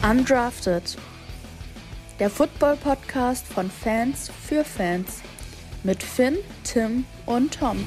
Undrafted, der Football-Podcast von Fans für Fans mit Finn, Tim und Tom.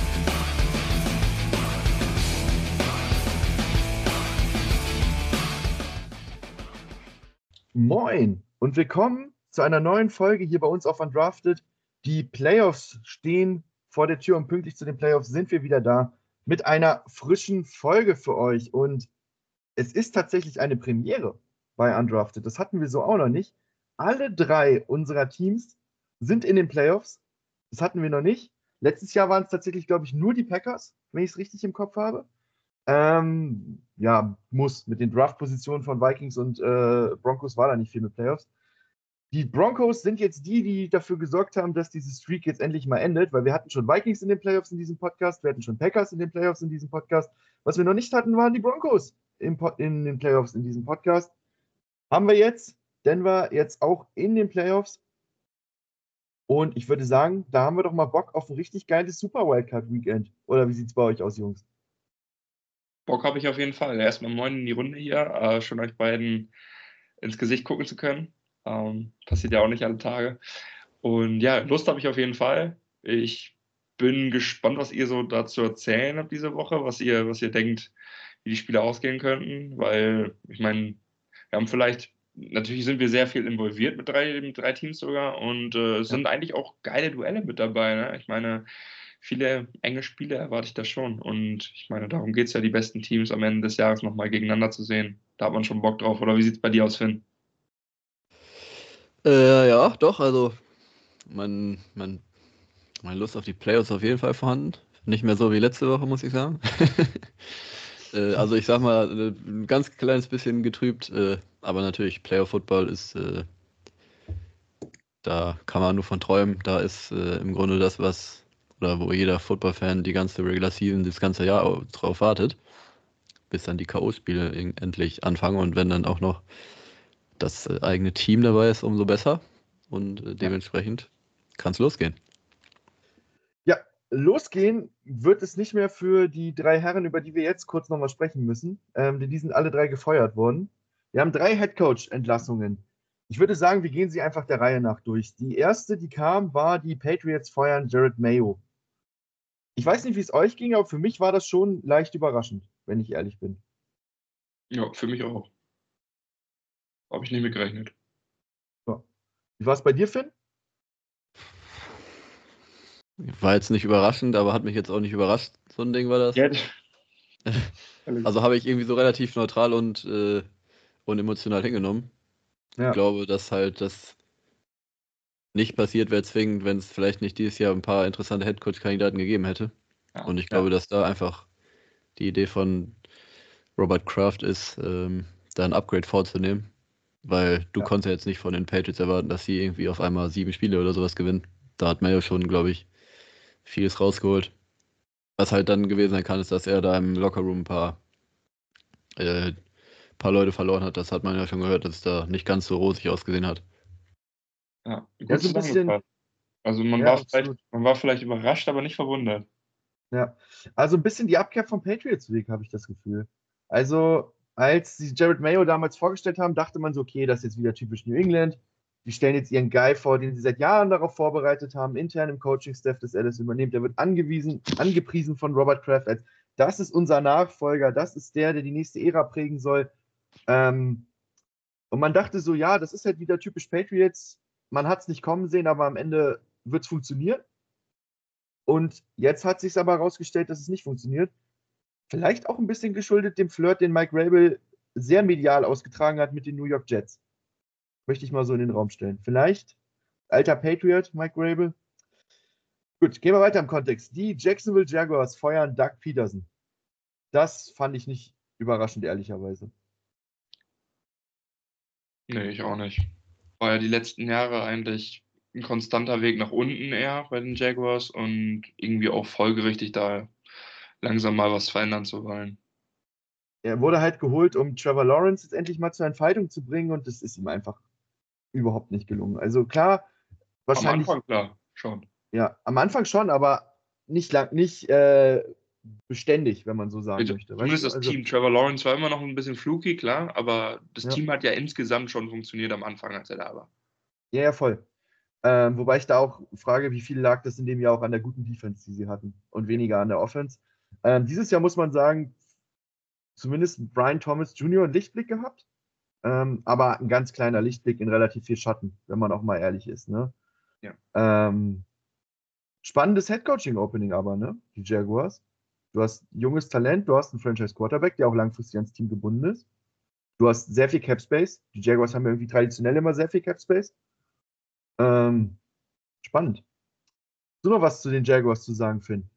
Moin und willkommen zu einer neuen Folge hier bei uns auf Undrafted. Die Playoffs stehen vor der Tür und pünktlich zu den Playoffs sind wir wieder da mit einer frischen Folge für euch. Und es ist tatsächlich eine Premiere bei Undrafted. Das hatten wir so auch noch nicht. Alle drei unserer Teams sind in den Playoffs. Das hatten wir noch nicht. Letztes Jahr waren es tatsächlich, glaube ich, nur die Packers, wenn ich es richtig im Kopf habe. Muss. Mit den Draft-Positionen von Vikings und Broncos war da nicht viel mit Playoffs. Die Broncos sind jetzt die dafür gesorgt haben, dass diese Streak jetzt endlich mal endet, weil wir hatten schon Vikings in den Playoffs in diesem Podcast, wir hatten schon Packers in den Playoffs in diesem Podcast. Was wir noch nicht hatten, waren die Broncos in den Playoffs in diesem Podcast. Haben wir jetzt. Denver jetzt auch in den Playoffs. Und ich würde sagen, da haben wir doch mal Bock auf ein richtig geiles Super Wildcard-Weekend. Oder wie sieht es bei euch aus, Jungs? Bock habe ich auf jeden Fall. Erstmal moin in die Runde hier. Schon euch beiden ins Gesicht gucken zu können. Passiert ja auch nicht alle Tage. Und ja, Lust habe ich auf jeden Fall. Ich bin gespannt, was ihr so dazu erzählen habt diese Woche, was ihr denkt, wie die Spiele ausgehen könnten. Weil, ich meine, natürlich sind wir sehr viel involviert mit drei Teams sogar und es sind eigentlich auch geile Duelle mit dabei. Ne? Ich meine, viele enge Spiele erwarte ich da schon. Und ich meine, darum geht es ja, die besten Teams am Ende des Jahres nochmal gegeneinander zu sehen. Da hat man schon Bock drauf. Oder wie sieht es bei dir aus, Finn? Ja, doch, also meine Lust auf die Playoffs ist auf jeden Fall vorhanden. Nicht mehr so wie letzte Woche, muss ich sagen. Also ich sag mal, ein ganz kleines bisschen getrübt, aber natürlich, Playoff-Football ist, da kann man nur von träumen. Da ist im Grunde das, wo jeder Football-Fan die ganze Regular Season, das ganze Jahr drauf wartet, bis dann die K.O.-Spiele endlich anfangen und wenn dann auch noch das eigene Team dabei ist, umso besser und dementsprechend kann es losgehen. Ja, losgehen wird es nicht mehr für die drei Herren, über die wir jetzt kurz nochmal sprechen müssen, denn die sind alle drei gefeuert worden. Wir haben 3 Headcoach-Entlassungen. Ich würde sagen, wir gehen sie einfach der Reihe nach durch. Die erste, die kam, war, die Patriots feuern Jared Mayo. Ich weiß nicht, wie es euch ging, aber für mich war das schon leicht überraschend, wenn ich ehrlich bin. Ja, für mich auch. Habe ich nicht mitgerechnet. So. Wie war es bei dir, Finn? War jetzt nicht überraschend, aber hat mich jetzt auch nicht überrascht. So ein Ding war das. Ja. Also habe ich irgendwie so relativ neutral und emotional hingenommen. Ja. Ich glaube, dass halt das nicht passiert wäre zwingend, wenn es vielleicht nicht dieses Jahr ein paar interessante Headcoach-Kandidaten gegeben hätte. Ja, und ich glaube, dass da einfach die Idee von Robert Kraft ist, da ein Upgrade vorzunehmen. Weil du konntest ja jetzt nicht von den Patriots erwarten, dass sie irgendwie auf einmal 7 Spiele oder sowas gewinnen. Da hat Mayo schon, glaube ich, vieles rausgeholt. Was halt dann gewesen sein kann, ist, dass er da im Lockerroom ein paar Leute verloren hat. Das hat man ja schon gehört, dass es da nicht ganz so rosig ausgesehen hat. Ja, gut so ein bisschen. Also man war vielleicht überrascht, aber nicht verwundert. Ja, also ein bisschen die Abkehr vom Patriots-Weg, habe ich das Gefühl. Also, als sie Jared Mayo damals vorgestellt haben, dachte man so, okay, das ist jetzt wieder typisch New England. Die stellen jetzt ihren Guy vor, den sie seit Jahren darauf vorbereitet haben, intern im Coaching-Staff, dass er das übernimmt. Der wird angepriesen von Robert Kraft als, das ist unser Nachfolger, das ist der die nächste Ära prägen soll. Und man dachte so, ja, das ist halt wieder typisch Patriots. Man hat es nicht kommen sehen, aber am Ende wird es funktionieren. Und jetzt hat sich aber herausgestellt, dass es nicht funktioniert. Vielleicht auch ein bisschen geschuldet dem Flirt, den Mike Vrabel sehr medial ausgetragen hat mit den New York Jets. Möchte ich mal so in den Raum stellen. Vielleicht alter Patriot, Mike Vrabel. Gut, gehen wir weiter im Kontext. Die Jacksonville Jaguars feuern Doug Peterson. Das fand ich nicht überraschend, ehrlicherweise. Nee, ich auch nicht. War ja die letzten Jahre eigentlich ein konstanter Weg nach unten eher bei den Jaguars und irgendwie auch folgerichtig da langsam mal was verändern zu wollen. Er wurde halt geholt, um Trevor Lawrence jetzt endlich mal zur Entfaltung zu bringen und das ist ihm einfach überhaupt nicht gelungen. Also klar, wahrscheinlich. Am Anfang klar, schon. Ja, am Anfang schon, aber nicht beständig, wenn man so sagen möchte. Zumindest das Also, Team. Trevor Lawrence war immer noch ein bisschen fluky, klar, aber das Ja. Team hat ja insgesamt schon funktioniert am Anfang, als er da war. Ja, voll. Wobei ich da auch frage, wie viel lag das in dem Jahr auch an der guten Defense, die sie hatten und weniger an der Offense. Dieses Jahr muss man sagen, zumindest Brian Thomas Jr. einen Lichtblick gehabt, aber ein ganz kleiner Lichtblick in relativ viel Schatten, wenn man auch mal ehrlich ist. Ne? Ja. Spannendes Headcoaching-Opening aber, ne? Die Jaguars. Du hast junges Talent, du hast einen Franchise-Quarterback, der auch langfristig ans Team gebunden ist. Du hast sehr viel Cap-Space. Die Jaguars haben ja irgendwie traditionell immer sehr viel Cap-Space. Spannend. Hast du noch was zu den Jaguars zu sagen, Finn?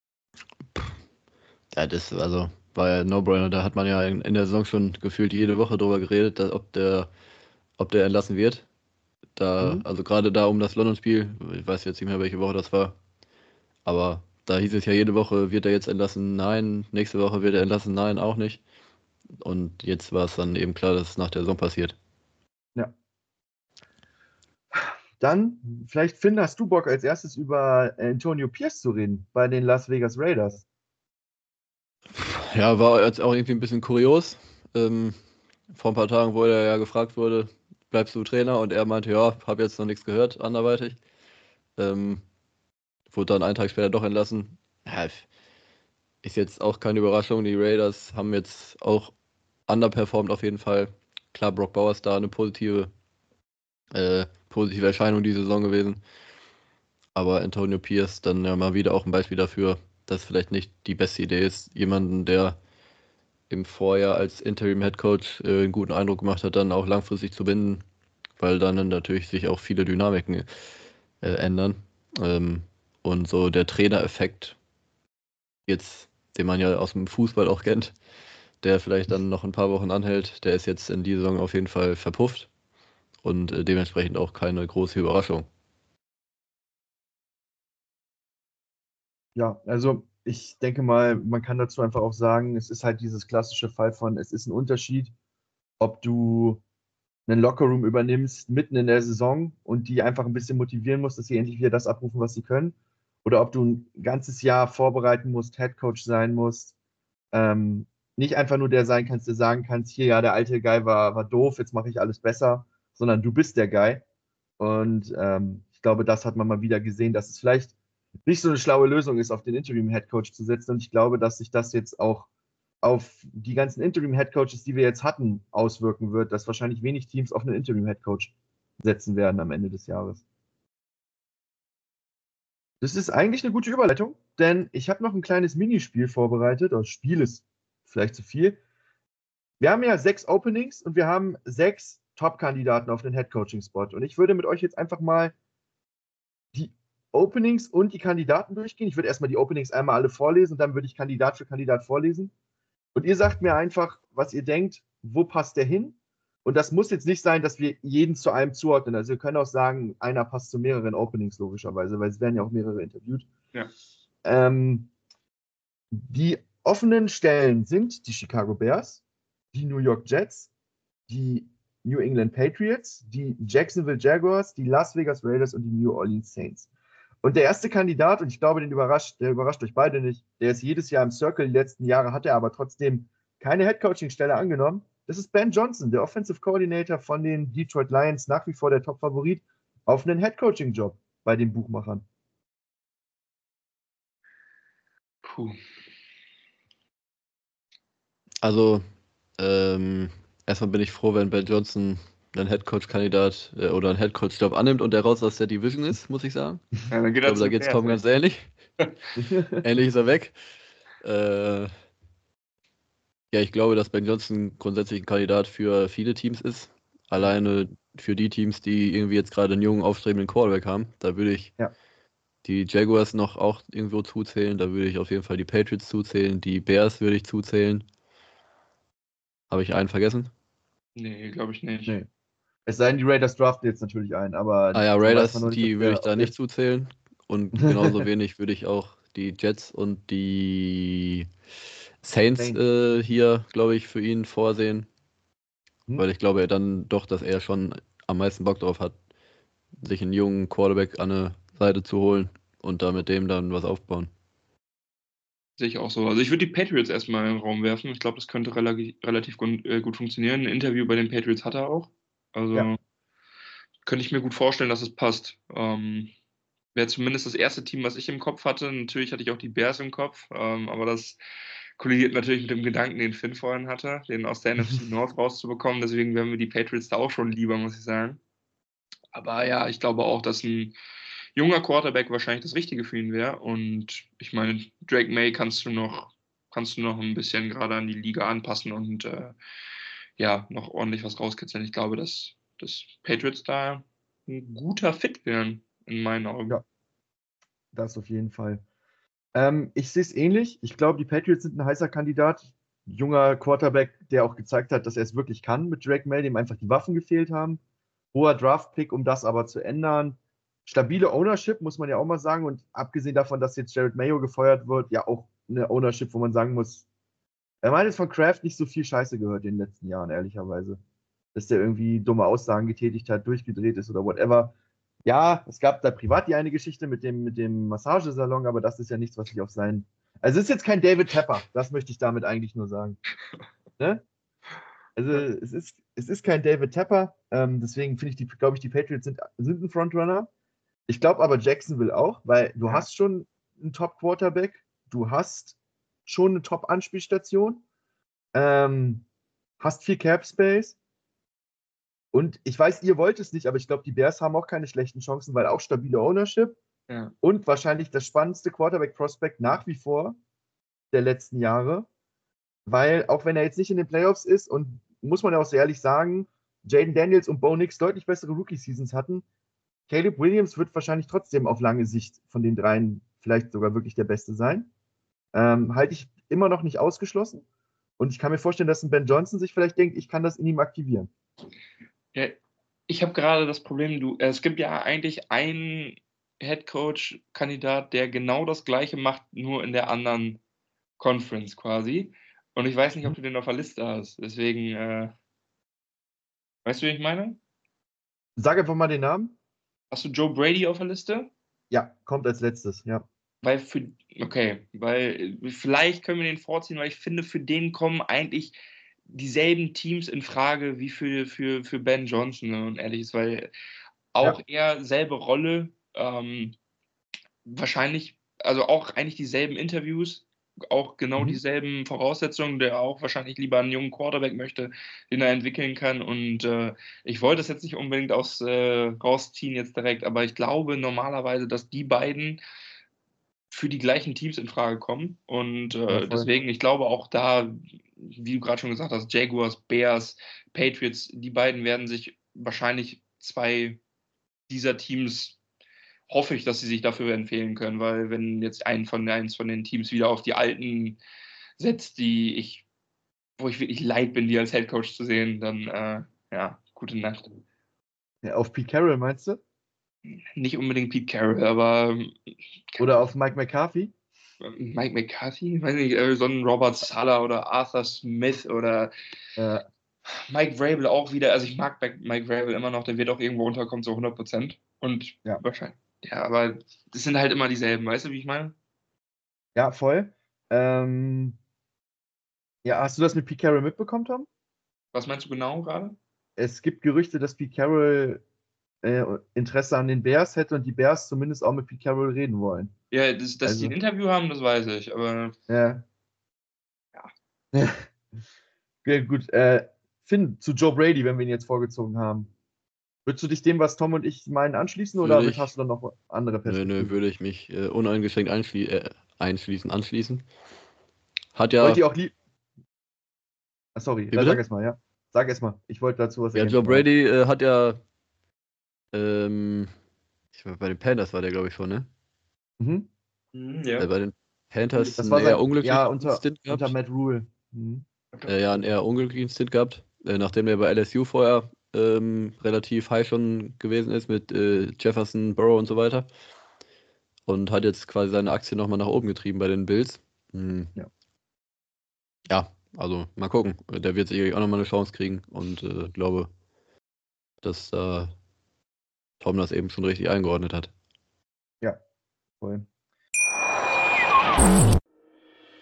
Ja, das war ja No-Brainer. Da hat man ja in der Saison schon gefühlt jede Woche drüber geredet, ob der entlassen wird. Also gerade da um das London-Spiel, ich weiß jetzt nicht mehr, welche Woche das war, aber da hieß es ja jede Woche, wird er jetzt entlassen? Nein. Nächste Woche wird er entlassen? Nein, auch nicht. Und jetzt war es dann eben klar, dass es nach der Saison passiert. Ja. Dann, vielleicht, Finn, hast du Bock als erstes über Antonio Pierce zu reden bei den Las Vegas Raiders? Ja, war jetzt auch irgendwie ein bisschen kurios. Vor ein paar Tagen, wo er ja gefragt wurde, bleibst du Trainer? Und er meinte, ja, habe jetzt noch nichts gehört, anderweitig. Wurde dann einen Tag später doch entlassen. Ja, ist jetzt auch keine Überraschung. Die Raiders haben jetzt auch underperformed auf jeden Fall. Klar, Brock Bowers da eine positive Erscheinung diese Saison gewesen. Aber Antonio Pierce dann ja mal wieder auch ein Beispiel dafür, dass vielleicht nicht die beste Idee ist, jemanden, der im Vorjahr als Interim-Headcoach einen guten Eindruck gemacht hat, dann auch langfristig zu binden, weil dann natürlich sich auch viele Dynamiken ändern. Und so der Trainereffekt, jetzt, den man ja aus dem Fußball auch kennt, der vielleicht dann noch ein paar Wochen anhält, der ist jetzt in dieser Saison auf jeden Fall verpufft und dementsprechend auch keine große Überraschung. Ja, also ich denke mal, man kann dazu einfach auch sagen, es ist halt dieses klassische Fall von, es ist ein Unterschied, ob du einen Lockerroom übernimmst mitten in der Saison und die einfach ein bisschen motivieren musst, dass sie endlich wieder das abrufen, was sie können, oder ob du ein ganzes Jahr vorbereiten musst, Headcoach sein musst, nicht einfach nur der sein kannst, der sagen kannst, hier, ja, der alte Guy war doof, jetzt mache ich alles besser, sondern du bist der Guy. Und ich glaube, das hat man mal wieder gesehen, dass es vielleicht nicht so eine schlaue Lösung ist, auf den Interim-Headcoach zu setzen. Und ich glaube, dass sich das jetzt auch auf die ganzen Interim-Headcoaches, die wir jetzt hatten, auswirken wird, dass wahrscheinlich wenig Teams auf einen Interim-Headcoach setzen werden am Ende des Jahres. Das ist eigentlich eine gute Überleitung, denn ich habe noch ein kleines Minispiel vorbereitet. Oder Spiel ist vielleicht zu viel. Wir haben ja 6 Openings und wir haben 6 Top-Kandidaten auf den Head-Coaching-Spot. Und ich würde mit euch jetzt einfach mal die Openings und die Kandidaten durchgehen. Ich würde erstmal die Openings einmal alle vorlesen und dann würde ich Kandidat für Kandidat vorlesen. Und ihr sagt mir einfach, was ihr denkt, wo passt der hin? Und das muss jetzt nicht sein, dass wir jeden zu einem zuordnen. Also wir können auch sagen, einer passt zu mehreren Openings logischerweise, weil es werden ja auch mehrere interviewt. Ja. Die offenen Stellen sind die Chicago Bears, die New York Jets, die New England Patriots, die Jacksonville Jaguars, die Las Vegas Raiders und die New Orleans Saints. Und der erste Kandidat, und ich glaube, der überrascht euch beide nicht, der ist jedes Jahr im Circle, die letzten Jahre hat er aber trotzdem keine Headcoaching-Stelle angenommen. Das ist Ben Johnson, der Offensive Coordinator von den Detroit Lions, nach wie vor der Top-Favorit auf einen Headcoaching-Job bei den Buchmachern. Puh. Also, erstmal bin ich froh, wenn Ben Johnson einen Headcoach-Kandidat oder einen Headcoach-Job annimmt und der raus aus der Division ist, muss ich sagen. Ja, dann geht Ich glaube, da geht es Tom ganz ähnlich. Ähnlich ist er weg. Ja, ich glaube, dass Ben Johnson grundsätzlich ein Kandidat für viele Teams ist. Alleine für die Teams, die irgendwie jetzt gerade einen jungen, aufstrebenden Quarterback haben. Da würde ich die Jaguars noch auch irgendwo zuzählen. Da würde ich auf jeden Fall die Patriots zuzählen. Die Bears würde ich zuzählen. Habe ich einen vergessen? Nee, glaube ich nicht. Nee. Es sei denn, die Raiders draften jetzt natürlich ein, aber ja, Raiders, die würde ich da nicht zuzählen. Und genauso wenig würde ich auch die Jets und die Saints hier, glaube ich, für ihn vorsehen. Weil ich glaube dann doch, dass er schon am meisten Bock drauf hat, sich einen jungen Quarterback an eine Seite zu holen und da mit dem dann was aufbauen. Sehe ich auch so. Also ich würde die Patriots erstmal in den Raum werfen. Ich glaube, das könnte relativ gut funktionieren. Ein Interview bei den Patriots hat er auch. Also Ja. könnte ich mir gut vorstellen, dass es passt. Wäre zumindest das erste Team, was ich im Kopf hatte. Natürlich hatte ich auch die Bears im Kopf, aber das kollidiert natürlich mit dem Gedanken, den Finn vorhin hatte, den aus der NFC North rauszubekommen. Deswegen wären mir die Patriots da auch schon lieber, muss ich sagen. Aber ja, ich glaube auch, dass ein junger Quarterback wahrscheinlich das Richtige für ihn wäre. Und ich meine, Drake May kannst du noch ein bisschen gerade an die Liga anpassen und ja, noch ordentlich was rauskitzeln. Ich glaube, dass Patriots da ein guter Fit wären, in meinen Augen. Ja, das auf jeden Fall. Ich sehe es ähnlich. Ich glaube, die Patriots sind ein heißer Kandidat. Junger Quarterback, der auch gezeigt hat, dass er es wirklich kann mit Drake May, dem einfach die Waffen gefehlt haben. Hoher Draft-Pick, um das aber zu ändern. Stabile Ownership, muss man ja auch mal sagen. Und abgesehen davon, dass jetzt Jared Mayo gefeuert wird, ja auch eine Ownership, wo man sagen muss, er hat jetzt von Kraft nicht so viel Scheiße gehört in den letzten Jahren, ehrlicherweise. Dass der irgendwie dumme Aussagen getätigt hat, durchgedreht ist oder whatever. Ja, es gab da privat die eine Geschichte mit dem Massagesalon, aber das ist ja nichts, was ich auf seinen. Also es ist jetzt kein David Tepper, das möchte ich damit eigentlich nur sagen. Ne? Also es ist kein David Tepper, deswegen finde ich, glaube ich, die Patriots sind ein Frontrunner. Ich glaube aber Jacksonville auch, weil du hast schon einen Top-Quarterback, du hast schon eine Top-Anspielstation, hast viel Cap-Space. Und ich weiß, ihr wollt es nicht, aber ich glaube, die Bears haben auch keine schlechten Chancen, weil auch stabile Ownership und wahrscheinlich das spannendste Quarterback-Prospect nach wie vor der letzten Jahre. Weil, auch wenn er jetzt nicht in den Playoffs ist und muss man ja auch sehr ehrlich sagen, Jaden Daniels und Bo Nix deutlich bessere Rookie-Seasons hatten, Caleb Williams wird wahrscheinlich trotzdem auf lange Sicht von den dreien vielleicht sogar wirklich der Beste sein. Halte ich immer noch nicht ausgeschlossen. Und ich kann mir vorstellen, dass ein Ben Johnson sich vielleicht denkt, ich kann das in ihm aktivieren. Ja, ich habe gerade das Problem, es gibt ja eigentlich einen Headcoach-Kandidat, der genau das Gleiche macht, nur in der anderen Conference quasi. Und ich weiß nicht, ob du den auf der Liste hast. Deswegen, weißt du, wie ich meine? Sag einfach mal den Namen. Hast du Joe Brady auf der Liste? Ja, kommt als letztes, ja. Weil vielleicht können wir den vorziehen, weil ich finde, für den kommen eigentlich dieselben Teams in Frage wie für Ben Johnson, und ehrlich ist, weil auch er selbe Rolle, wahrscheinlich, also auch eigentlich dieselben Interviews, auch genau dieselben Voraussetzungen, der auch wahrscheinlich lieber einen jungen Quarterback möchte, den er entwickeln kann. Und ich wollte es jetzt nicht unbedingt rausziehen jetzt direkt, aber ich glaube normalerweise, dass die beiden für die gleichen Teams in Frage kommen. Und deswegen, ich glaube auch da, wie du gerade schon gesagt hast, Jaguars, Bears, Patriots, die beiden werden sich wahrscheinlich zwei dieser Teams, hoffe ich, dass sie sich dafür empfehlen können, weil wenn jetzt eins von den Teams wieder auf die alten setzt, wo ich wirklich leid bin, die als Headcoach zu sehen, dann gute Nacht. Ja, auf Pete Carroll meinst du? Nicht unbedingt Pete Carroll, aber oder auf Mike McCarthy? Mike McCarthy? Weiß nicht, so ein Robert Saleh oder Arthur Smith oder Mike Vrabel auch wieder. Also ich mag Mike Vrabel immer noch, der wird auch irgendwo runterkommen, so 100%. Und wahrscheinlich. Ja, aber das sind halt immer dieselben, weißt du, wie ich meine? Ja, voll. Ja, hast du das mit Pete Carroll mitbekommen, Tom? Was meinst du genau gerade? Es gibt Gerüchte, dass Pete Carroll Interesse an den Bears hätte und die Bears zumindest auch mit Pete Carroll reden wollen. Ja, dass die ein Interview haben, das weiß ich, aber. Ja. Ja, gut. Finn, zu Joe Brady, wenn wir ihn jetzt vorgezogen haben. Würdest du dich dem, was Tom und ich meinen, anschließen oder hast du dann noch andere Perspektiven? Nö, würde ich mich uneingeschränkt anschließen. Hat ja. Wollt ihr auch sorry, sag erst mal, ja. Sag erst mal, ich wollte dazu was sagen. Ja, Joe Brady hat ja bei den Panthers war der, glaube ich, schon, ne? Ja. Bei den Panthers das war eher unglücklichen Stint gehabt. Unter Matt Rule. Ja, einen eher unglücklichen Stint gehabt, nachdem er bei LSU vorher relativ high schon gewesen ist mit Jefferson, Burrow und so weiter. Und hat jetzt quasi seine Aktie nochmal nach oben getrieben bei den Bills. Ja, also mal gucken. Der wird sicherlich auch nochmal eine Chance kriegen und glaube, dass Tom das eben schon richtig eingeordnet hat. Ja, voll.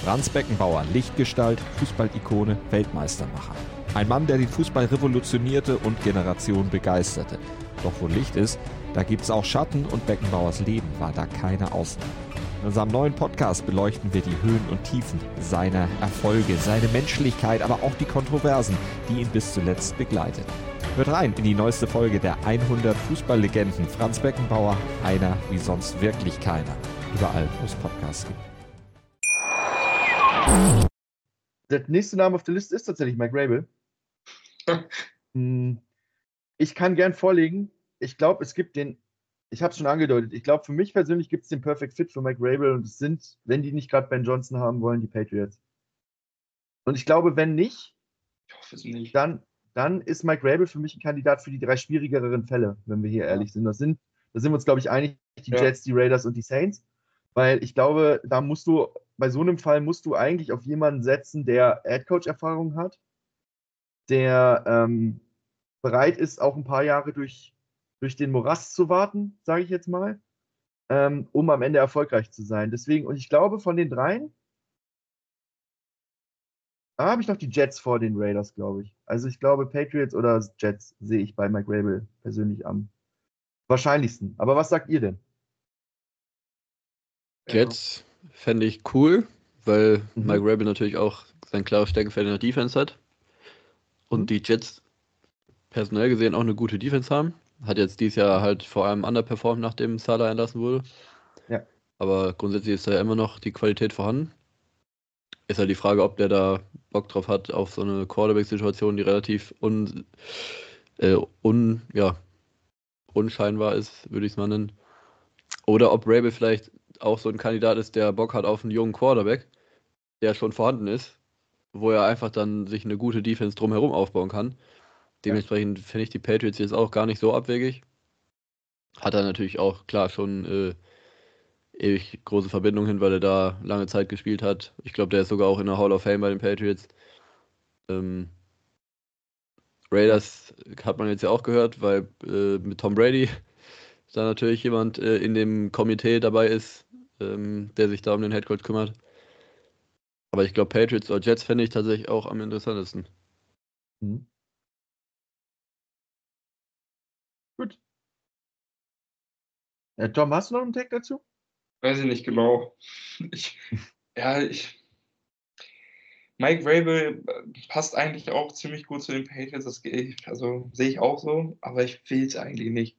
Franz Beckenbauer, Lichtgestalt, Fußballikone, Weltmeistermacher. Ein Mann, der den Fußball revolutionierte und Generationen begeisterte. Doch wo Licht ist, da gibt's auch Schatten und Beckenbauers Leben war da keine Ausnahme. In unserem neuen Podcast beleuchten wir die Höhen und Tiefen seiner Erfolge, seine Menschlichkeit, aber auch die Kontroversen, die ihn bis zuletzt begleiteten. Hört rein in die neueste Folge der 100 Fußballlegenden. Franz Beckenbauer, einer wie sonst wirklich keiner. Überall, wo es Podcasts gibt. Der nächste Name auf der Liste ist tatsächlich Mike Rabel. Ich kann gern vorlegen. Ich glaube, es gibt den, ich habe es schon angedeutet, ich glaube, für mich persönlich gibt es den Perfect Fit für Mike Rabel und es sind, wenn die nicht gerade Ben Johnson haben wollen, die Patriots. Und ich glaube, wenn nicht, Ich hoffe es nicht. dann ist Mike Rabel für mich ein Kandidat für die 3 schwierigeren Fälle, wenn wir hier ehrlich sind. Da sind wir uns, glaube ich, einig, die Jets, die Raiders und die Saints. Weil ich glaube, bei so einem Fall musst du eigentlich auf jemanden setzen, der Headcoach-Erfahrung hat, der bereit ist, auch ein paar Jahre durch den Morast zu warten, sage ich jetzt mal, um am Ende erfolgreich zu sein. Deswegen, und ich glaube, von den 3, da habe ich noch die Jets vor den Raiders, glaube ich. Also ich glaube, Patriots oder Jets sehe ich bei Mike Rabel persönlich am wahrscheinlichsten. Aber was sagt ihr denn? Jets fände ich cool, weil Mike Rabel natürlich auch sein klares Steckenpferd in der Defense hat. Und die Jets personell gesehen auch eine gute Defense haben. Hat jetzt dieses Jahr halt vor allem underperformed, nachdem Salah entlassen wurde. Ja. Aber grundsätzlich ist da ja immer noch die Qualität vorhanden. Ist halt die Frage, ob der da Bock drauf hat, auf so eine Quarterback-Situation, die relativ unscheinbar ist, würde ich es mal nennen. Oder ob Rabel vielleicht auch so ein Kandidat ist, der Bock hat auf einen jungen Quarterback, der schon vorhanden ist, wo er einfach dann sich eine gute Defense drumherum aufbauen kann. Dementsprechend finde ich die Patriots jetzt auch gar nicht so abwegig. Hat er natürlich auch, klar, schon ewig große Verbindung hin, weil er da lange Zeit gespielt hat. Ich glaube, der ist sogar auch in der Hall of Fame bei den Patriots. Raiders hat man jetzt ja auch gehört, weil mit Tom Brady da natürlich jemand in dem Komitee dabei ist, der sich da um den Headcoach kümmert. Aber ich glaube, Patriots oder Jets fände ich tatsächlich auch am interessantesten. Gut. Tom, hast du noch einen Tag dazu? Weiß ich nicht genau. Mike Rabel passt eigentlich auch ziemlich gut zu den Patriots. Also sehe ich auch so, aber ich will es eigentlich nicht.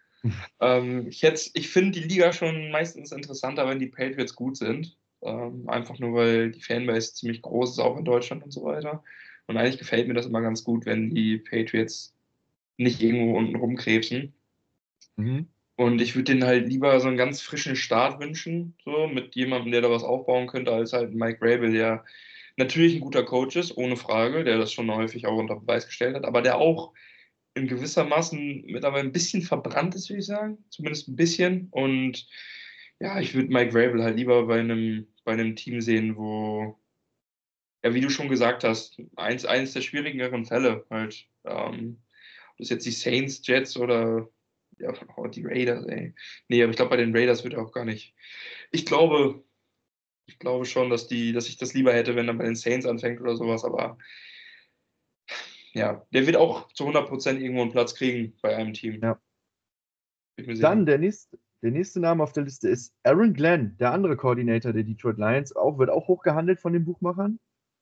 Ich finde die Liga schon meistens interessanter, wenn die Patriots gut sind. Einfach nur, weil die Fanbase ziemlich groß ist, auch in Deutschland und so weiter. Und eigentlich gefällt mir das immer ganz gut, wenn die Patriots nicht irgendwo unten rumkrebsen. Und ich würde denen halt lieber so einen ganz frischen Start wünschen, so mit jemandem, der da was aufbauen könnte, als halt Mike Rabel, der natürlich ein guter Coach ist, ohne Frage, der das schon häufig auch unter Beweis gestellt hat, aber der auch in gewissermaßen mittlerweile ein bisschen verbrannt ist, würde ich sagen. Zumindest ein bisschen. Und ja, ich würde Mike Rabel halt lieber bei einem Team sehen, wo, ja, wie du schon gesagt hast, eins der schwierigeren Fälle halt. Das jetzt die Saints, Jets oder ja, die Raiders, ey. Nee, aber ich glaube, bei den Raiders wird er auch gar nicht. Ich glaube schon, dass ich das lieber hätte, wenn er bei den Saints anfängt oder sowas, aber ja, der wird auch zu 100% irgendwo einen Platz kriegen bei einem Team. Ja. Bin mir sicher. Dann der nächste Name auf der Liste ist Aaron Glenn, der andere Koordinator der Detroit Lions. Wird auch hoch gehandelt von den Buchmachern.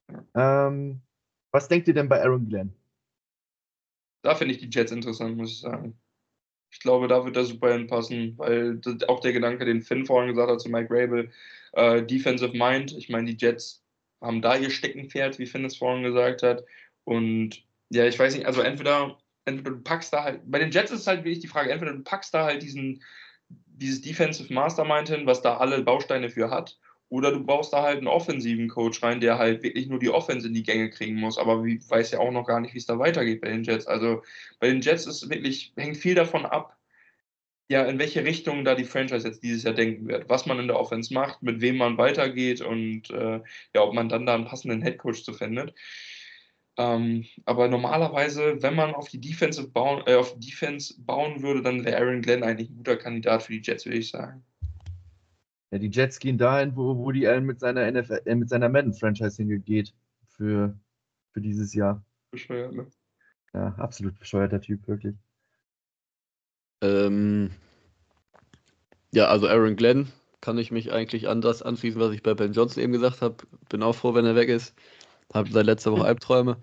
Was denkt ihr denn bei Aaron Glenn? Da finde ich die Jets interessant, muss ich sagen. Ich glaube, da wird er super hinpassen, weil auch der Gedanke, den Finn vorhin gesagt hat zu Mike Rabel, Defensive Mind, ich meine, die Jets haben da ihr Steckenpferd, wie Finn es vorhin gesagt hat. Und ja, ich weiß nicht, also entweder du packst da halt, bei den Jets ist es halt wirklich die Frage, entweder du packst da halt dieses Defensive Mastermind hin, was da alle Bausteine für hat, oder du baust da halt einen offensiven Coach rein, der halt wirklich nur die Offense in die Gänge kriegen muss. Aber ich weiß ja auch noch gar nicht, wie es da weitergeht bei den Jets. Also bei den Jets hängt viel davon ab, ja, in welche Richtung da die Franchise jetzt dieses Jahr denken wird, was man in der Offense macht, mit wem man weitergeht und ja, ob man dann da einen passenden Headcoach zu findet. Aber normalerweise, wenn man auf die Defense bauen würde, dann wäre Aaron Glenn eigentlich ein guter Kandidat für die Jets, würde ich sagen. Ja, die Jets gehen dahin, wo Woody Allen mit seiner mit seiner Madden-Franchise hingeht für dieses Jahr. Bescheuert, ne? Ja, absolut bescheuerter Typ, wirklich. Ja, also Aaron Glenn kann ich mich eigentlich an das anschließen, was ich bei Ben Johnson eben gesagt habe. Bin auch froh, wenn er weg ist. Habe seit letzter Woche Albträume.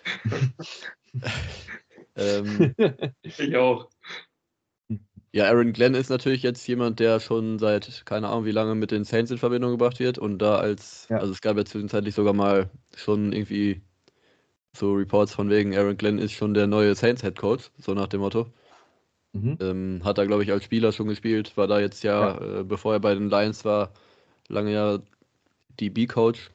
Ich auch. Ja, Aaron Glenn ist natürlich jetzt jemand, der schon seit keine Ahnung wie lange mit den Saints in Verbindung gebracht wird und da Ja. also es gab ja zwischenzeitlich sogar mal schon irgendwie so Reports von wegen, Aaron Glenn ist schon der neue Saints Head Coach, so nach dem Motto. Hat er, glaube ich, als Spieler schon gespielt, war da jetzt bevor er bei den Lions war, lange ja DB-Coach.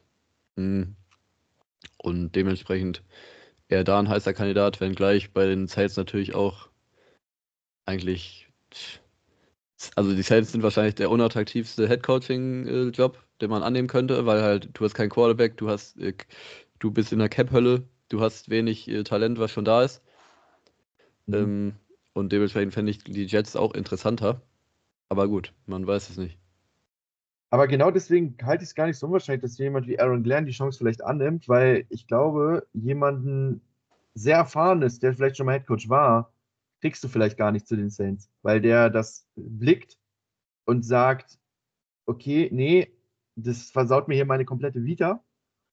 Und dementsprechend eher da ein heißer Kandidat, wenngleich bei den Saints natürlich auch eigentlich, also die Saints sind wahrscheinlich der unattraktivste Head-Coaching-Job, den man annehmen könnte, weil halt du hast keinen Quarterback, du bist in der Cap-Hölle, du hast wenig Talent, was schon da ist. Und dementsprechend fände ich die Jets auch interessanter. Aber gut, man weiß es nicht. Aber genau deswegen halte ich es gar nicht so unwahrscheinlich, dass jemand wie Aaron Glenn die Chance vielleicht annimmt, weil ich glaube, jemanden sehr erfahrenes, der vielleicht schon mal Headcoach war, kriegst du vielleicht gar nicht zu den Saints, weil der das blickt und sagt, okay, nee, das versaut mir hier meine komplette Vita.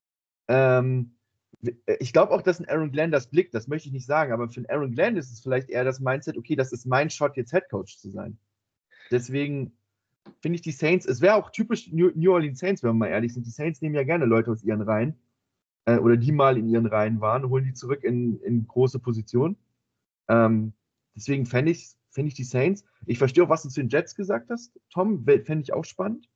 Ich glaube auch, dass ein Aaron Glenn das blickt, das möchte ich nicht sagen, aber für einen Aaron Glenn ist es vielleicht eher das Mindset, okay, das ist mein Shot, jetzt Headcoach zu sein. Deswegen finde ich die Saints, es wäre auch typisch New Orleans Saints, wenn wir mal ehrlich sind. Die Saints nehmen ja gerne Leute aus ihren Reihen oder die mal in ihren Reihen waren, holen die zurück in große Positionen. Deswegen fände ich die Saints. Ich verstehe auch, was du zu den Jets gesagt hast, Tom, fände ich auch spannend.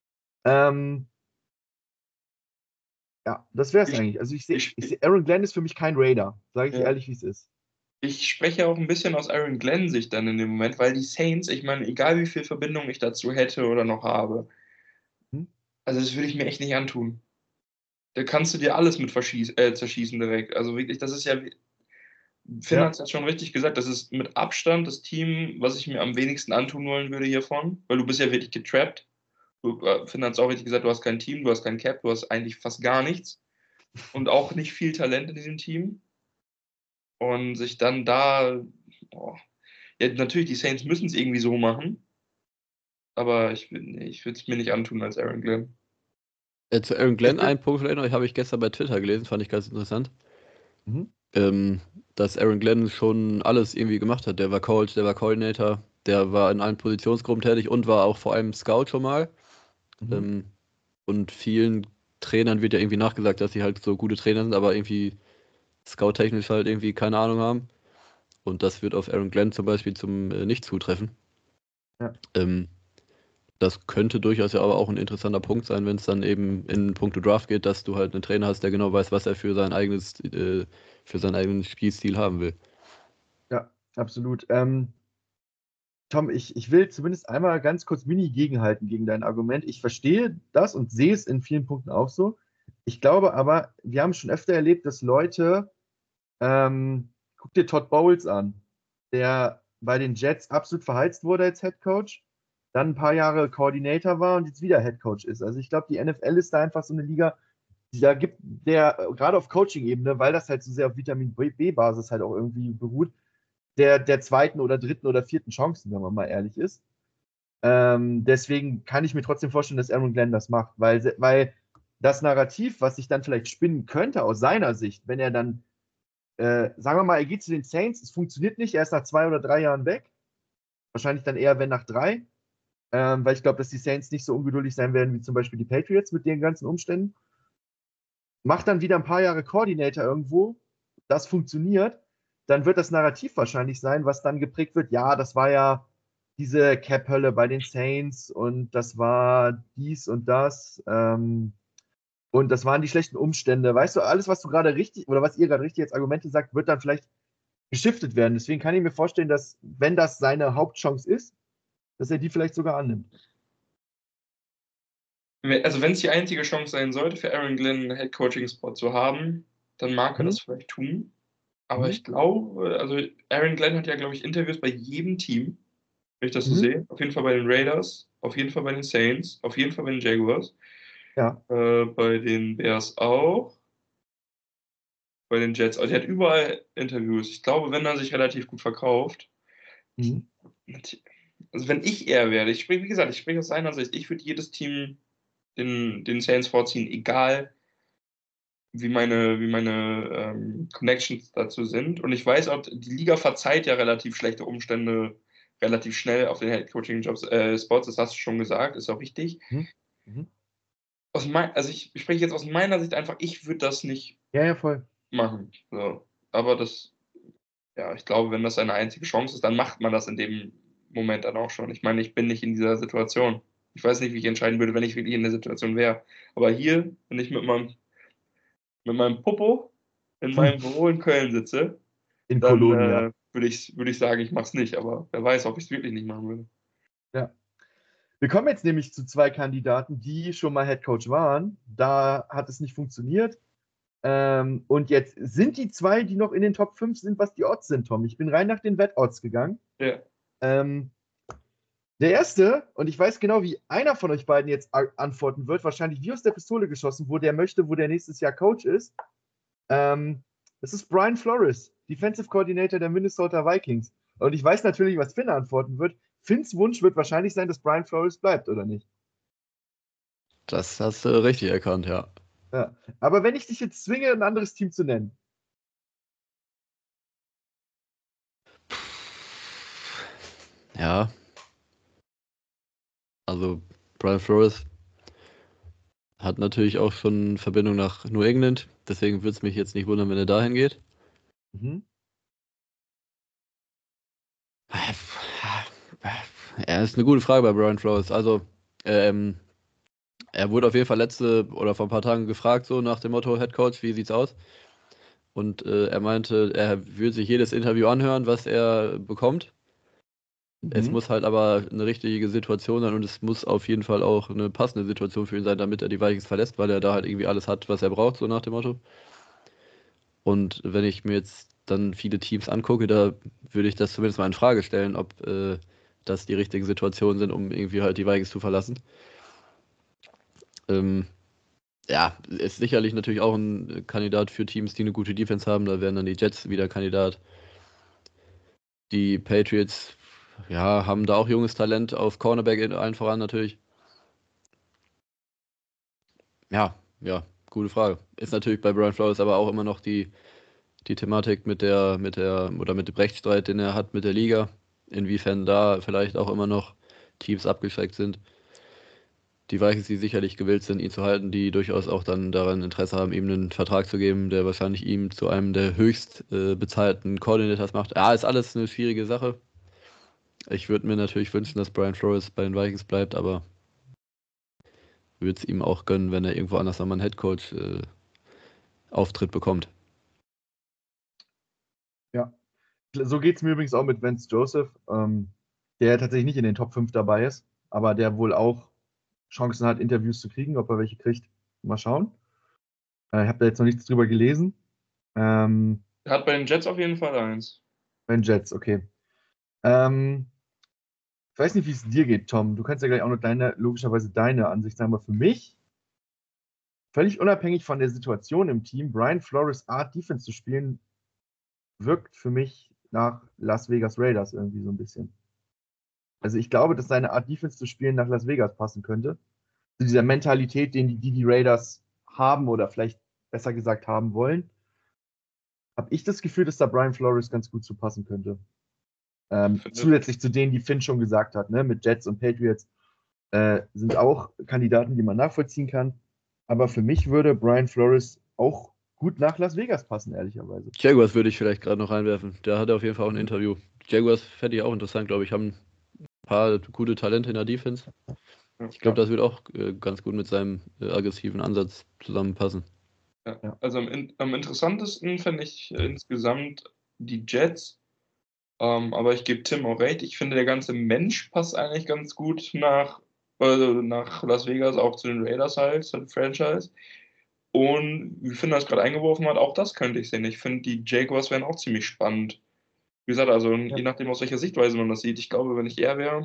Ja, das wäre es eigentlich. Also ich sehe, Aaron Glenn ist für mich kein Raider, sage ich ehrlich, wie es ist. Ich spreche auch ein bisschen aus Aaron Glenn Sicht dann in dem Moment, weil die Saints, ich meine, egal wie viel Verbindung ich dazu hätte oder noch habe, also das würde ich mir echt nicht antun. Da kannst du dir alles mit zerschießen direkt. Also wirklich, das ist ja, Finn hat es ja schon richtig gesagt, das ist mit Abstand das Team, was ich mir am wenigsten antun wollen würde hiervon, weil du bist ja wirklich getrappt. Finn hat es auch richtig gesagt, du hast kein Team, du hast kein Cap, du hast eigentlich fast gar nichts und auch nicht viel Talent in diesem Team. Und sich dann ja, natürlich, die Saints müssen es irgendwie so machen, aber ich würde es mir nicht antun als Aaron Glenn. Zu Aaron Glenn ein Punkt vielleicht noch, habe ich gestern bei Twitter gelesen, fand ich ganz interessant. Dass Aaron Glenn schon alles irgendwie gemacht hat. Der war Coach, der war Coordinator, der war in allen Positionsgruppen tätig und war auch vor allem Scout schon mal. Und vielen Trainern wird ja irgendwie nachgesagt, dass sie halt so gute Trainer sind, aber irgendwie scout-technisch halt irgendwie keine Ahnung haben. Und das wird auf Aaron Glenn zum Beispiel nicht zutreffen. Ja. Das könnte durchaus ja aber auch ein interessanter Punkt sein, wenn es dann eben in puncto Draft geht, dass du halt einen Trainer hast, der genau weiß, was er für seinen eigenen Spielstil haben will. Ja, absolut. Tom, ich will zumindest einmal ganz kurz mini gegenhalten gegen dein Argument. Ich verstehe das und sehe es in vielen Punkten auch so. Ich glaube aber, wir haben schon öfter erlebt, dass Leute, guck dir Todd Bowles an, der bei den Jets absolut verheizt wurde als Head Coach, dann ein paar Jahre Coordinator war und jetzt wieder Head Coach ist. Also ich glaube, die NFL ist da einfach so eine Liga, da gibt der, gerade auf Coaching-Ebene, weil das halt so sehr auf Vitamin B-Basis halt auch irgendwie beruht, der zweiten oder dritten oder vierten Chancen, wenn man mal ehrlich ist. Deswegen kann ich mir trotzdem vorstellen, dass Aaron Glenn das macht, weil das Narrativ, was sich dann vielleicht spinnen könnte aus seiner Sicht, wenn er dann, sagen wir mal, er geht zu den Saints, es funktioniert nicht, er ist nach 2 oder 3 Jahren weg, wahrscheinlich dann eher, wenn nach 3, weil ich glaube, dass die Saints nicht so ungeduldig sein werden wie zum Beispiel die Patriots mit den ganzen Umständen. Macht dann wieder ein paar Jahre Coordinator irgendwo, das funktioniert, dann wird das Narrativ wahrscheinlich sein, was dann geprägt wird, ja, das war ja diese Cap-Hölle bei den Saints und das war dies und das und das waren die schlechten Umstände. Weißt du, alles, was du gerade richtig oder was ihr gerade richtig als Argumente sagt, wird dann vielleicht geschiftet werden. Deswegen kann ich mir vorstellen, dass, wenn das seine Hauptchance ist, dass er die vielleicht sogar annimmt. Also wenn es die einzige Chance sein sollte, für Aaron Glenn einen Head-Coaching-Spot zu haben, dann mag er das vielleicht tun. Aber ich glaube, also Aaron Glenn hat ja, glaube ich, Interviews bei jedem Team wenn ich das so sehe. Auf jeden Fall bei den Raiders, auf jeden Fall bei den Saints, auf jeden Fall bei den Jaguars. Ja. Bei den Bears auch. Bei den Jets. Also, der hat überall Interviews. Ich glaube, wenn er sich relativ gut verkauft. Mhm. Also, wenn ich er wäre, wie gesagt, ich spreche aus seiner Sicht, ich würde jedes Team den Saints vorziehen, egal wie meine Connections dazu sind. Und ich weiß auch, die Liga verzeiht ja relativ schlechte Umstände relativ schnell auf den Headcoaching-Spots, das hast du schon gesagt, ist auch richtig. Mhm. Mhm. Also ich spreche jetzt aus meiner Sicht einfach, ich würde das nicht Ja, voll. machen. So. Aber ich glaube, wenn das eine einzige Chance ist, dann macht man das in dem Moment dann auch schon. Ich meine, ich bin nicht in dieser Situation. Ich weiß nicht, wie ich entscheiden würde, wenn ich wirklich in der Situation wäre. Aber hier, wenn ich mit meinem Popo in meinem Büro in Köln sitze, In dann Kolonia. würde ich sagen, ich mache es nicht. Aber wer weiß, ob ich es wirklich nicht machen würde. Ja. Wir kommen jetzt nämlich zu 2 Kandidaten, die schon mal Headcoach waren. Da hat es nicht funktioniert. Und jetzt sind die 2, die noch in den Top 5 sind, was die Odds sind, Tom. Ich bin rein nach den Wettodds gegangen. Ja. Der erste, und ich weiß genau, wie einer von euch beiden jetzt antworten wird, wahrscheinlich wie aus der Pistole geschossen, wo der möchte, wo der nächstes Jahr Coach ist. Das ist Brian Flores, Defensive Coordinator der Minnesota Vikings. Und ich weiß natürlich, was Finn antworten wird. Finns Wunsch wird wahrscheinlich sein, dass Brian Flores bleibt, oder nicht? Das hast du richtig erkannt, ja. Ja. Aber wenn ich dich jetzt zwinge, ein anderes Team zu nennen. Ja. Also Brian Flores hat natürlich auch schon Verbindung nach New England. Deswegen würde es mich jetzt nicht wundern, wenn er dahin geht. Mhm. Ja, ist eine gute Frage bei Brian Flores. Also, er wurde auf jeden Fall vor ein paar Tagen gefragt, so nach dem Motto Head Coach, wie sieht's aus? Und er meinte, er würde sich jedes Interview anhören, was er bekommt. Es muss halt aber eine richtige Situation sein und es muss auf jeden Fall auch eine passende Situation für ihn sein, damit er die Vikings verlässt, weil er da halt irgendwie alles hat, was er braucht, so nach dem Motto. Und wenn ich mir jetzt dann viele Teams angucke, da würde ich das zumindest mal in Frage stellen, ob das die richtigen Situationen sind, um irgendwie halt die Vikings zu verlassen. Ja, ist sicherlich natürlich auch ein Kandidat für Teams, die eine gute Defense haben. Da wären dann die Jets wieder Kandidat. Die Patriots, ja, haben da auch junges Talent auf Cornerback allen voran natürlich. Ja, gute Frage. Ist natürlich bei Brian Flores aber auch immer noch die Thematik mit dem Rechtsstreit, den er hat mit der Liga. Inwiefern da vielleicht auch immer noch Teams abgeschreckt sind. Die Vikings, die sicherlich gewillt sind, ihn zu halten, die durchaus auch dann daran Interesse haben, ihm einen Vertrag zu geben, der wahrscheinlich ihm zu einem der höchst bezahlten Coordinators macht. Ja, ist alles eine schwierige Sache. Ich würde mir natürlich wünschen, dass Brian Flores bei den Vikings bleibt, aber würde es ihm auch gönnen, wenn er irgendwo anders nochmal einen Headcoach-Auftritt bekommt. Ja. So geht es mir übrigens auch mit Vance Joseph, der tatsächlich nicht in den Top 5 dabei ist, aber der wohl auch Chancen hat, Interviews zu kriegen. Ob er welche kriegt, mal schauen. Ich habe da jetzt noch nichts drüber gelesen. Er hat bei den Jets auf jeden Fall eins. Bei den Jets, okay. Ich weiß nicht, wie es dir geht, Tom. Du kannst ja gleich auch noch logischerweise deine Ansicht sagen, aber für mich, völlig unabhängig von der Situation im Team, Brian Flores Art Defense zu spielen, wirkt für mich nach Las Vegas Raiders irgendwie so ein bisschen. Also ich glaube, dass seine Art Defense zu spielen nach Las Vegas passen könnte. Zu dieser Mentalität, die Raiders haben oder vielleicht besser gesagt haben wollen, habe ich das Gefühl, dass da Brian Flores ganz gut zu passen könnte. Zusätzlich zu denen, die Finn schon gesagt hat, ne, mit Jets und Patriots, sind auch Kandidaten, die man nachvollziehen kann. Aber für mich würde Brian Flores auch gut nach Las Vegas passen, ehrlicherweise. Jaguars würde ich vielleicht gerade noch reinwerfen. Da hat er auf jeden Fall auch ein Interview. Jaguars fände ich auch interessant, glaube ich. Haben ein paar gute Talente in der Defense. Ich glaube, das wird auch ganz gut mit seinem aggressiven Ansatz zusammenpassen. Ja. Also am interessantesten finde ich insgesamt die Jets. Aber ich gebe Tim auch recht. Ich finde, der ganze Mensch passt eigentlich ganz gut nach Las Vegas, auch zu den Raiders halt, zu der Franchise. Und wie Finn das gerade eingeworfen hat, auch das könnte ich sehen. Ich finde, die Jaguars wären auch ziemlich spannend. Wie gesagt, also Ja. je nachdem, aus welcher Sichtweise man das sieht. Ich glaube, wenn ich er wäre,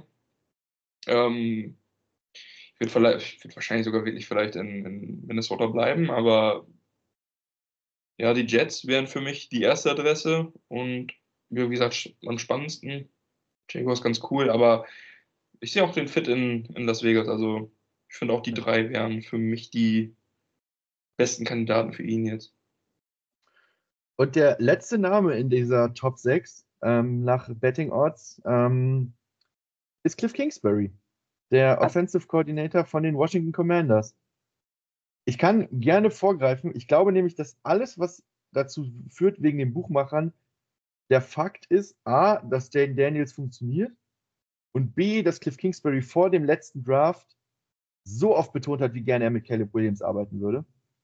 ich würde wahrscheinlich sogar wirklich vielleicht in Minnesota bleiben, aber ja, die Jets wären für mich die erste Adresse und wie gesagt, am spannendsten. Jaguars ganz cool, aber ich sehe auch den Fit in Las Vegas. Also ich finde auch die drei wären für mich die besten Kandidaten für ihn jetzt. Und der letzte Name in dieser Top 6 nach Betting Odds ist Cliff Kingsbury, der Offensive Coordinator von den Washington Commanders. Ich kann gerne vorgreifen. Ich glaube nämlich, dass alles, was dazu führt, wegen den Buchmachern, der Fakt ist, A, dass Jaden Daniels funktioniert und B, dass Cliff Kingsbury vor dem letzten Draft so oft betont hat, wie gerne er mit Caleb Williams arbeiten würde.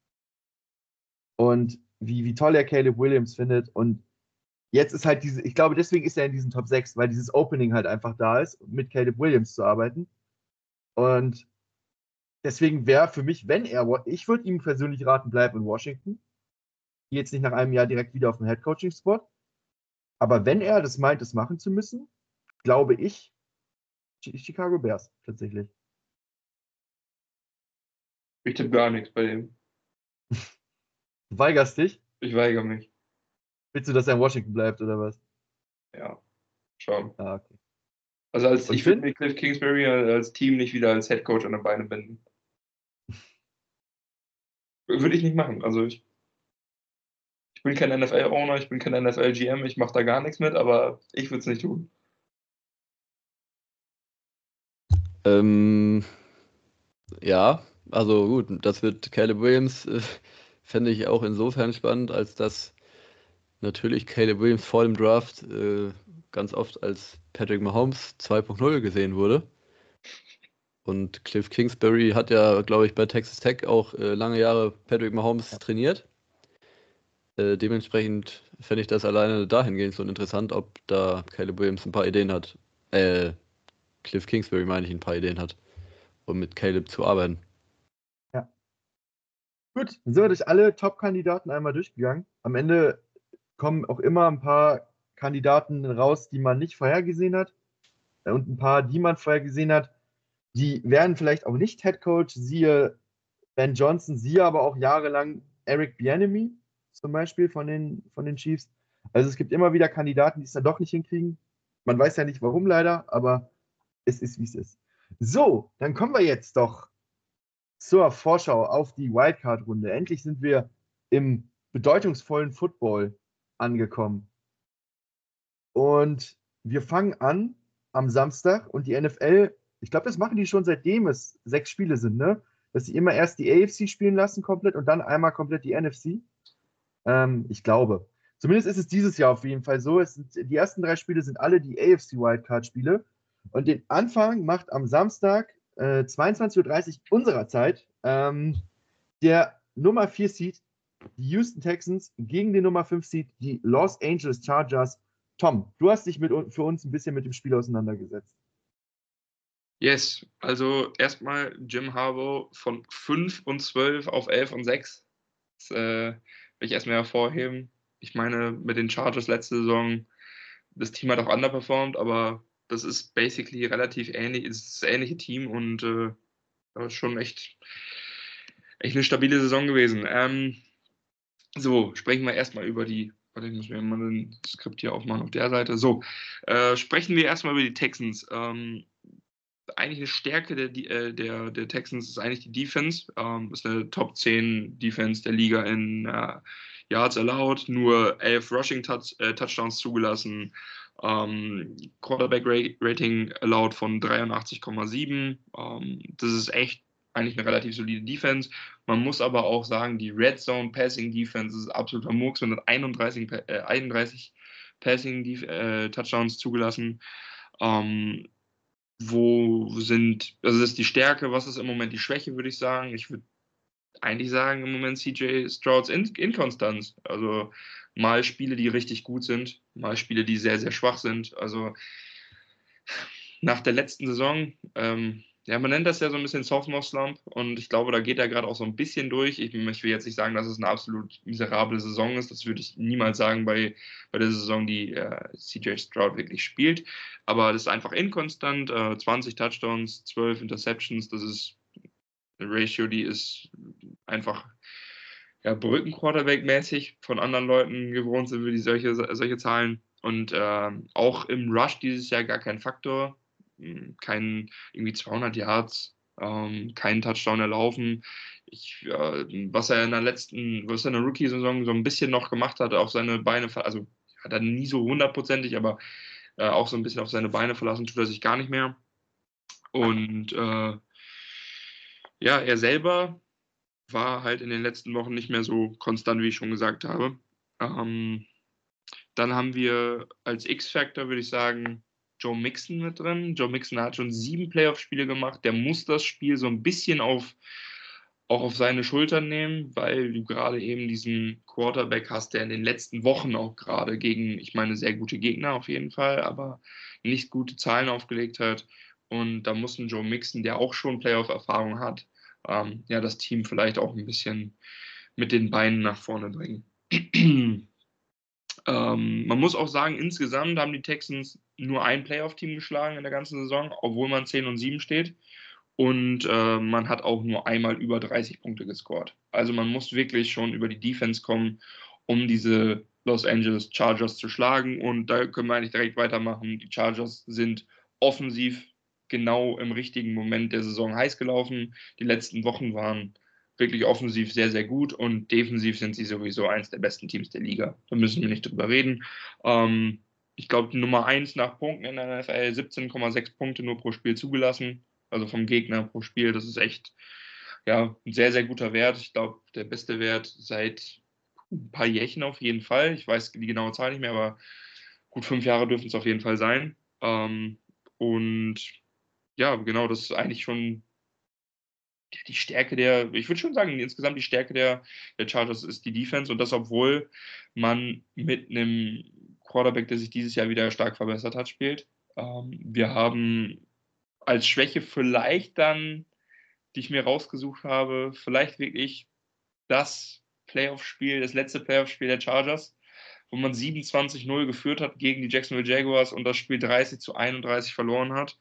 Und wie toll er Caleb Williams findet. Und jetzt ist halt ich glaube, deswegen ist er in diesen Top 6, weil dieses Opening halt einfach da ist, mit Caleb Williams zu arbeiten. Und deswegen wäre für mich, ich würde ihm persönlich raten, bleib in Washington. Geh jetzt nicht nach einem Jahr direkt wieder auf den Head-Coaching-Spot. Aber wenn er das meint, es machen zu müssen, glaube ich, Chicago Bears tatsächlich. Ich tippe gar nichts bei dem. Du weigerst dich? Ich weigere mich. Willst du, dass er in Washington bleibt, oder was? Ja, schon. Ah, okay. Also Und ich würde mir Cliff Kingsbury als Team nicht wieder als Headcoach an der Beine binden. Würde ich nicht machen. Also ich bin kein NFL-Owner, ich bin kein NFL-GM, ich mache da gar nichts mit, aber ich würde es nicht tun. Ja, also gut, das wird Caleb Williams, fände ich auch insofern spannend, als dass natürlich Caleb Williams vor dem Draft ganz oft als Patrick Mahomes 2.0 gesehen wurde. Und Cliff Kingsbury hat ja, glaube ich, bei Texas Tech auch lange Jahre Patrick Mahomes trainiert. Dementsprechend fände ich das alleine dahingehend so interessant, ob da Caleb Williams ein paar Ideen hat. Cliff Kingsbury, meine ich, ein paar Ideen hat, um mit Caleb zu arbeiten. Ja. Gut, dann sind wir durch alle Top-Kandidaten einmal durchgegangen. Am Ende kommen auch immer ein paar Kandidaten raus, die man nicht vorhergesehen hat. Und ein paar, die man vorhergesehen hat. Die werden vielleicht auch nicht Headcoach, siehe Ben Johnson, siehe aber auch jahrelang Eric Bieniemy zum Beispiel von den Chiefs. Also es gibt immer wieder Kandidaten, die es dann doch nicht hinkriegen. Man weiß ja nicht warum leider, aber es ist, wie es ist. So, dann kommen wir jetzt doch zur Vorschau auf die Wildcard-Runde. Endlich sind wir im bedeutungsvollen Football angekommen. Und wir fangen an am Samstag und die NFL, ich glaube, das machen die schon seitdem es 6 Spiele sind, ne? Dass sie immer erst die AFC spielen lassen komplett und dann einmal komplett die NFC. Ich glaube. Zumindest ist es dieses Jahr auf jeden Fall so. Die ersten 3 Spiele sind alle die AFC Wildcard-Spiele. Und den Anfang macht am Samstag 22:30 Uhr unserer Zeit der Nummer 4 Seed, die Houston Texans, gegen den Nummer 5 Seed, die Los Angeles Chargers. Tom, du hast dich für uns ein bisschen mit dem Spiel auseinandergesetzt. Yes, also erstmal Jim Harbaugh von 5-12 auf 11-6. Das will ich erstmal hervorheben. Ich meine, mit den Chargers letzte Saison, das Team hat auch underperformed, aber das ist basically relativ ähnlich, ist das ähnliche Team und das ist schon echt eine stabile Saison gewesen. So, sprechen wir erstmal über warte, ich muss mir mal ein Skript hier aufmachen auf der Seite. So, sprechen wir erstmal über die Texans. Eigentlich eine Stärke der Texans ist eigentlich die Defense. Ist eine Top 10 Defense der Liga in Yards allowed, nur 11 Rushing Touchdowns zugelassen, Quarterback Rating allowed von 83,7. Das ist echt eigentlich eine relativ solide Defense. Man muss aber auch sagen, die Red Zone Passing Defense ist absoluter Murks mit 31 Passing Touchdowns zugelassen. Das ist die Stärke, was ist im Moment die Schwäche, würde ich sagen. Ich würde eigentlich sagen, im Moment CJ Strouds Inkonstanz. Also mal Spiele, die richtig gut sind, mal Spiele, die sehr, sehr schwach sind. Also nach der letzten Saison, ja, man nennt das ja so ein bisschen Sophomore-Slump und ich glaube, da geht er gerade auch so ein bisschen durch. Ich will jetzt nicht sagen, dass es eine absolut miserable Saison ist. Das würde ich niemals sagen bei der Saison, die CJ Stroud wirklich spielt. Aber das ist einfach inkonstant. 20 Touchdowns, 12 Interceptions, das ist eine Ratio, die ist einfach ja, Brücken-Quarterback-mäßig von anderen Leuten gewohnt sind wir die solche Zahlen. Und auch im Rush dieses Jahr gar kein Faktor. Kein irgendwie 200 Yards, keinen Touchdown erlaufen. Was er in der Rookie-Saison so ein bisschen noch gemacht hat, auf seine Beine, also hat er nie so hundertprozentig, aber auch so ein bisschen auf seine Beine verlassen, tut er sich gar nicht mehr. Und ja, er selber war halt in den letzten Wochen nicht mehr so konstant, wie ich schon gesagt habe. Dann haben wir als X-Factor, würde ich sagen, Joe Mixon mit drin. Joe Mixon hat schon 7 Playoff-Spiele gemacht. Der muss das Spiel so ein bisschen auch auf seine Schultern nehmen, weil du gerade eben diesen Quarterback hast, der in den letzten Wochen auch gerade gegen, ich meine, sehr gute Gegner auf jeden Fall, aber nicht gute Zahlen aufgelegt hat. Und da muss ein Joe Mixon, der auch schon Playoff-Erfahrung hat, ja, das Team vielleicht auch ein bisschen mit den Beinen nach vorne bringen. Man muss auch sagen, insgesamt haben die Texans nur ein Playoff-Team geschlagen in der ganzen Saison, obwohl man 10-7 steht. Und man hat auch nur einmal über 30 Punkte gescored. Also man muss wirklich schon über die Defense kommen, um diese Los Angeles Chargers zu schlagen. Und da können wir eigentlich direkt weitermachen. Die Chargers sind offensiv genau im richtigen Moment der Saison heiß gelaufen. Die letzten Wochen waren wirklich offensiv sehr, sehr gut und defensiv sind sie sowieso eins der besten Teams der Liga. Da müssen wir nicht drüber reden. Ich glaube, Nummer 1 nach Punkten in der NFL, 17,6 Punkte nur pro Spiel zugelassen, also vom Gegner pro Spiel. Das ist echt ja, ein sehr, sehr guter Wert. Ich glaube, der beste Wert seit ein paar Jährchen auf jeden Fall. Ich weiß die genaue Zahl nicht mehr, aber gut 5 Jahre dürfen es auf jeden Fall sein. Und ja, genau, das ist eigentlich schon die Stärke ich würde schon sagen, insgesamt die Stärke der Chargers ist die Defense und das, obwohl man mit einem Quarterback, der sich dieses Jahr wieder stark verbessert hat, spielt. Wir haben als Schwäche vielleicht dann, die ich mir rausgesucht habe, vielleicht wirklich das letzte Playoff-Spiel der Chargers, wo man 27-0 geführt hat gegen die Jacksonville Jaguars und das Spiel 30-31 verloren hat.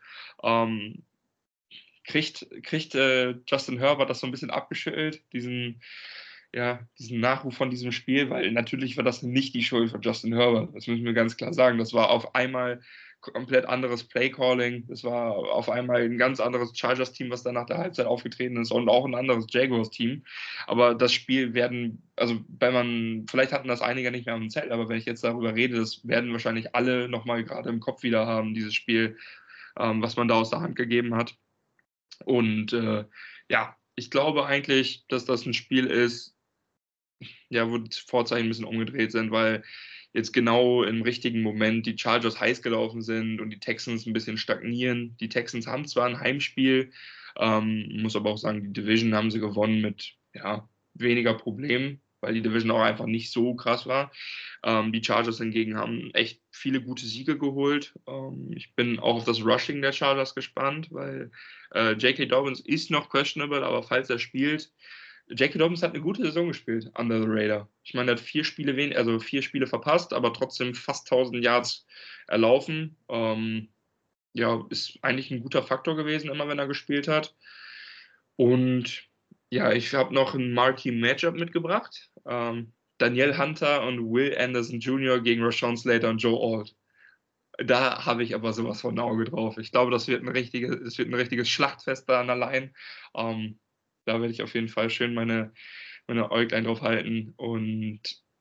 Kriegt Justin Herbert das so ein bisschen abgeschüttelt, diesen Nachruf von diesem Spiel, weil natürlich war das nicht die Schuld von Justin Herbert. Das müssen wir ganz klar sagen. Das war auf einmal komplett anderes Playcalling. Das war auf einmal ein ganz anderes Chargers-Team, was dann nach der Halbzeit aufgetreten ist und auch ein anderes Jaguars-Team. Aber das Spiel vielleicht hatten das einige nicht mehr am Zettel, aber wenn ich jetzt darüber rede, das werden wahrscheinlich alle nochmal gerade im Kopf wieder haben, dieses Spiel, was man da aus der Hand gegeben hat. Und ja, ich glaube eigentlich, dass das ein Spiel ist, ja, wo die Vorzeichen ein bisschen umgedreht sind, weil jetzt genau im richtigen Moment die Chargers heiß gelaufen sind und die Texans ein bisschen stagnieren. Die Texans haben zwar ein Heimspiel, muss aber auch sagen, die Division haben sie gewonnen mit weniger Problemen, weil die Division auch einfach nicht so krass war. Die Chargers hingegen haben echt viele gute Siege geholt. Ich bin auch auf das Rushing der Chargers gespannt, weil J.K. Dobbins ist noch questionable, aber falls er spielt, J.K. Dobbins hat eine gute Saison gespielt, under the radar. Ich meine, er hat 4 Spiele verpasst, aber trotzdem fast 1000 Yards erlaufen. Ist eigentlich ein guter Faktor gewesen, immer wenn er gespielt hat. Und ja, ich habe noch ein Marquee-Matchup mitgebracht. Danielle Hunter und Will Anderson Jr. gegen Rashawn Slater und Joe Alt. Da habe ich aber sowas von ein Auge drauf. Ich glaube, es wird ein richtiges Schlachtfest da an der Line. Da werde ich auf jeden Fall schön meine Äuglein drauf halten. Und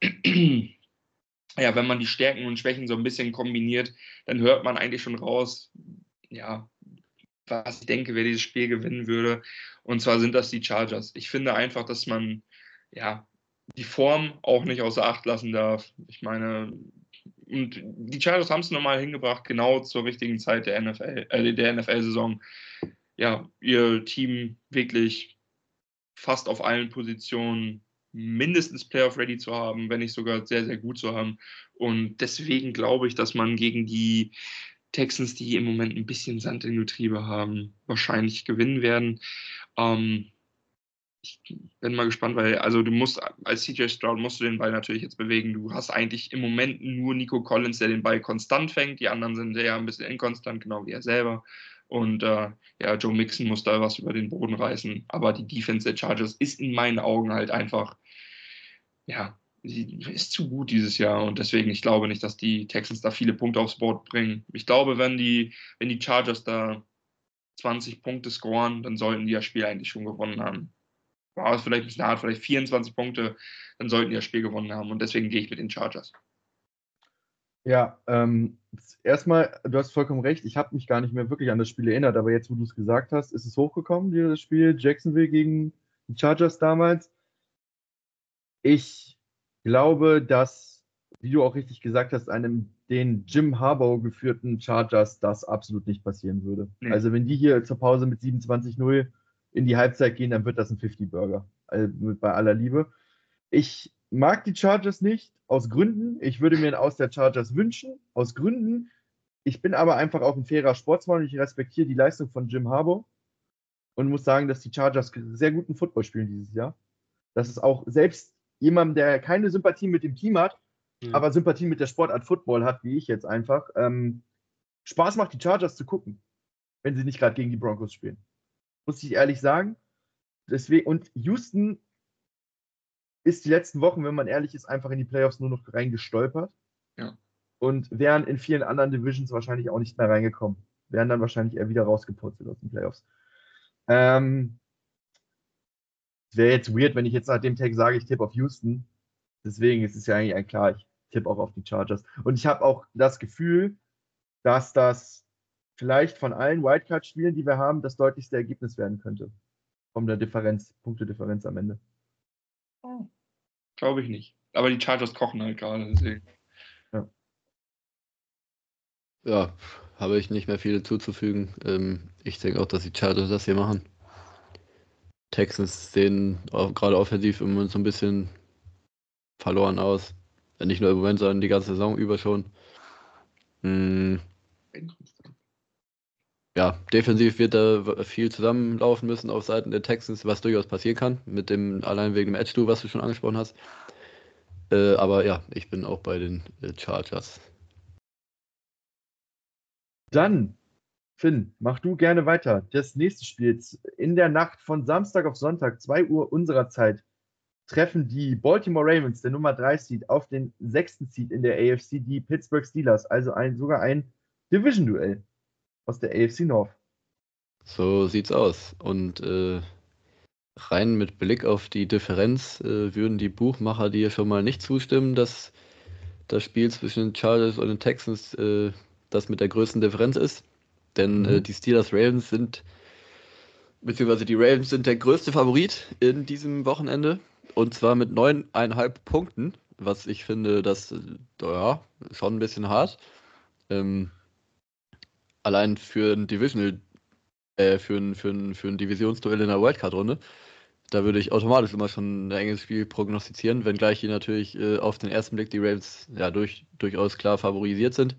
ja, wenn man die Stärken und Schwächen so ein bisschen kombiniert, dann hört man eigentlich schon raus, ja, was ich denke, wer dieses Spiel gewinnen würde. Und zwar sind das die Chargers. Ich finde einfach, dass man die Form auch nicht außer Acht lassen darf. Ich meine, und die Chargers haben es nochmal hingebracht, genau zur richtigen Zeit der NFL-Saison. Ja, ihr Team wirklich fast auf allen Positionen mindestens Playoff-ready zu haben, wenn nicht sogar sehr, sehr gut zu haben. Und deswegen glaube ich, dass man gegen die Texans, die im Moment ein bisschen Sand im Getriebe haben, wahrscheinlich gewinnen werden. Ich bin mal gespannt, weil also du musst als CJ Stroud musst du den Ball natürlich jetzt bewegen. Du hast eigentlich im Moment nur Nico Collins, der den Ball konstant fängt. Die anderen sind eher ein bisschen inkonstant, genau wie er selber. Und Joe Mixon muss da was über den Boden reißen. Aber die Defense der Chargers ist in meinen Augen halt einfach, sie ist zu gut dieses Jahr. Und deswegen, ich glaube nicht, dass die Texans da viele Punkte aufs Board bringen. Ich glaube, wenn die Chargers da 20 Punkte scoren, dann sollten die das Spiel eigentlich schon gewonnen haben. War es vielleicht ein bisschen hart, vielleicht 24 Punkte, dann sollten die das Spiel gewonnen haben. Und deswegen gehe ich mit den Chargers. Ja, erstmal, du hast vollkommen recht, ich habe mich gar nicht mehr wirklich an das Spiel erinnert, aber jetzt, wo du es gesagt hast, ist es hochgekommen, das Spiel Jacksonville gegen die Chargers damals. Ich glaube, dass, wie du auch richtig gesagt hast, den Jim Harbaugh geführten Chargers das absolut nicht passieren würde. Nee. Also wenn die hier zur Pause mit 27-0 in die Halbzeit gehen, dann wird das ein 50-Burger. Also bei aller Liebe. Ich mag die Chargers nicht, aus Gründen. Ich würde mir einen Aus der Chargers wünschen, aus Gründen. Ich bin aber einfach auch ein fairer Sportsmann und ich respektiere die Leistung von Jim Harbaugh und muss sagen, dass die Chargers sehr guten Football spielen dieses Jahr. Das ist auch selbst jemand, der keine Sympathie mit dem Team hat, aber Sympathie mit der Sportart Football hat, wie ich jetzt einfach, Spaß macht, die Chargers zu gucken, wenn sie nicht gerade gegen die Broncos spielen. Muss ich ehrlich sagen. Deswegen, und Houston ist die letzten Wochen, wenn man ehrlich ist, einfach in die Playoffs nur noch reingestolpert. Ja. Und wären in vielen anderen Divisions wahrscheinlich auch nicht mehr reingekommen. Wären dann wahrscheinlich eher wieder rausgepurzelt aus den Playoffs. Wäre jetzt weird, wenn ich jetzt nach dem Tag sage, ich tippe auf Houston. Deswegen ist es ja eigentlich klar, ich tippe auch auf die Chargers. Und ich habe auch das Gefühl, dass das vielleicht von allen Wildcard-Spielen, die wir haben, das deutlichste Ergebnis werden könnte. Von der Punktedifferenz am Ende. Glaube ich nicht. Aber die Chargers kochen halt gerade, deswegen. Ja, habe ich nicht mehr viel zuzufügen. Ich denke auch, dass die Chargers das hier machen. Texans sehen auch gerade offensiv im Moment so ein bisschen verloren aus. Nicht nur im Moment, sondern die ganze Saison über schon. Ja, defensiv wird da viel zusammenlaufen müssen auf Seiten der Texans, was durchaus passieren kann, allein wegen dem Edge-Duel, was du schon angesprochen hast. Aber ja, ich bin auch bei den Chargers. Dann, Finn, mach du gerne weiter. Das nächste Spiel, in der Nacht von Samstag auf Sonntag, 2 Uhr unserer Zeit, treffen die Baltimore Ravens, der Nummer 3 Seed, auf den 6. Seed in der AFC, die Pittsburgh Steelers. Also sogar ein Division-Duell aus der AFC North. So sieht's aus. Und rein mit Blick auf die Differenz würden die Buchmacher dir schon mal nicht zustimmen, dass das Spiel zwischen den Chargers und den Texans das mit der größten Differenz ist. Denn die Steelers Ravens beziehungsweise die Ravens sind der größte Favorit in diesem Wochenende. Und zwar mit 9,5 Punkten, was ich finde, das schon ein bisschen hart. Allein für ein für ein Divisionsduell in der Wildcard-Runde. Da würde ich automatisch immer schon ein enges Spiel prognostizieren, wenngleich hier natürlich auf den ersten Blick die Ravens durchaus klar favorisiert sind.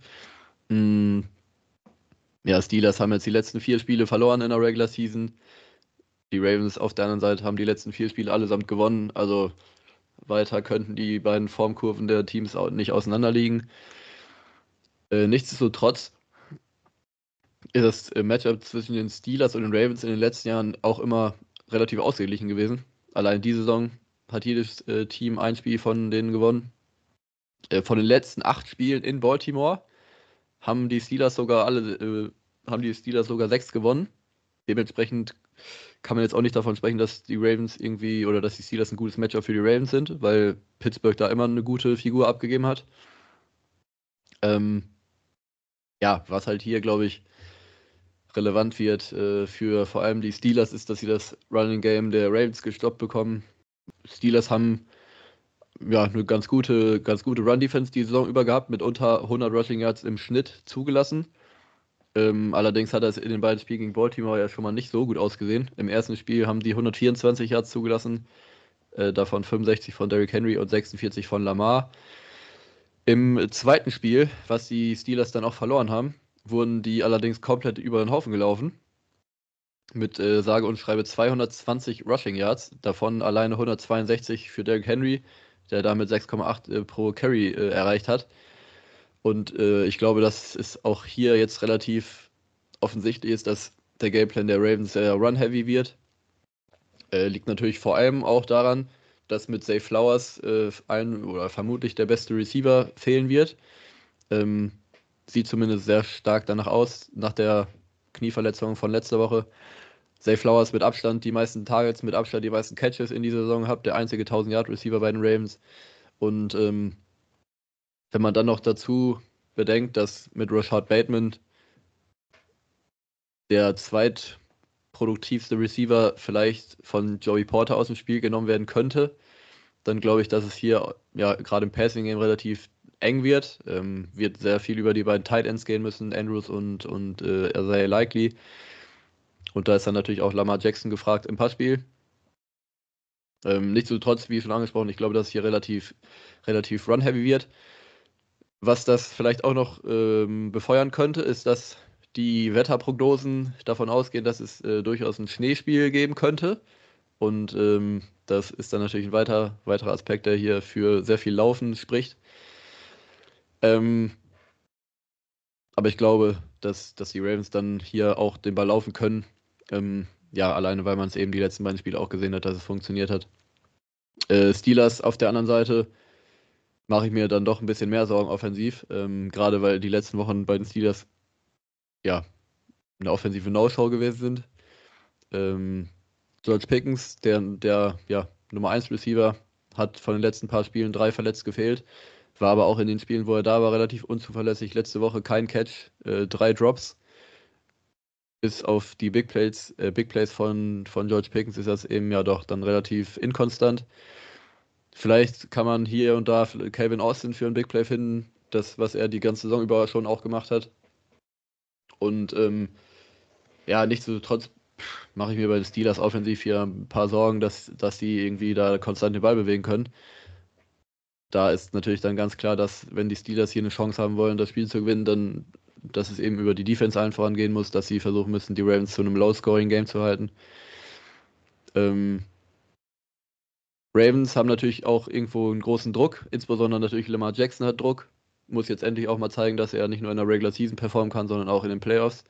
Steelers haben jetzt die letzten 4 Spiele verloren in der Regular Season. Die Ravens auf der anderen Seite haben die letzten 4 Spiele allesamt gewonnen. Also weiter könnten die beiden Formkurven der Teams auch nicht auseinanderliegen. Nichtsdestotrotz ist das Matchup zwischen den Steelers und den Ravens in den letzten Jahren auch immer relativ ausgeglichen gewesen. Allein diese Saison hat jedes Team ein Spiel von denen gewonnen. Von den letzten 8 Spielen in Baltimore haben die Steelers sogar 6 gewonnen. Dementsprechend kann man jetzt auch nicht davon sprechen, dass die Ravens dass die Steelers ein gutes Matchup für die Ravens sind, weil Pittsburgh da immer eine gute Figur abgegeben hat. Was halt hier, glaube ich, relevant wird für vor allem die Steelers, ist, dass sie das Running Game der Ravens gestoppt bekommen. Steelers haben eine ganz gute Run-Defense die Saison über gehabt, mit unter 100 Rushing Yards im Schnitt zugelassen. Allerdings hat das in den beiden Spielen gegen Baltimore ja schon mal nicht so gut ausgesehen. Im ersten Spiel haben die 124 Yards zugelassen, davon 65 von Derrick Henry und 46 von Lamar. Im zweiten Spiel, was die Steelers dann auch verloren haben, wurden die allerdings komplett über den Haufen gelaufen. Mit sage und schreibe 220 Rushing Yards, davon alleine 162 für Derrick Henry, der damit 6,8 pro Carry erreicht hat. Und ich glaube, dass es auch hier jetzt relativ offensichtlich ist, dass der Gameplan der Ravens sehr run-heavy wird. Liegt natürlich vor allem auch daran, dass mit Zay Flowers ein oder vermutlich der beste Receiver fehlen wird. Sieht zumindest sehr stark danach aus, nach der Knieverletzung von letzter Woche. Zay Flowers mit Abstand die meisten Targets, mit Abstand die meisten Catches in dieser Saison hat, der einzige 1000-Yard-Receiver bei den Ravens. Und wenn man dann noch dazu bedenkt, dass mit Rashad Bateman der zweitproduktivste Receiver vielleicht von Joey Porter aus dem Spiel genommen werden könnte, dann glaube ich, dass es hier ja gerade im Passing-Game relativ eng wird. Wird sehr viel über die beiden Tight Ends gehen müssen, Andrews und Isaiah Likely. Und da ist dann natürlich auch Lamar Jackson gefragt im Passspiel. Nichtsdestotrotz, wie schon angesprochen, ich glaube, dass es hier relativ run-heavy wird. Was das vielleicht auch noch befeuern könnte, ist, dass die Wetterprognosen davon ausgehen, dass es durchaus ein Schneespiel geben könnte. Und das ist dann natürlich ein weiterer Aspekt, der hier für sehr viel Laufen spricht. Aber ich glaube, dass die Ravens dann hier auch den Ball laufen können. Ja, alleine, weil man es eben die letzten beiden Spiele auch gesehen hat, dass es funktioniert hat. Steelers auf der anderen Seite mache ich mir dann doch ein bisschen mehr Sorgen offensiv. Gerade weil die letzten Wochen bei den Steelers ja eine offensive No-Show gewesen sind. George Pickens, der ja, Nummer 1 Receiver, hat von den letzten paar Spielen 3 verletzt gefehlt. War aber auch in den Spielen, wo er da war, relativ unzuverlässig. Letzte Woche kein Catch, 3 Drops. Bis auf die Big Plays von George Pickens ist das eben ja doch dann relativ inkonstant. Vielleicht kann man hier und da Calvin Austin für einen Big Play finden, das, was er die ganze Saison über schon auch gemacht hat. Und ja, nichtsdestotrotz mache ich mir bei den Steelers offensiv hier ein paar Sorgen, dass die irgendwie da konstant den Ball bewegen können. Da ist natürlich dann ganz klar, dass wenn die Steelers hier eine Chance haben wollen, das Spiel zu gewinnen, dann, dass es eben über die Defense allen vorangehen muss, dass sie versuchen müssen, die Ravens zu einem Low-Scoring-Game zu halten. Ravens haben natürlich auch irgendwo einen großen Druck, insbesondere natürlich Lamar Jackson hat Druck. Muss jetzt endlich auch mal zeigen, dass er nicht nur in der Regular Season performen kann, sondern auch in den Playoffs.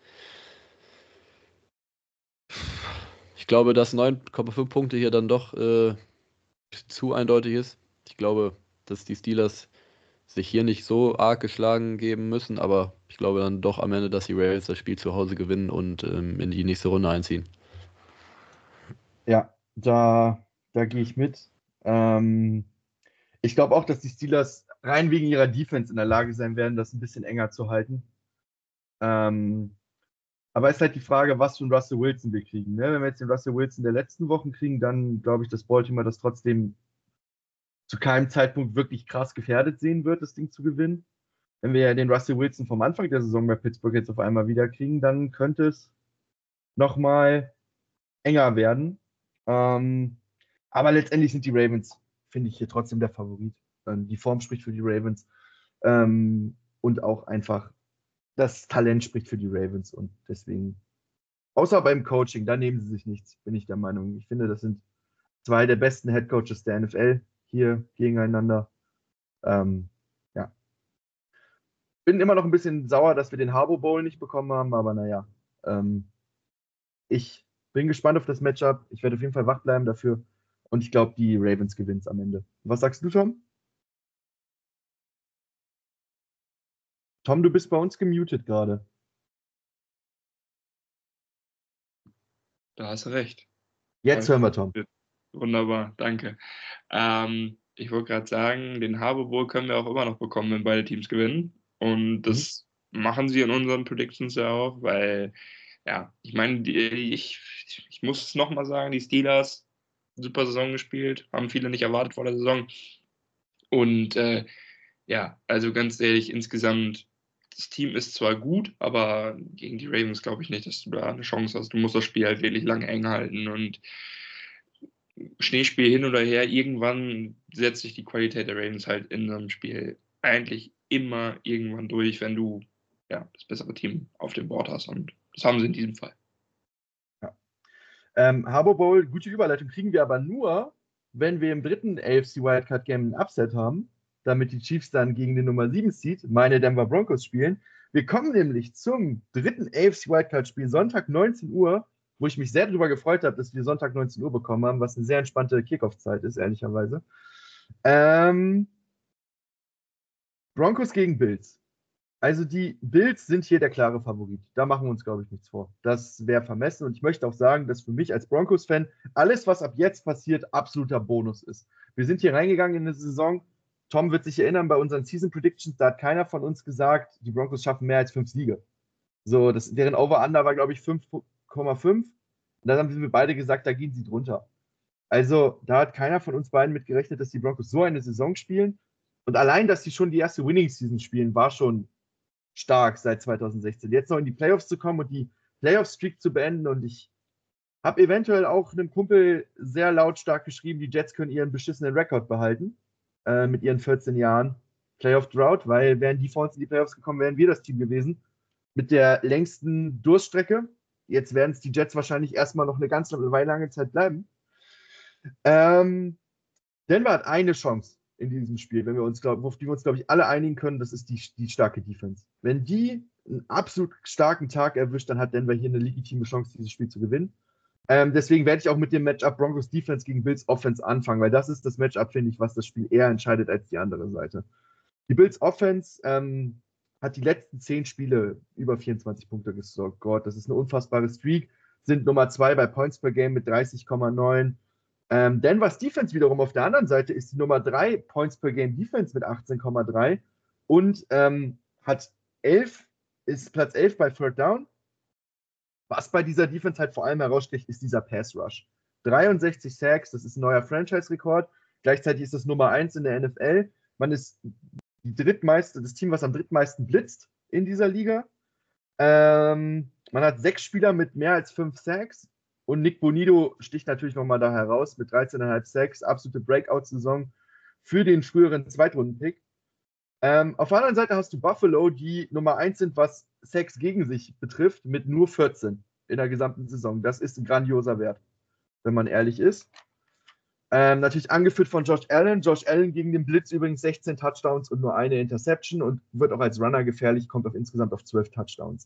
Ich glaube, dass 9,5 Punkte hier dann doch zu eindeutig ist. Ich glaube, dass die Steelers sich hier nicht so arg geschlagen geben müssen, aber ich glaube dann doch am Ende, dass die Ravens das Spiel zu Hause gewinnen und in die nächste Runde einziehen. Ja, da gehe ich mit. Ich glaube auch, dass die Steelers rein wegen ihrer Defense in der Lage sein werden, das ein bisschen enger zu halten. Aber es ist halt die Frage, was für einen Russell Wilson wir kriegen. Ne? Wenn wir jetzt den Russell Wilson der letzten Wochen kriegen, dann glaube ich, dass Baltimore das trotzdem zu keinem Zeitpunkt wirklich krass gefährdet sehen wird, das Ding zu gewinnen. Wenn wir ja den Russell Wilson vom Anfang der Saison bei Pittsburgh jetzt auf einmal wieder kriegen, dann könnte es nochmal enger werden. Aber letztendlich sind die Ravens, finde ich, hier trotzdem der Favorit. Die Form spricht für die Ravens. Und auch einfach das Talent spricht für die Ravens. Und deswegen, außer beim Coaching, da nehmen sie sich nichts, bin ich der Meinung. Ich finde, das sind 2 der besten Headcoaches der NFL hier gegeneinander. Ja. Bin immer noch ein bisschen sauer, dass wir den Harbaugh Bowl nicht bekommen haben, aber naja. Ich bin gespannt auf das Matchup. Ich werde auf jeden Fall wach bleiben dafür. Und ich glaube, die Ravens gewinnen es am Ende. Was sagst du, Tom? Tom, du bist bei uns gemutet gerade. Da hast du recht. Jetzt hören wir Tom. Wunderbar, danke. Ich wollte gerade sagen, den Harbaugh Bowl können wir auch immer noch bekommen, wenn beide Teams gewinnen. Und das machen sie in unseren Predictions ja auch, weil, ja, ich meine, ich muss es nochmal sagen, die Steelers, super Saison gespielt, haben viele nicht erwartet vor der Saison. Und ja, also ganz ehrlich, insgesamt, das Team ist zwar gut, aber gegen die Ravens glaube ich nicht, dass du da eine Chance hast. Du musst das Spiel halt wirklich lange eng halten und Schneespiel hin oder her, irgendwann setzt sich die Qualität der Ravens halt in so einem Spiel eigentlich immer irgendwann durch, wenn du das bessere Team auf dem Board hast. Und das haben sie in diesem Fall. Harbour Bowl, gute Überleitung, kriegen wir aber nur, wenn wir im dritten AFC Wildcard Game ein Upset haben, damit die Chiefs dann gegen den Nummer 7 Seed, meine Denver Broncos, spielen. Wir kommen nämlich zum dritten AFC Wildcard Spiel, Sonntag 19 Uhr, wo ich mich sehr darüber gefreut habe, dass wir Sonntag 19 Uhr bekommen haben, was eine sehr entspannte Kickoff-Zeit ist, ehrlicherweise. Broncos gegen Bills. Also die Bills sind hier der klare Favorit. Da machen wir uns, glaube ich, nichts vor. Das wäre vermessen. Und ich möchte auch sagen, dass für mich als Broncos-Fan alles, was ab jetzt passiert, absoluter Bonus ist. Wir sind hier reingegangen in eine Saison. Tom wird sich erinnern, bei unseren Season Predictions, da hat keiner von uns gesagt, die Broncos schaffen mehr als 5 Siege. So, deren Over-Under war, glaube ich, 5,5. Und dann haben wir beide gesagt, da gehen sie drunter. Also da hat keiner von uns beiden mit gerechnet, dass die Broncos so eine Saison spielen. Und allein, dass sie schon die erste Winning-Season spielen, war schon stark seit 2016. Jetzt noch in die Playoffs zu kommen und die Playoff-Streak zu beenden, und ich habe eventuell auch einem Kumpel sehr lautstark geschrieben, die Jets können ihren beschissenen Rekord behalten mit ihren 14 Jahren Playoff-Drought, weil wären die vor uns in die Playoffs gekommen, wären wir das Team gewesen mit der längsten Durststrecke. Jetzt werden es die Jets wahrscheinlich erstmal noch eine ganz lange Zeit bleiben. Denver hat eine Chance in diesem Spiel, auf die wir uns, glaube ich, alle einigen können, das ist die starke Defense. Wenn die einen absolut starken Tag erwischt, dann hat Denver hier eine legitime Chance, dieses Spiel zu gewinnen. Deswegen werde ich auch mit dem Matchup Broncos Defense gegen Bills Offense anfangen, weil das ist das Matchup, finde ich, was das Spiel eher entscheidet als die andere Seite. Die Bills Offense hat die letzten 10 Spiele über 24 Punkte gescored. Das ist eine unfassbare Streak. Sind Nummer 2 bei Points per Game mit 30,9. Denver's Defense wiederum auf der anderen Seite ist die Nummer 3 Points per Game Defense mit 18,3 und ist Platz 11 bei Third Down. Was bei dieser Defense halt vor allem heraussticht, ist dieser Pass Rush. 63 Sacks, das ist ein neuer Franchise-Rekord. Gleichzeitig ist das Nummer 1 in der NFL. Man ist das Team, was am drittmeisten blitzt in dieser Liga. Man hat 6 Spieler mit mehr als 5 Sacks. Und Nick Bonito sticht natürlich nochmal da heraus mit 13,5 Sacks. Absolute Breakout-Saison für den früheren Zweitrunden-Pick. Auf der anderen Seite hast du Buffalo, die Nummer 1 sind, was Sacks gegen sich betrifft, mit nur 14 in der gesamten Saison. Das ist ein grandioser Wert, wenn man ehrlich ist. Natürlich angeführt von Josh Allen. Josh Allen gegen den Blitz übrigens 16 Touchdowns und nur eine Interception und wird auch als Runner gefährlich, kommt insgesamt auf 12 Touchdowns.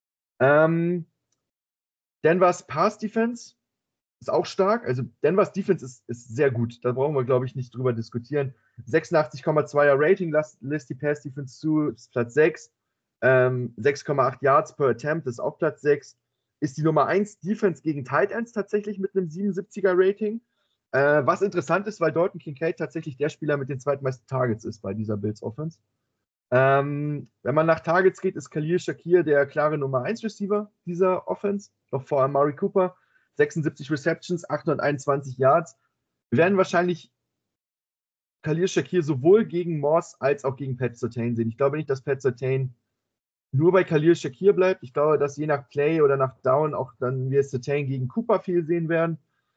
Denver's Pass-Defense ist auch stark. Also Denver's Defense ist sehr gut. Da brauchen wir, glaube ich, nicht drüber diskutieren. 86,2er Rating lässt die Pass-Defense zu, ist Platz 6. 6,8 Yards per Attempt ist auch Platz 6. Ist die Nummer 1 Defense gegen Tight Ends tatsächlich mit einem 77er Rating. Was interessant ist, weil Dalton Kincaid tatsächlich der Spieler mit den zweitmeisten Targets ist bei dieser Bills Offense. Wenn man nach Targets geht, ist Khalil Shakir der klare Nummer 1 Receiver dieser Offense. Noch vor Amari Cooper. 76 Receptions, 821 Yards. Wir werden wahrscheinlich Khalil Shakir sowohl gegen Moss als auch gegen Pat Surtain sehen. Ich glaube nicht, dass Pat Surtain nur bei Khalil Shakir bleibt. Ich glaube, dass je nach Play oder nach Down auch dann wir Surtain gegen Cooper viel sehen werden.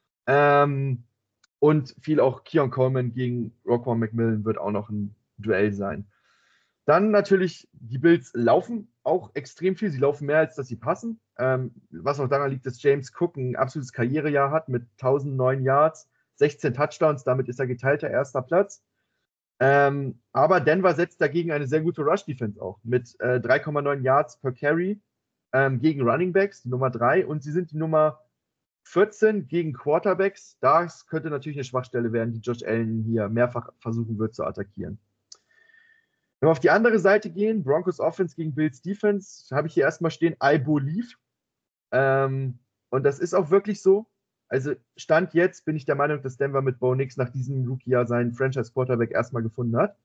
Und viel auch Keon Coleman gegen Roquan McMillan wird auch noch ein Duell sein. Dann natürlich, die Bills laufen auch extrem viel. Sie laufen mehr, als dass sie passen. Was auch daran liegt, dass James Cook ein absolutes Karrierejahr hat mit 1009 Yards, 16 Touchdowns. Damit ist er geteilter erster Platz. Aber Denver setzt dagegen eine sehr gute Rush-Defense auch mit 3,9 Yards per Carry gegen Running Backs, die Nummer 3. Und sie sind die Nummer 14 gegen Quarterbacks. Das könnte natürlich eine Schwachstelle werden, die Josh Allen hier mehrfach versuchen wird zu attackieren. Wenn wir auf die andere Seite gehen, Broncos Offense gegen Bills Defense, habe ich hier erstmal stehen, I believe. Und das ist auch wirklich so. Also Stand jetzt bin ich der Meinung, dass Denver mit Bo Nix nach diesem Rookie-Jahr seinen Franchise-Quarterback erstmal gefunden hat.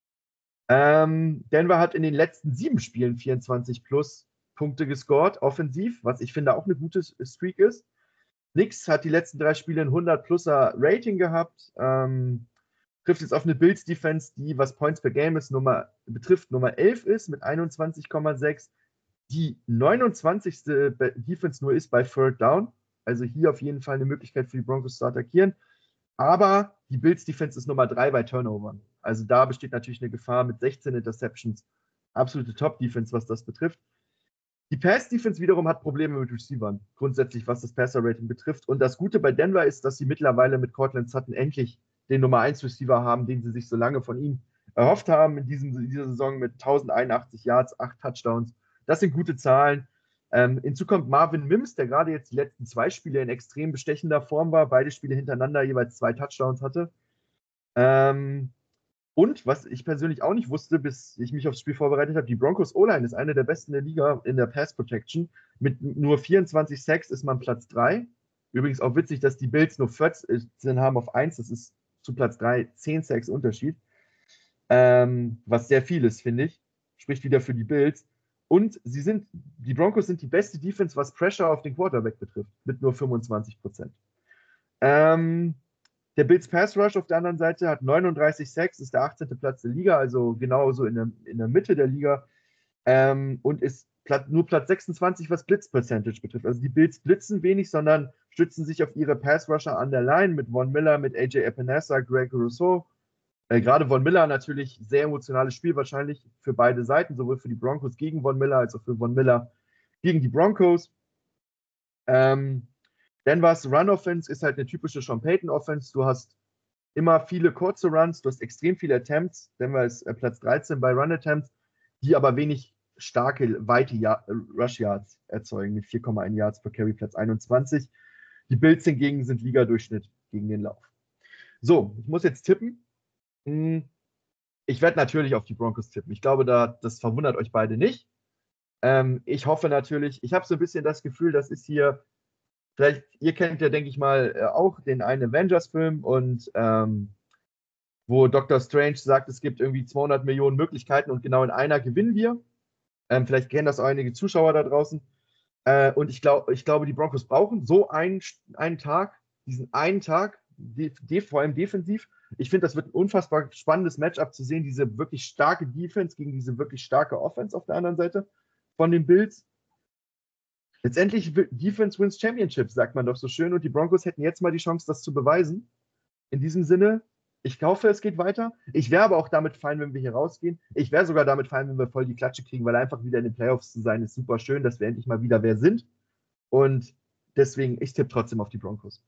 Denver hat in den letzten 7 Spielen 24 plus Punkte gescored, offensiv, was ich finde auch eine gute Streak ist. Nix hat die letzten 3 Spiele ein 100-pluser Rating gehabt. Trifft jetzt auf eine Bills-Defense, die, was Points per Game betrifft, Nummer 11 ist mit 21,6. Die 29. Defense nur ist bei Third Down. Also hier auf jeden Fall eine Möglichkeit für die Broncos zu attackieren. Aber die Bills-Defense ist Nummer 3 bei Turnovern. Also da besteht natürlich eine Gefahr mit 16 Interceptions absolute Top-Defense, was das betrifft. Die Pass-Defense wiederum hat Probleme mit Receivern, grundsätzlich, was das Passer-Rating betrifft. Und das Gute bei Denver ist, dass sie mittlerweile mit Courtland Sutton endlich den Nummer 1 Receiver haben, den sie sich so lange von ihm erhofft haben in dieser Saison mit 1081 Yards, 8 Touchdowns. Das sind gute Zahlen. Hinzu kommt Marvin Mims, der gerade jetzt die letzten 2 Spiele in extrem bestechender Form war, beide Spiele hintereinander jeweils 2 Touchdowns hatte. Und was ich persönlich auch nicht wusste, bis ich mich aufs Spiel vorbereitet habe, die Broncos O-Line ist eine der besten der Liga in der Pass Protection. Mit nur 24 Sacks ist man Platz 3. Übrigens auch witzig, dass die Bills nur 14 haben auf 1. Das ist zu Platz 3 10 Sacks Unterschied. Was sehr viel ist, finde ich. Spricht wieder für die Bills. Und die Broncos sind die beste Defense, was Pressure auf den Quarterback betrifft, mit nur 25%. Der Bills Pass Rush auf der anderen Seite hat 39 Sacks, ist der 18. Platz der Liga, also genauso in der Mitte der Liga. Und ist nur Platz 26, was Blitz Percentage betrifft. Also die Bills blitzen wenig, sondern stützen sich auf ihre Pass Rusher an der Line mit Von Miller, mit AJ Epinesa, Greg Rousseau. Gerade Von Miller natürlich sehr emotionales Spiel wahrscheinlich für beide Seiten, sowohl für die Broncos gegen Von Miller als auch für Von Miller gegen die Broncos. Denvers Run-Offense ist halt eine typische Sean Payton-Offense. Du hast immer viele kurze Runs, du hast extrem viele Attempts. Denver ist Platz 13 bei Run-Attempts, die aber wenig starke, weite Rush-Yards erzeugen, mit 4,1 Yards per Carry, Platz 21. Die Bills hingegen sind Liga-Durchschnitt gegen den Lauf. So, ich muss jetzt tippen. Ich werde natürlich auf die Broncos tippen. Ich glaube, das verwundert euch beide nicht. Ich hoffe natürlich, ich habe so ein bisschen das Gefühl, das ist hier, vielleicht, ihr kennt ja, denke ich mal, auch den einen Avengers-Film und wo Dr. Strange sagt, es gibt irgendwie 200 Millionen Möglichkeiten und genau in einer gewinnen wir. Vielleicht kennen das auch einige Zuschauer da draußen. Und ich glaube, die Broncos brauchen so einen Tag, diesen einen Tag, vor allem defensiv. Ich finde, das wird ein unfassbar spannendes Matchup zu sehen, diese wirklich starke Defense gegen diese wirklich starke Offense auf der anderen Seite von den Bills. Letztendlich, Defense wins Championships, sagt man doch so schön, und die Broncos hätten jetzt mal die Chance, das zu beweisen. In diesem Sinne, ich hoffe, es geht weiter. Ich wäre aber auch damit fein, wenn wir hier rausgehen. Ich wäre sogar damit fein, wenn wir voll die Klatsche kriegen, weil einfach wieder in den Playoffs zu sein, ist super schön, dass wir endlich mal wieder wer sind. Und deswegen, ich tippe trotzdem auf die Broncos.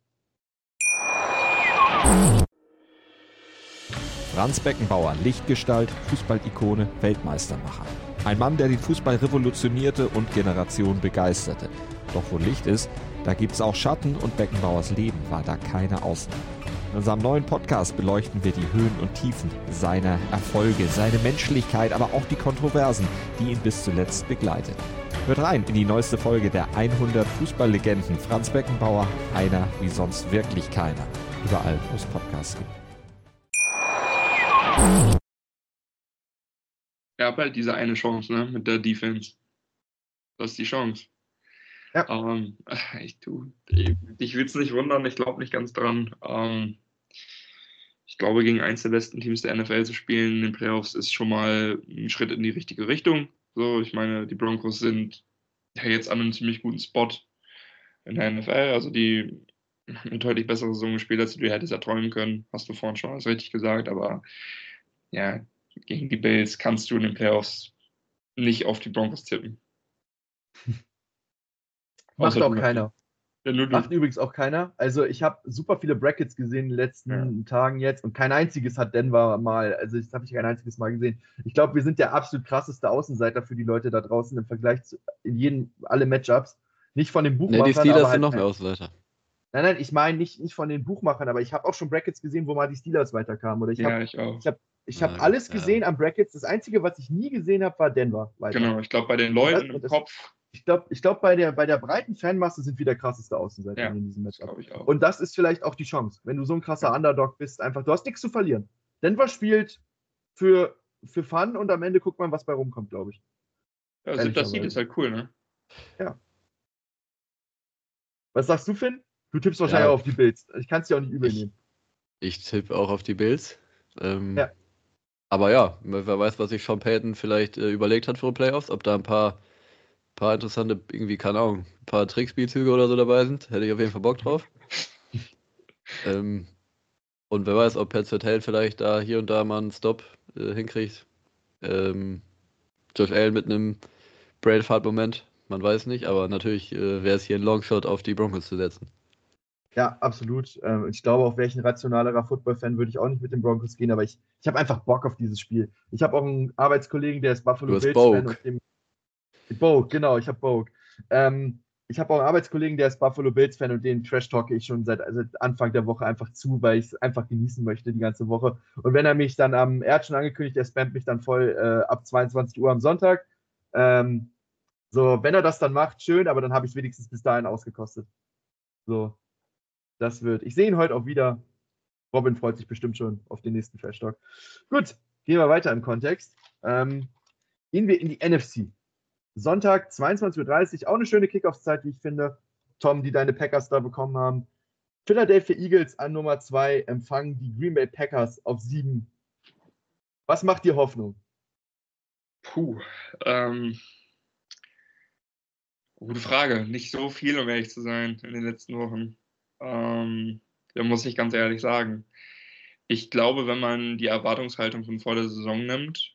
Franz Beckenbauer, Lichtgestalt, Fußballikone, Weltmeistermacher. Ein Mann, der den Fußball revolutionierte und Generationen begeisterte. Doch wo Licht ist, da gibt's auch Schatten und Beckenbauers Leben war da keine Ausnahme. In unserem neuen Podcast beleuchten wir die Höhen und Tiefen seiner Erfolge, seine Menschlichkeit, aber auch die Kontroversen, die ihn bis zuletzt begleiteten. Hört rein in die neueste Folge der 100 Fußballlegenden. Franz Beckenbauer, einer wie sonst wirklich keiner. Überall, wo es Podcasts gibt. Er hat halt diese eine Chance, ne, mit der Defense. Das ist die Chance. Ja. Ich will es nicht wundern, ich glaube nicht ganz dran. Ich glaube, gegen eins der besten Teams der NFL zu spielen in den Playoffs ist schon mal ein Schritt in die richtige Richtung. So, ich meine, die Broncos sind ja jetzt an einem ziemlich guten Spot in der NFL. Also die eine deutlich bessere Saison gespielt, als du dir hättest erträumen können. Hast du vorhin schon alles richtig gesagt, aber ja, gegen die Bills kannst du in den Playoffs nicht auf die Broncos tippen. Macht auch keiner. Ja, Macht übrigens auch keiner. Also ich habe super viele Brackets gesehen in den letzten Tagen jetzt und kein einziges hat Denver mal, also das habe ich kein einziges Mal gesehen. Ich glaube, wir sind der absolut krasseste Außenseiter für die Leute da draußen im Vergleich zu alle Matchups. Nicht von den Buchmachern. Die Steelers aber sind noch mehr Außenseiter. Nein, ich meine nicht von den Buchmachern, aber ich habe auch schon Brackets gesehen, wo mal die Steelers weiterkamen. Oder ich habe alles gesehen am Brackets. Das Einzige, was ich nie gesehen habe, war Denver weiter. Genau, ich glaube, bei den Leuten im Kopf. Ich glaube, bei der breiten Fanmasse sind wir der krasseste Außenseiter in diesem Matchup. Ich auch. Und das ist vielleicht auch die Chance, wenn du so ein krasser Underdog bist, einfach, du hast nichts zu verlieren. Denver spielt für Fun und am Ende guckt man, was bei rumkommt, glaube ich. Ja, 7. Seed ist halt cool, ne? Ja. Was sagst du, Finn? Du tippst wahrscheinlich auch auf die Bills. Ich kann es dir auch nicht übel nehmen. Ich tippe auch auf die Bills. Ja. Aber ja, wer weiß, was sich Sean Payton vielleicht überlegt hat für Playoffs, ob da ein paar interessante, irgendwie, keine Ahnung, ein paar Trickspielzüge oder so dabei sind. Hätte ich auf jeden Fall Bock drauf. Und wer weiß, ob Pat Surtain vielleicht da hier und da mal einen Stop hinkriegt. Josh Allen mit einem Braveheart-Moment, man weiß nicht, aber natürlich wäre es hier ein Longshot auf die Broncos zu setzen. Ja, absolut. Ich glaube, auch wäre ich ein rationalerer Football-Fan, würde ich auch nicht mit den Broncos gehen, aber ich habe einfach Bock auf dieses Spiel. Ich habe auch einen Arbeitskollegen, der ist Buffalo Du hast Bills-Fan Bogue. und dem Bogue, genau, ich habe Bogue. Ich habe auch einen Arbeitskollegen, der ist Buffalo Bills-Fan und den Trash-talke ich schon seit Anfang der Woche einfach zu, weil ich es einfach genießen möchte die ganze Woche. Und wenn er mich dann er hat schon angekündigt, er spammt mich dann voll ab 22 Uhr am Sonntag. So, wenn er das dann macht, schön, aber dann habe ich es wenigstens bis dahin ausgekostet. So, ich sehe ihn heute auch wieder. Robin freut sich bestimmt schon auf den nächsten Trash Talk. Gut, gehen wir weiter im Kontext. Gehen wir in die NFC. Sonntag, 22:30 Uhr, auch eine schöne Kickoff-Zeit, wie ich finde. Tom, die deine Packers da bekommen haben. Philadelphia Eagles an Nummer 2 empfangen die Green Bay Packers auf 7. Was macht dir Hoffnung? Gute Frage. Nicht so viel, um ehrlich zu sein, in den letzten Wochen. Da muss ich ganz ehrlich sagen. Ich glaube, wenn man die Erwartungshaltung von vor der Saison nimmt,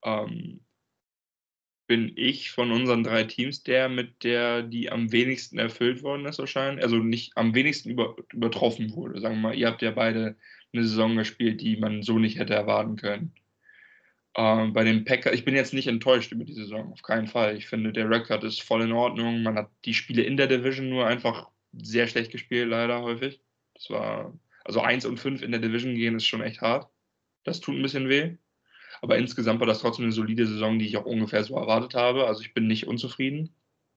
bin ich von unseren 3 Teams die am wenigsten erfüllt worden ist wahrscheinlich. Also nicht am wenigsten übertroffen wurde. Sagen wir mal, ihr habt ja beide eine Saison gespielt, die man so nicht hätte erwarten können. Bei den Packers, ich bin jetzt nicht enttäuscht über die Saison, auf keinen Fall. Ich finde, der Rekord ist voll in Ordnung. Man hat die Spiele in der Division nur einfach sehr schlecht gespielt, leider häufig. Also 1-5 in der Division gehen ist schon echt hart. Das tut ein bisschen weh. Aber insgesamt war das trotzdem eine solide Saison, die ich auch ungefähr so erwartet habe. Also ich bin nicht unzufrieden.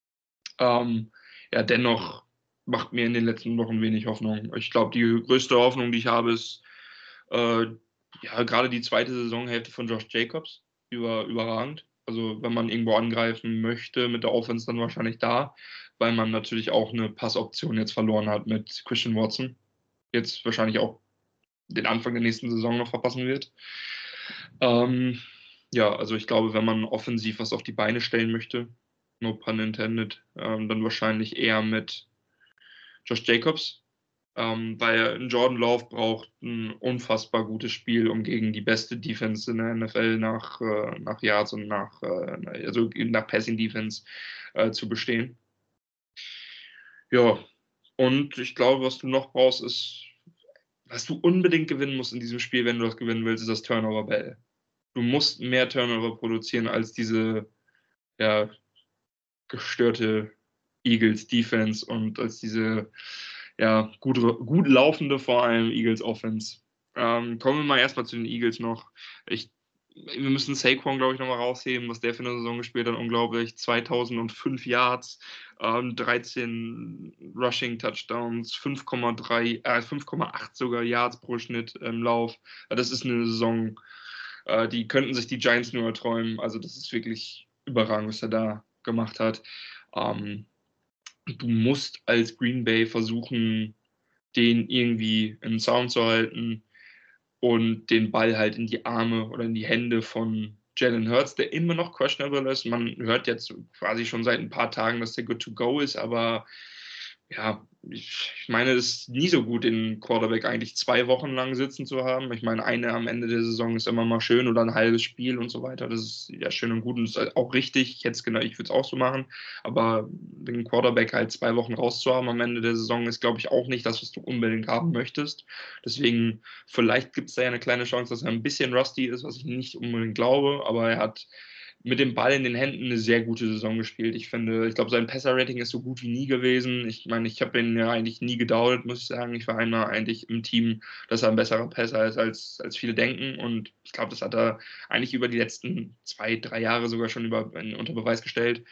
Dennoch macht mir in den letzten Wochen wenig Hoffnung. Ich glaube, die größte Hoffnung, die ich habe, ist gerade die zweite Saisonhälfte von Josh Jacobs. Überragend. Also wenn man irgendwo angreifen möchte mit der Offense, dann wahrscheinlich da, weil man natürlich auch eine Passoption jetzt verloren hat mit Christian Watson. Jetzt wahrscheinlich auch den Anfang der nächsten Saison noch verpassen wird. Also ich glaube, wenn man offensiv was auf die Beine stellen möchte, no pun intended, dann wahrscheinlich eher mit Josh Jacobs, weil ein Jordan Love braucht ein unfassbar gutes Spiel, um gegen die beste Defense in der NFL nach Yards und nach Passing Defense zu bestehen. Ja, und ich glaube, was du noch brauchst, ist, was du unbedingt gewinnen musst in diesem Spiel, wenn du das gewinnen willst, ist das Turnover-Battle. Du musst mehr Turnover produzieren als diese gestörte Eagles-Defense und als diese gut laufende, vor allem Eagles-Offense. Kommen wir mal erstmal zu den Eagles noch. Wir müssen Saquon, glaube ich, nochmal rausheben, was der für eine Saison gespielt hat. Unglaublich. 2005 Yards, 13 Rushing-Touchdowns, 5,8 sogar Yards pro Schnitt im Lauf. Das ist eine Saison, die könnten sich die Giants nur erträumen. Also das ist wirklich überragend, was er da gemacht hat. Du musst als Green Bay versuchen, den irgendwie im Zaum zu halten und den Ball halt in die Arme oder in die Hände von Jalen Hurts, der immer noch questionable ist. Man hört jetzt quasi schon seit ein paar Tagen, dass der good to go ist, aber ja, ich meine, es ist nie so gut, den Quarterback eigentlich 2 Wochen lang sitzen zu haben. Ich meine, eine am Ende der Saison ist immer mal schön oder ein halbes Spiel und so weiter. Das ist ja schön und gut und ist auch richtig. Ich würde es auch so machen. Aber den Quarterback halt 2 Wochen rauszuhaben am Ende der Saison ist, glaube ich, auch nicht das, was du unbedingt haben möchtest. Deswegen, vielleicht gibt es da ja eine kleine Chance, dass er ein bisschen rusty ist, was ich nicht unbedingt glaube. Aber er hat mit dem Ball in den Händen eine sehr gute Saison gespielt. Ich glaube, sein Passer-Rating ist so gut wie nie gewesen. Ich meine, ich habe ihn ja eigentlich nie gedoubtet, muss ich sagen. Ich war einmal eigentlich im Team, dass er ein besserer Passer ist, als viele denken. Und ich glaube, das hat er eigentlich über die letzten 2-3 Jahre sogar schon unter Beweis gestellt.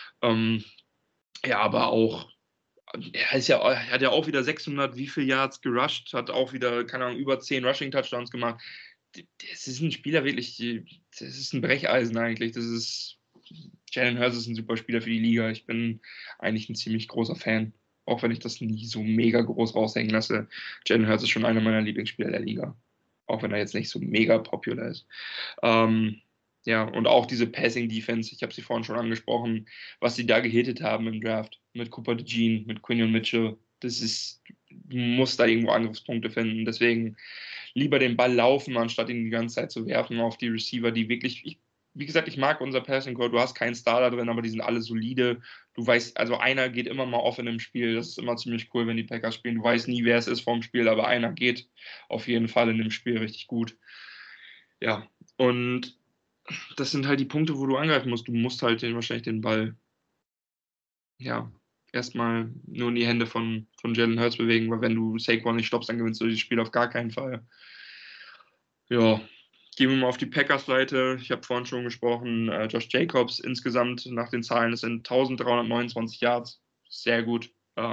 Aber auch er hat ja auch wieder 600 wie viel Yards gerusht, hat auch wieder, keine Ahnung, über 10 Rushing-Touchdowns gemacht. Das ist ein Spieler wirklich, das ist ein Brecheisen eigentlich. Jalen Hurts ist ein super Spieler für die Liga. Ich bin eigentlich ein ziemlich großer Fan, auch wenn ich das nie so mega groß raushängen lasse. Jalen Hurts ist schon einer meiner Lieblingsspieler der Liga, auch wenn er jetzt nicht so mega popular ist. Und auch diese Passing-Defense, ich habe sie vorhin schon angesprochen, was sie da gehittet haben im Draft mit Cooper DeJean, mit Quinion Mitchell. Du musst da irgendwo Angriffspunkte finden. Deswegen lieber den Ball laufen, anstatt ihn die ganze Zeit zu werfen auf die Receiver, die wirklich, wie gesagt, ich mag unser Passing Core. Du hast keinen Star da drin, aber die sind alle solide. Du weißt, also einer geht immer mal off in dem Spiel. Das ist immer ziemlich cool, wenn die Packers spielen. Du weißt nie, wer es ist vorm Spiel, aber einer geht auf jeden Fall in dem Spiel richtig gut. Ja, und das sind halt die Punkte, wo du angreifen musst. Du musst halt wahrscheinlich den Ball, ja, erstmal nur in die Hände von Jalen Hurts bewegen, weil wenn du Saquon nicht stoppst, dann gewinnst du das Spiel auf gar keinen Fall. Ja, gehen wir mal auf die Packers-Seite. Ich habe vorhin schon gesprochen, Josh Jacobs insgesamt nach den Zahlen, das sind 1329 Yards, sehr gut.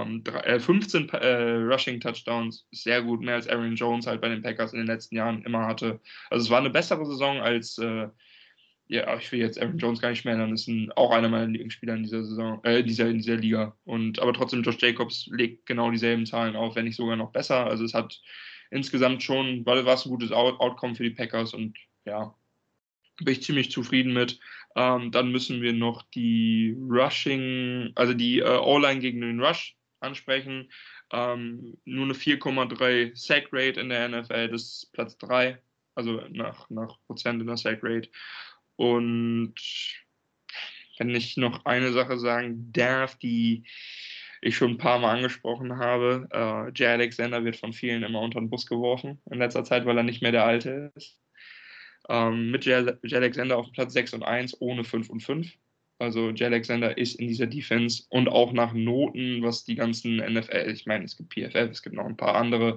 15 Rushing-Touchdowns, sehr gut, mehr als Aaron Jones halt bei den Packers in den letzten Jahren immer hatte. Also es war eine bessere Saison als, ja, ich will jetzt Aaron Jones gar nicht mehr nennen, das ist auch einer meiner Lieblingsspieler in dieser Saison, in dieser Liga. Aber trotzdem, Josh Jacobs legt genau dieselben Zahlen auf, wenn nicht sogar noch besser. Also es hat insgesamt schon, war es ein gutes Outcome für die Packers und ja, bin ich ziemlich zufrieden mit. Dann müssen wir noch die Rushing, also die O-Line gegen den Rush ansprechen. Nur eine 4,3 Sack Rate in der NFL, das ist Platz 3, also nach Prozent in der Sack Rate. Und wenn ich noch eine Sache sagen darf, die ich schon ein paar Mal angesprochen habe, Jay Alexander wird von vielen immer unter den Bus geworfen in letzter Zeit, weil er nicht mehr der Alte ist. Mit Jay Alexander auf Platz 6 und 1, ohne 5 und 5. Also Jay Alexander ist in dieser Defense und auch nach Noten, was die ganzen NFL, ich meine, es gibt PFF, es gibt noch ein paar andere,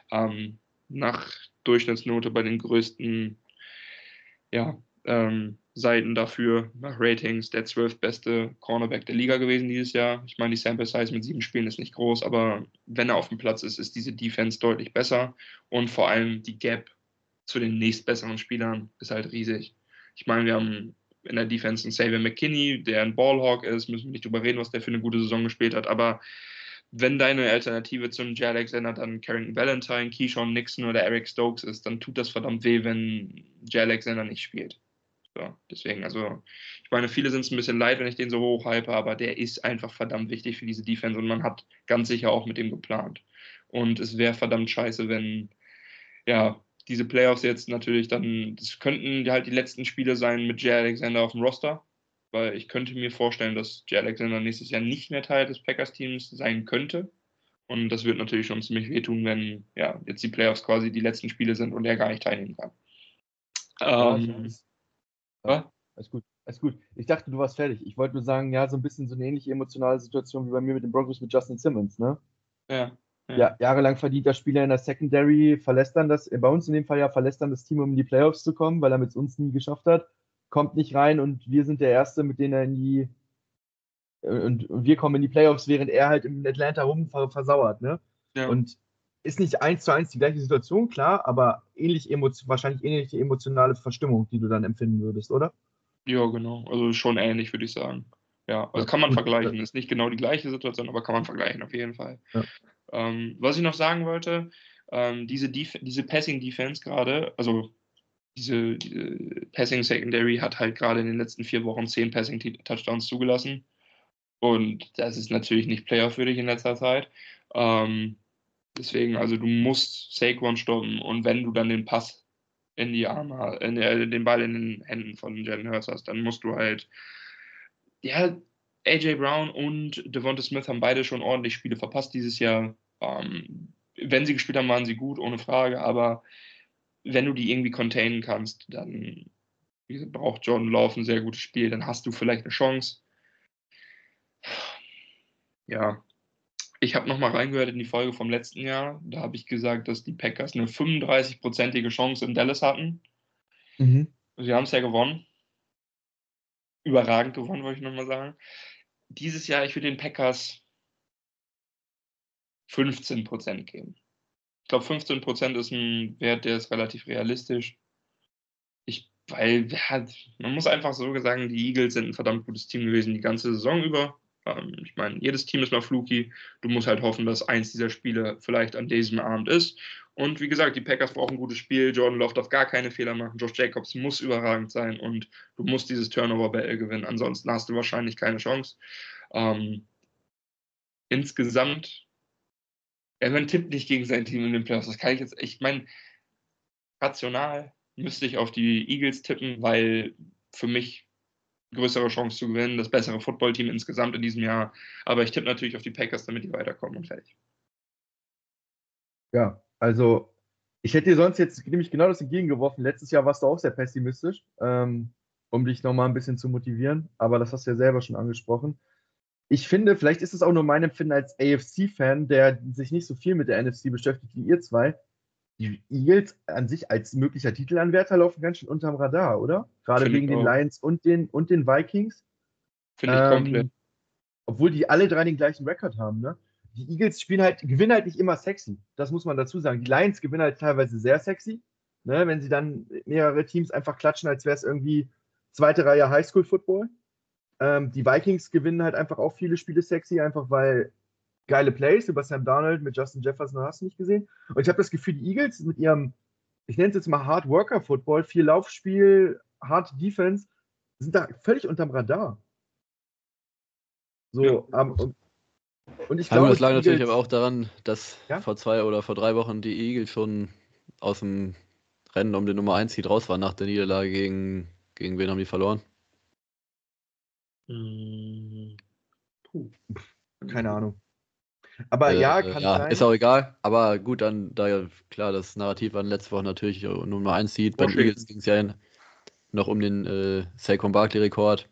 nach Durchschnittsnote bei den größten, ja, Seiten dafür, nach Ratings, der 12. beste Cornerback der Liga gewesen dieses Jahr. Ich meine, die Sample Size mit 7 Spielen ist nicht groß, aber wenn er auf dem Platz ist, ist diese Defense deutlich besser und vor allem die Gap zu den nächstbesseren Spielern ist halt riesig. Ich meine, wir haben in der Defense einen Xavier McKinney, der ein Ballhawk ist, müssen wir nicht drüber reden, was der für eine gute Saison gespielt hat, aber wenn deine Alternative zum Jay Alexander dann Carrington Valentine, Keyshawn Nixon oder Eric Stokes ist, dann tut das verdammt weh, wenn Jay Alexander nicht spielt. So, deswegen, also, ich meine, viele sind es ein bisschen leid, wenn ich den so hoch hype, aber der ist einfach verdammt wichtig für diese Defense und man hat ganz sicher auch mit dem geplant. Und es wäre verdammt scheiße, wenn, ja, diese Playoffs jetzt natürlich dann, das könnten halt die letzten Spiele sein mit Jay Alexander auf dem Roster, weil ich könnte mir vorstellen, dass Jay Alexander nächstes Jahr nicht mehr Teil des Packers-Teams sein könnte. Und das wird natürlich schon ziemlich wehtun, wenn ja jetzt die Playoffs quasi die letzten Spiele sind und er gar nicht teilnehmen kann. Alles gut, alles gut. Ich dachte, du warst fertig. Ich wollte nur sagen, ja, so ein bisschen so eine ähnliche emotionale Situation wie bei mir mit den Broncos mit Justin Simmons, ne? Ja, jahrelang verdient der Spieler in der Secondary, verlässt dann bei uns in dem Fall ja, verlässt dann das Team, um in die Playoffs zu kommen, weil er mit uns nie geschafft hat, kommt nicht rein und wir sind der Erste, mit dem er und wir kommen in die Playoffs, während er halt in Atlanta rum versauert, ne? Ja. Und ist nicht 1:1 die gleiche Situation, klar, aber wahrscheinlich ähnliche emotionale Verstimmung, die du dann empfinden würdest, oder? Ja, genau. Also schon ähnlich, würde ich sagen. Ja, also kann man vergleichen. Ist nicht genau die gleiche Situation, aber kann man vergleichen auf jeden Fall. Ja. Was ich noch sagen wollte, diese Passing Defense gerade, also diese Passing Secondary hat halt gerade in den letzten 4 Wochen 10 Passing Touchdowns zugelassen. Und das ist natürlich nicht playoff-würdig in letzter Zeit. Deswegen, also du musst Saquon stoppen und wenn du dann den Pass in die Arme, den Ball in den Händen von Jalen Hurts hast, dann musst du halt, ja, AJ Brown und Devonta Smith haben beide schon ordentlich Spiele verpasst dieses Jahr. Wenn sie gespielt haben, waren sie gut, ohne Frage, aber wenn du die irgendwie containen kannst, dann braucht Jordan Love ein sehr gutes Spiel, dann hast du vielleicht eine Chance. Ja, ich habe nochmal reingehört in die Folge vom letzten Jahr. Da habe ich gesagt, dass die Packers eine 35-prozentige Chance in Dallas hatten. Mhm. Sie haben es ja gewonnen. Überragend gewonnen, wollte ich nochmal sagen. Dieses Jahr, ich würde den Packers 15% geben. Ich glaube, 15% ist ein Wert, der ist relativ realistisch. Weil man muss einfach so sagen, die Eagles sind ein verdammt gutes Team gewesen die ganze Saison über. Ich meine, jedes Team ist mal fluky. Du musst halt hoffen, dass eins dieser Spiele vielleicht an diesem Abend ist. Und wie gesagt, die Packers brauchen ein gutes Spiel. Jordan Love darf gar keine Fehler machen. Josh Jacobs muss überragend sein und du musst dieses Turnover-Battle gewinnen. Ansonsten hast du wahrscheinlich keine Chance. Insgesamt, man tippt nicht gegen sein Team in den Playoffs. Das kann ich jetzt, ich meine, rational müsste ich auf die Eagles tippen, weil für mich größere Chance zu gewinnen, das bessere Footballteam insgesamt in diesem Jahr. Aber ich tippe natürlich auf die Packers, damit die weiterkommen und fertig. Ja, also ich hätte dir sonst jetzt nämlich genau das entgegengeworfen. Letztes Jahr warst du auch sehr pessimistisch, um dich nochmal ein bisschen zu motivieren. Aber das hast du ja selber schon angesprochen. Ich finde, vielleicht ist es auch nur mein Empfinden als AFC-Fan, der sich nicht so viel mit der NFC beschäftigt wie ihr zwei. Die Eagles an sich als möglicher Titelanwärter laufen ganz schön unterm Radar, oder? Gerade Finde wegen ich den auch. Lions und den Vikings. Finde ich komplett. Obwohl die alle drei den gleichen Rekord haben, ne? Die Eagles gewinnen halt nicht immer sexy. Das muss man dazu sagen. Die Lions gewinnen halt teilweise sehr sexy, ne? Wenn sie dann mehrere Teams einfach klatschen, als wäre es irgendwie zweite Reihe Highschool-Football. Die Vikings gewinnen halt einfach auch viele Spiele sexy, einfach weil geile Plays über Sam Darnold mit Justin Jefferson hast du nicht gesehen. Und ich habe das Gefühl, die Eagles mit ihrem, ich nenne es jetzt mal Hard Worker Football, viel Laufspiel, Hard Defense, sind da völlig unterm Radar. So, Ja. und ich Ja, gut, glaube, das lag die natürlich Eagles, aber auch daran, dass Ja? vor 2 oder vor 3 Wochen die Eagles schon aus dem Rennen um den Nummer 1 Seed raus waren nach der Niederlage gegen wen haben die verloren? keine Ahnung. Aber ja, kann sein. Ist auch egal. Aber gut, dann, da klar, das Narrativ war letzte Woche natürlich Nummer 1 Seed. Bei den Washington. Eagles ging es ja noch um den Saquon Barkley-Rekord.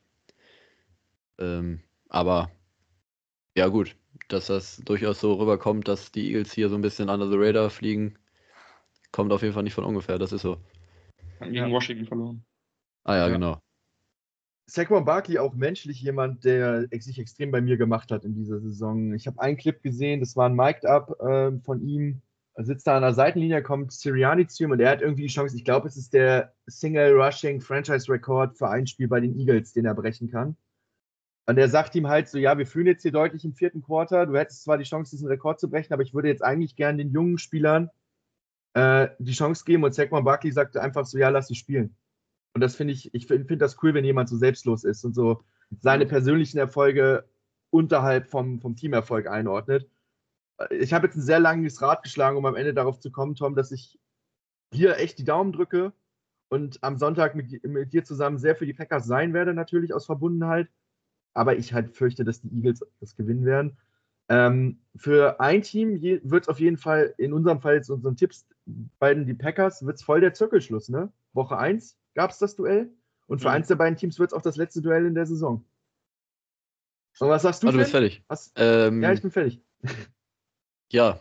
Aber ja, gut, dass das durchaus so rüberkommt, dass die Eagles hier so ein bisschen under the radar fliegen, kommt auf jeden Fall nicht von ungefähr. Das ist so. Haben gegen Ja. Washington verloren. Ah ja, Ja. genau. Saquon Barkley auch menschlich jemand, der sich extrem bei mir gemacht hat in dieser Saison. Ich habe einen Clip gesehen, das war ein Mic'd-Up von ihm. Er sitzt da an der Seitenlinie, kommt Sirianni zu ihm und er hat irgendwie die Chance, ich glaube, es ist der Single-Rushing-Franchise-Rekord für ein Spiel bei den Eagles, den er brechen kann. Und er sagt ihm halt so, ja, wir führen jetzt hier deutlich im 4. Quarter, du hättest zwar die Chance, diesen Rekord zu brechen, aber ich würde jetzt eigentlich gern den jungen Spielern die Chance geben und Saquon Barkley sagte einfach so, ja, lass sie spielen. Und das finde ich finde das cool, wenn jemand so selbstlos ist und so seine persönlichen Erfolge unterhalb vom Teamerfolg einordnet. Ich habe jetzt ein sehr langes Rad geschlagen, um am Ende darauf zu kommen, Tom, dass ich dir echt die Daumen drücke und am Sonntag mit dir zusammen sehr für die Packers sein werde, natürlich aus Verbundenheit. Aber ich halt fürchte, dass die Eagles das gewinnen werden. Für ein Team wird es auf jeden Fall, in unserem Fall jetzt unseren Tipps, beiden die Packers, wird es voll der Zirkelschluss, ne? Woche 1 gab es das Duell und für eins der beiden Teams wird es auch das letzte Duell in der Saison. Und was sagst du, Du bist Finn? fertig. Ja, ich bin fertig. Ja,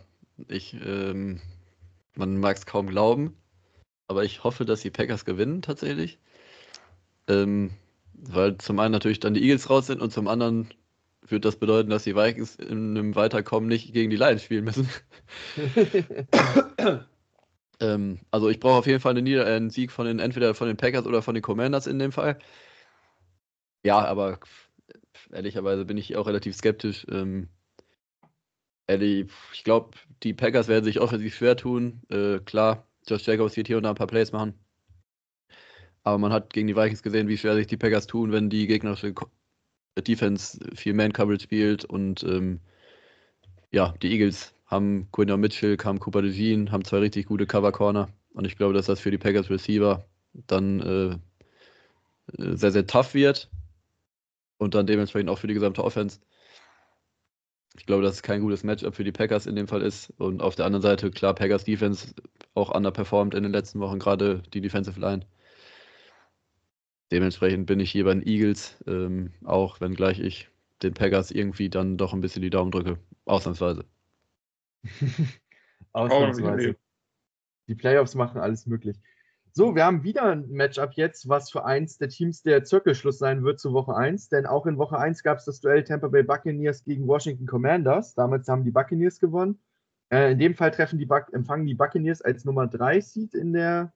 man mag es kaum glauben, aber ich hoffe, dass die Packers gewinnen tatsächlich. Weil zum einen natürlich dann die Eagles raus sind und zum anderen wird das bedeuten, dass die Vikings in einem Weiterkommen nicht gegen die Lions spielen müssen. Also ich brauche auf jeden Fall einen Sieg entweder von den Packers oder von den Commanders in dem Fall. Ja, aber ehrlicherweise bin ich auch relativ skeptisch. Ich glaube, die Packers werden sich offensiv schwer tun. Klar, Josh Jacobs wird hier und da ein paar Plays machen. Aber man hat gegen die Vikings gesehen, wie schwer sich die Packers tun, wenn die gegnerische Defense viel Man-Coverage spielt. Und ja, die Eagles haben Quinton Mitchell, haben Cooper DeJean, haben 2 richtig gute Cover-Corner. Und ich glaube, dass das für die Packers Receiver dann sehr, sehr tough wird. Und dann dementsprechend auch für die gesamte Offense. Ich glaube, dass es kein gutes Matchup für die Packers in dem Fall ist. Und auf der anderen Seite, klar, Packers Defense auch underperformed in den letzten Wochen, gerade die Defensive Line. Dementsprechend bin ich hier bei den Eagles, auch wenn gleich ich den Packers irgendwie dann doch ein bisschen die Daumen drücke. Ausnahmsweise. Ausnahmsweise. Die Playoffs machen alles möglich. So, wir haben wieder ein Matchup jetzt, was für eins der Teams der Zirkelschluss sein wird zu Woche 1, denn auch in Woche 1 gab es das Duell Tampa Bay Buccaneers gegen Washington Commanders. Damals haben die Buccaneers gewonnen. In dem Fall empfangen die Buccaneers als Nummer 3 Seed in der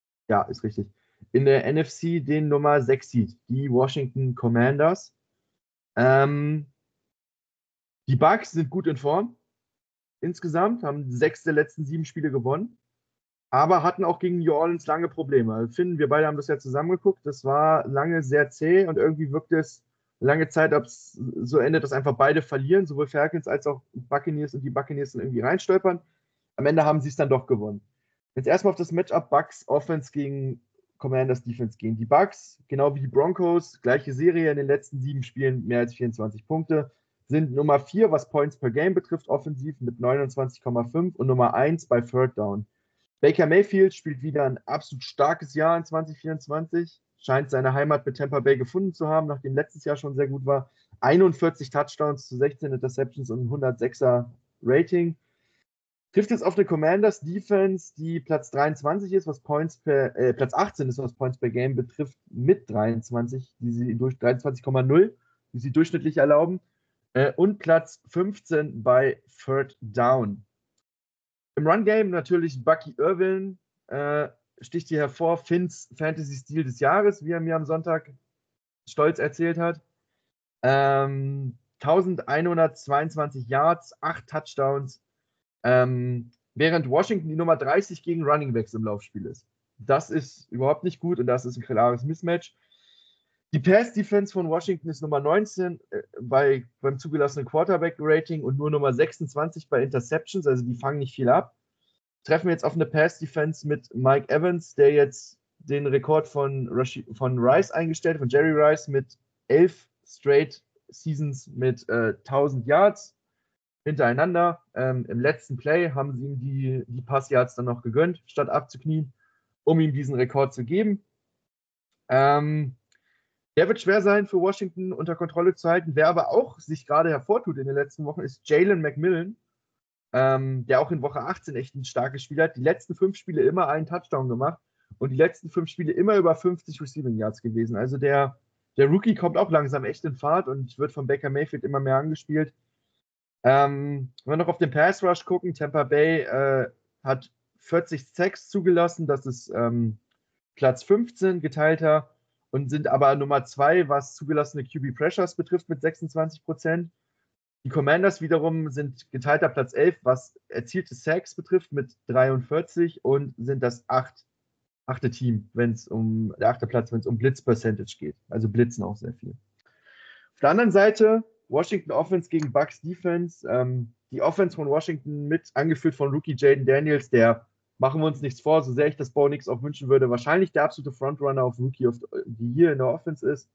NFC den Nummer 6 Seed, die Washington Commanders. Die Bucs sind gut in Form. Insgesamt haben 6 der letzten 7 Spiele gewonnen. Aber hatten auch gegen New Orleans lange Probleme. Finn, wir beide haben das ja zusammengeguckt. Das war lange sehr zäh und irgendwie wirkte es lange Zeit, ob es so endet, dass einfach beide verlieren, sowohl Falcons als auch Buccaneers und die Buccaneers dann irgendwie reinstolpern. Am Ende haben sie es dann doch gewonnen. Jetzt erstmal auf das Matchup Bucs Offense gegen Commanders Defense gehen. Die Bucks, genau wie die Broncos, gleiche Serie in den letzten 7 Spielen, mehr als 24 Punkte, sind Nummer 4, was Points per Game betrifft, offensiv mit 29,5 und Nummer 1 bei Third Down. Baker Mayfield spielt wieder ein absolut starkes Jahr in 2024, scheint seine Heimat mit Tampa Bay gefunden zu haben, nachdem letztes Jahr schon sehr gut war. 41 Touchdowns zu 16 Interceptions und 106er Rating. Trifft jetzt auf eine Commanders Defense, die Platz 23 ist, was Platz 18 ist, was Points per Game betrifft, mit 23, die sie durch 23,0, die sie durchschnittlich erlauben, und Platz 15 bei Third Down. Im Run Game natürlich Bucky Irvin, sticht hier hervor, Finns Fantasy-Stil des Jahres, wie er mir am Sonntag stolz erzählt hat. 1122 Yards, 8 Touchdowns, während Washington die Nummer 30 gegen Running Backs im Laufspiel ist. Das ist überhaupt nicht gut und das ist ein klares Mismatch. Die Pass-Defense von Washington ist Nummer 19 beim zugelassenen Quarterback-Rating und nur Nummer 26 bei Interceptions, also die fangen nicht viel ab. Treffen wir jetzt auf eine Pass-Defense mit Mike Evans, der jetzt den Rekord von Rice eingestellt hat, von Jerry Rice mit 11 Straight Seasons mit 1000 Yards hintereinander. Im letzten Play haben sie ihm die Pass-Yards dann noch gegönnt, statt abzuknien, um ihm diesen Rekord zu geben. Der wird schwer sein für Washington unter Kontrolle zu halten. Wer aber auch sich gerade hervortut in den letzten Wochen, ist Jalen McMillan, der auch in Woche 18 echt ein starkes Spiel hat. Die letzten 5 Spiele immer einen Touchdown gemacht und die letzten 5 Spiele immer über 50 Receiving Yards gewesen. Also der Rookie kommt auch langsam echt in Fahrt und wird von Baker Mayfield immer mehr angespielt. Wenn wir noch auf den Pass Rush gucken, Tampa Bay hat 40 Sacks zugelassen, das ist Platz 15 geteilter und sind aber Nummer 2, was zugelassene QB Pressures betrifft mit 26%. Die Commanders wiederum sind geteilter Platz 11, was erzielte Sacks betrifft mit 43 und sind das 8. Team, der 8. Platz, wenn es um Blitz-Percentage geht. Also blitzen auch sehr viel. Auf der anderen Seite Washington Offense gegen Bucks Defense. Die Offense von Washington mit angeführt von Rookie Jaden Daniels, der, machen wir uns nichts vor, so sehr ich das Bo Nix auch wünschen würde, wahrscheinlich der absolute Frontrunner auf Rookie of the Year in der Offense ist.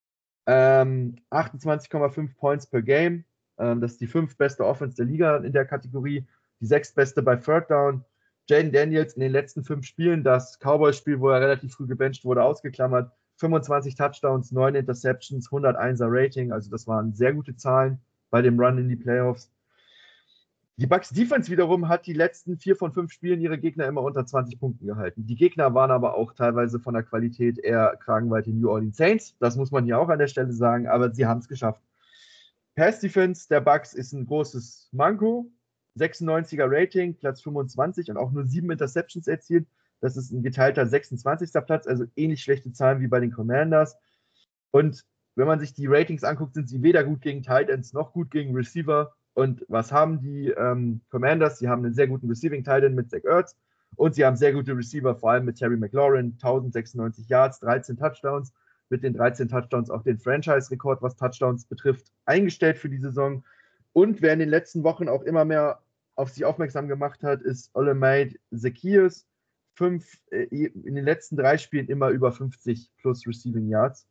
28,5 Points per Game. Das ist die 5. beste Offense der Liga in der Kategorie. Die 6. beste bei Third Down. Jaden Daniels in den letzten 5 Spielen, das Cowboys-Spiel, wo er relativ früh gebencht wurde, ausgeklammert. 25 Touchdowns, 9 Interceptions, 101er Rating, also das waren sehr gute Zahlen bei dem Run in die Playoffs. Die Bucks Defense wiederum hat die letzten 4 von 5 Spielen ihre Gegner immer unter 20 Punkten gehalten. Die Gegner waren aber auch teilweise von der Qualität eher Kragenweite New Orleans Saints, das muss man hier auch an der Stelle sagen, aber sie haben es geschafft. Pass Defense der Bucks ist ein großes Manko, 96er Rating, Platz 25 und auch nur 7 Interceptions erzielt. Das ist ein geteilter 26. Platz, also ähnlich schlechte Zahlen wie bei den Commanders. Und wenn man sich die Ratings anguckt, sind sie weder gut gegen Tight Ends noch gut gegen Receiver. Und was haben die Commanders? Sie haben einen sehr guten Receiving Tight End mit Zach Ertz und sie haben sehr gute Receiver, vor allem mit Terry McLaurin, 1096 Yards, 13 Touchdowns. Mit den 13 Touchdowns auch den Franchise-Rekord, was Touchdowns betrifft, eingestellt für die Saison. Und wer in den letzten Wochen auch immer mehr auf sich aufmerksam gemacht hat, ist Olamide Zaccheaus. 5 in den letzten 3 Spielen immer über 50 plus Receiving Yards.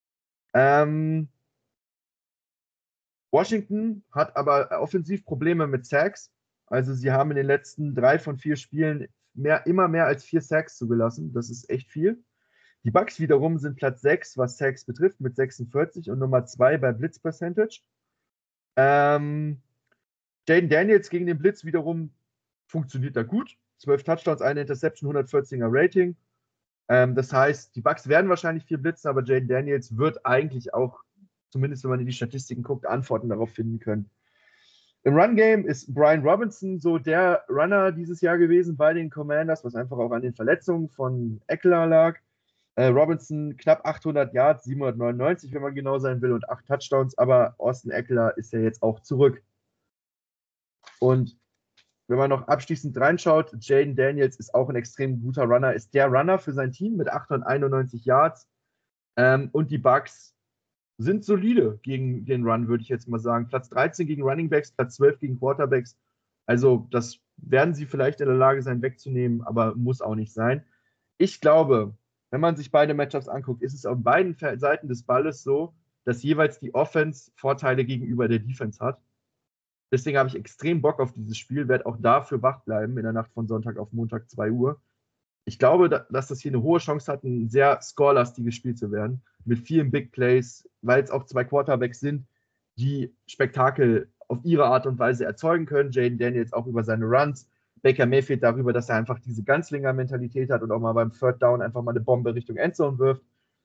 Washington hat aber offensiv Probleme mit Sacks. Also sie haben in den letzten 3 von 4 Spielen immer mehr als 4 Sacks zugelassen. Das ist echt viel. Die Bucks wiederum sind Platz 6, was Sacks betrifft, mit 46 und Nummer 2 bei Blitz Percentage. Jaden Daniels gegen den Blitz wiederum funktioniert da gut. 12 Touchdowns, eine Interception, 114er Rating. Das heißt, die Bucks werden wahrscheinlich 4 blitzen, aber Jaden Daniels wird eigentlich auch, zumindest wenn man in die Statistiken guckt, Antworten darauf finden können. Im Run-Game ist Brian Robinson so der Runner dieses Jahr gewesen bei den Commanders, was einfach auch an den Verletzungen von Eckler lag. Robinson knapp 800 Yards, 799, wenn man genau sein will, und 8 Touchdowns, aber Austin Eckler ist ja jetzt auch zurück. Und wenn man noch abschließend reinschaut, Jaden Daniels ist auch ein extrem guter Runner, ist der Runner für sein Team mit 891 Yards. Und die Bucks sind solide gegen den Run, würde ich jetzt mal sagen. Platz 13 gegen Running Backs, Platz 12 gegen Quarterbacks. Also das werden sie vielleicht in der Lage sein wegzunehmen, aber muss auch nicht sein. Ich glaube, wenn man sich beide Matchups anguckt, ist es auf beiden Seiten des Balles so, dass jeweils die Offense Vorteile gegenüber der Defense hat. Deswegen habe ich extrem Bock auf dieses Spiel, werde auch dafür wach bleiben in der Nacht von Sonntag auf Montag 2 Uhr. Ich glaube, dass das hier eine hohe Chance hat, ein sehr scorelastiges Spiel zu werden, mit vielen Big Plays, weil es auch 2 Quarterbacks sind, die Spektakel auf ihre Art und Weise erzeugen können. Jayden Daniels auch über seine Runs, Baker Mayfield darüber, dass er einfach diese Ganzlinger-Mentalität hat und auch mal beim Third Down einfach mal eine Bombe Richtung Endzone wirft.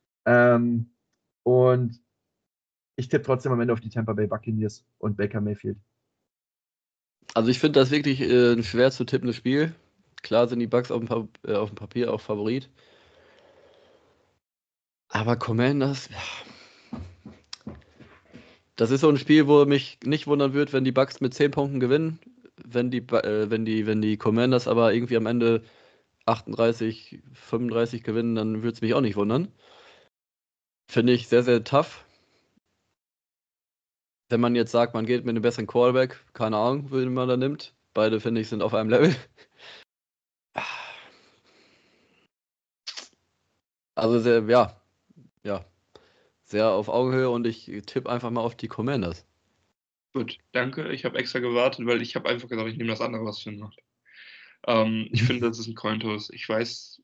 Und ich tippe trotzdem am Ende auf die Tampa Bay Buccaneers und Baker Mayfield. Also ich finde das wirklich ein schwer zu tippendes Spiel. Klar sind die Bucks auf dem Papier auch Favorit. Aber Commanders, das ist so ein Spiel, wo mich nicht wundern wird, wenn die Bucks mit 10 Punkten gewinnen. Wenn die Commanders aber irgendwie am Ende 38, 35 gewinnen, dann würde es mich auch nicht wundern. Finde ich sehr, sehr tough. Wenn man jetzt sagt, man geht mit einem besseren Quarterback, keine Ahnung, wen man da nimmt. Beide, finde ich, sind auf einem Level. Also sehr, sehr auf Augenhöhe und ich tippe einfach mal auf die Commanders. Gut, danke. Ich habe extra gewartet, weil ich habe einfach gesagt, ich nehme das andere, was Finn macht. Ich finde, das ist ein Cointoss. Ich weiß,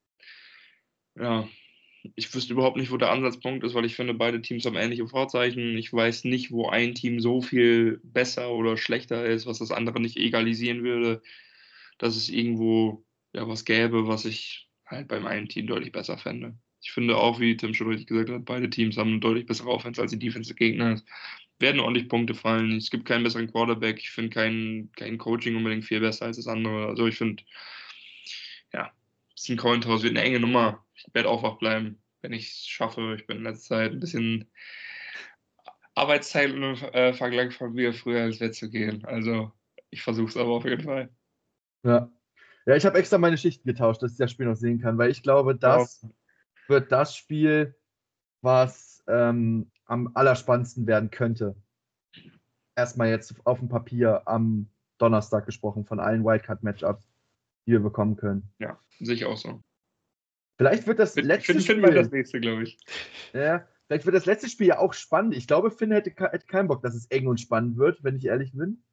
ich wüsste überhaupt nicht, wo der Ansatzpunkt ist, weil ich finde, beide Teams haben ähnliche Vorzeichen. Ich weiß nicht, wo ein Team so viel besser oder schlechter ist, was das andere nicht egalisieren würde, dass es irgendwo was gäbe, was ich halt beim einen Team deutlich besser fände. Ich finde auch, wie Tim schon richtig gesagt hat, beide Teams haben eine deutlich bessere Offense als die Defense des Gegners. Werden ordentlich Punkte fallen. Es gibt keinen besseren Quarterback. Ich finde kein Coaching unbedingt viel besser als das andere. Also ich finde, es ist ein Cointoss, wird eine enge Nummer. Ich werde auch wach bleiben, wenn ich es schaffe. Ich bin in letzter Zeit ein bisschen Arbeitszeit im Vergleich von mir früher ins Bett zu gehen. Also ich versuche es aber auf jeden Fall. Ja, ich habe extra meine Schichten getauscht, dass ich das Spiel noch sehen kann, weil ich glaube, das wird das Spiel, was am allerspannendsten werden könnte. Erstmal jetzt auf dem Papier am Donnerstag gesprochen, von allen Wildcard-Matchups, die wir bekommen können. Ja, sehe ich auch so. Vielleicht wird das letzte Spiel... Finn wird das nächste, glaube ich. Ja, vielleicht wird das letzte Spiel ja auch spannend. Ich glaube, Finn hätte keinen Bock, dass es eng und spannend wird, wenn ich ehrlich bin.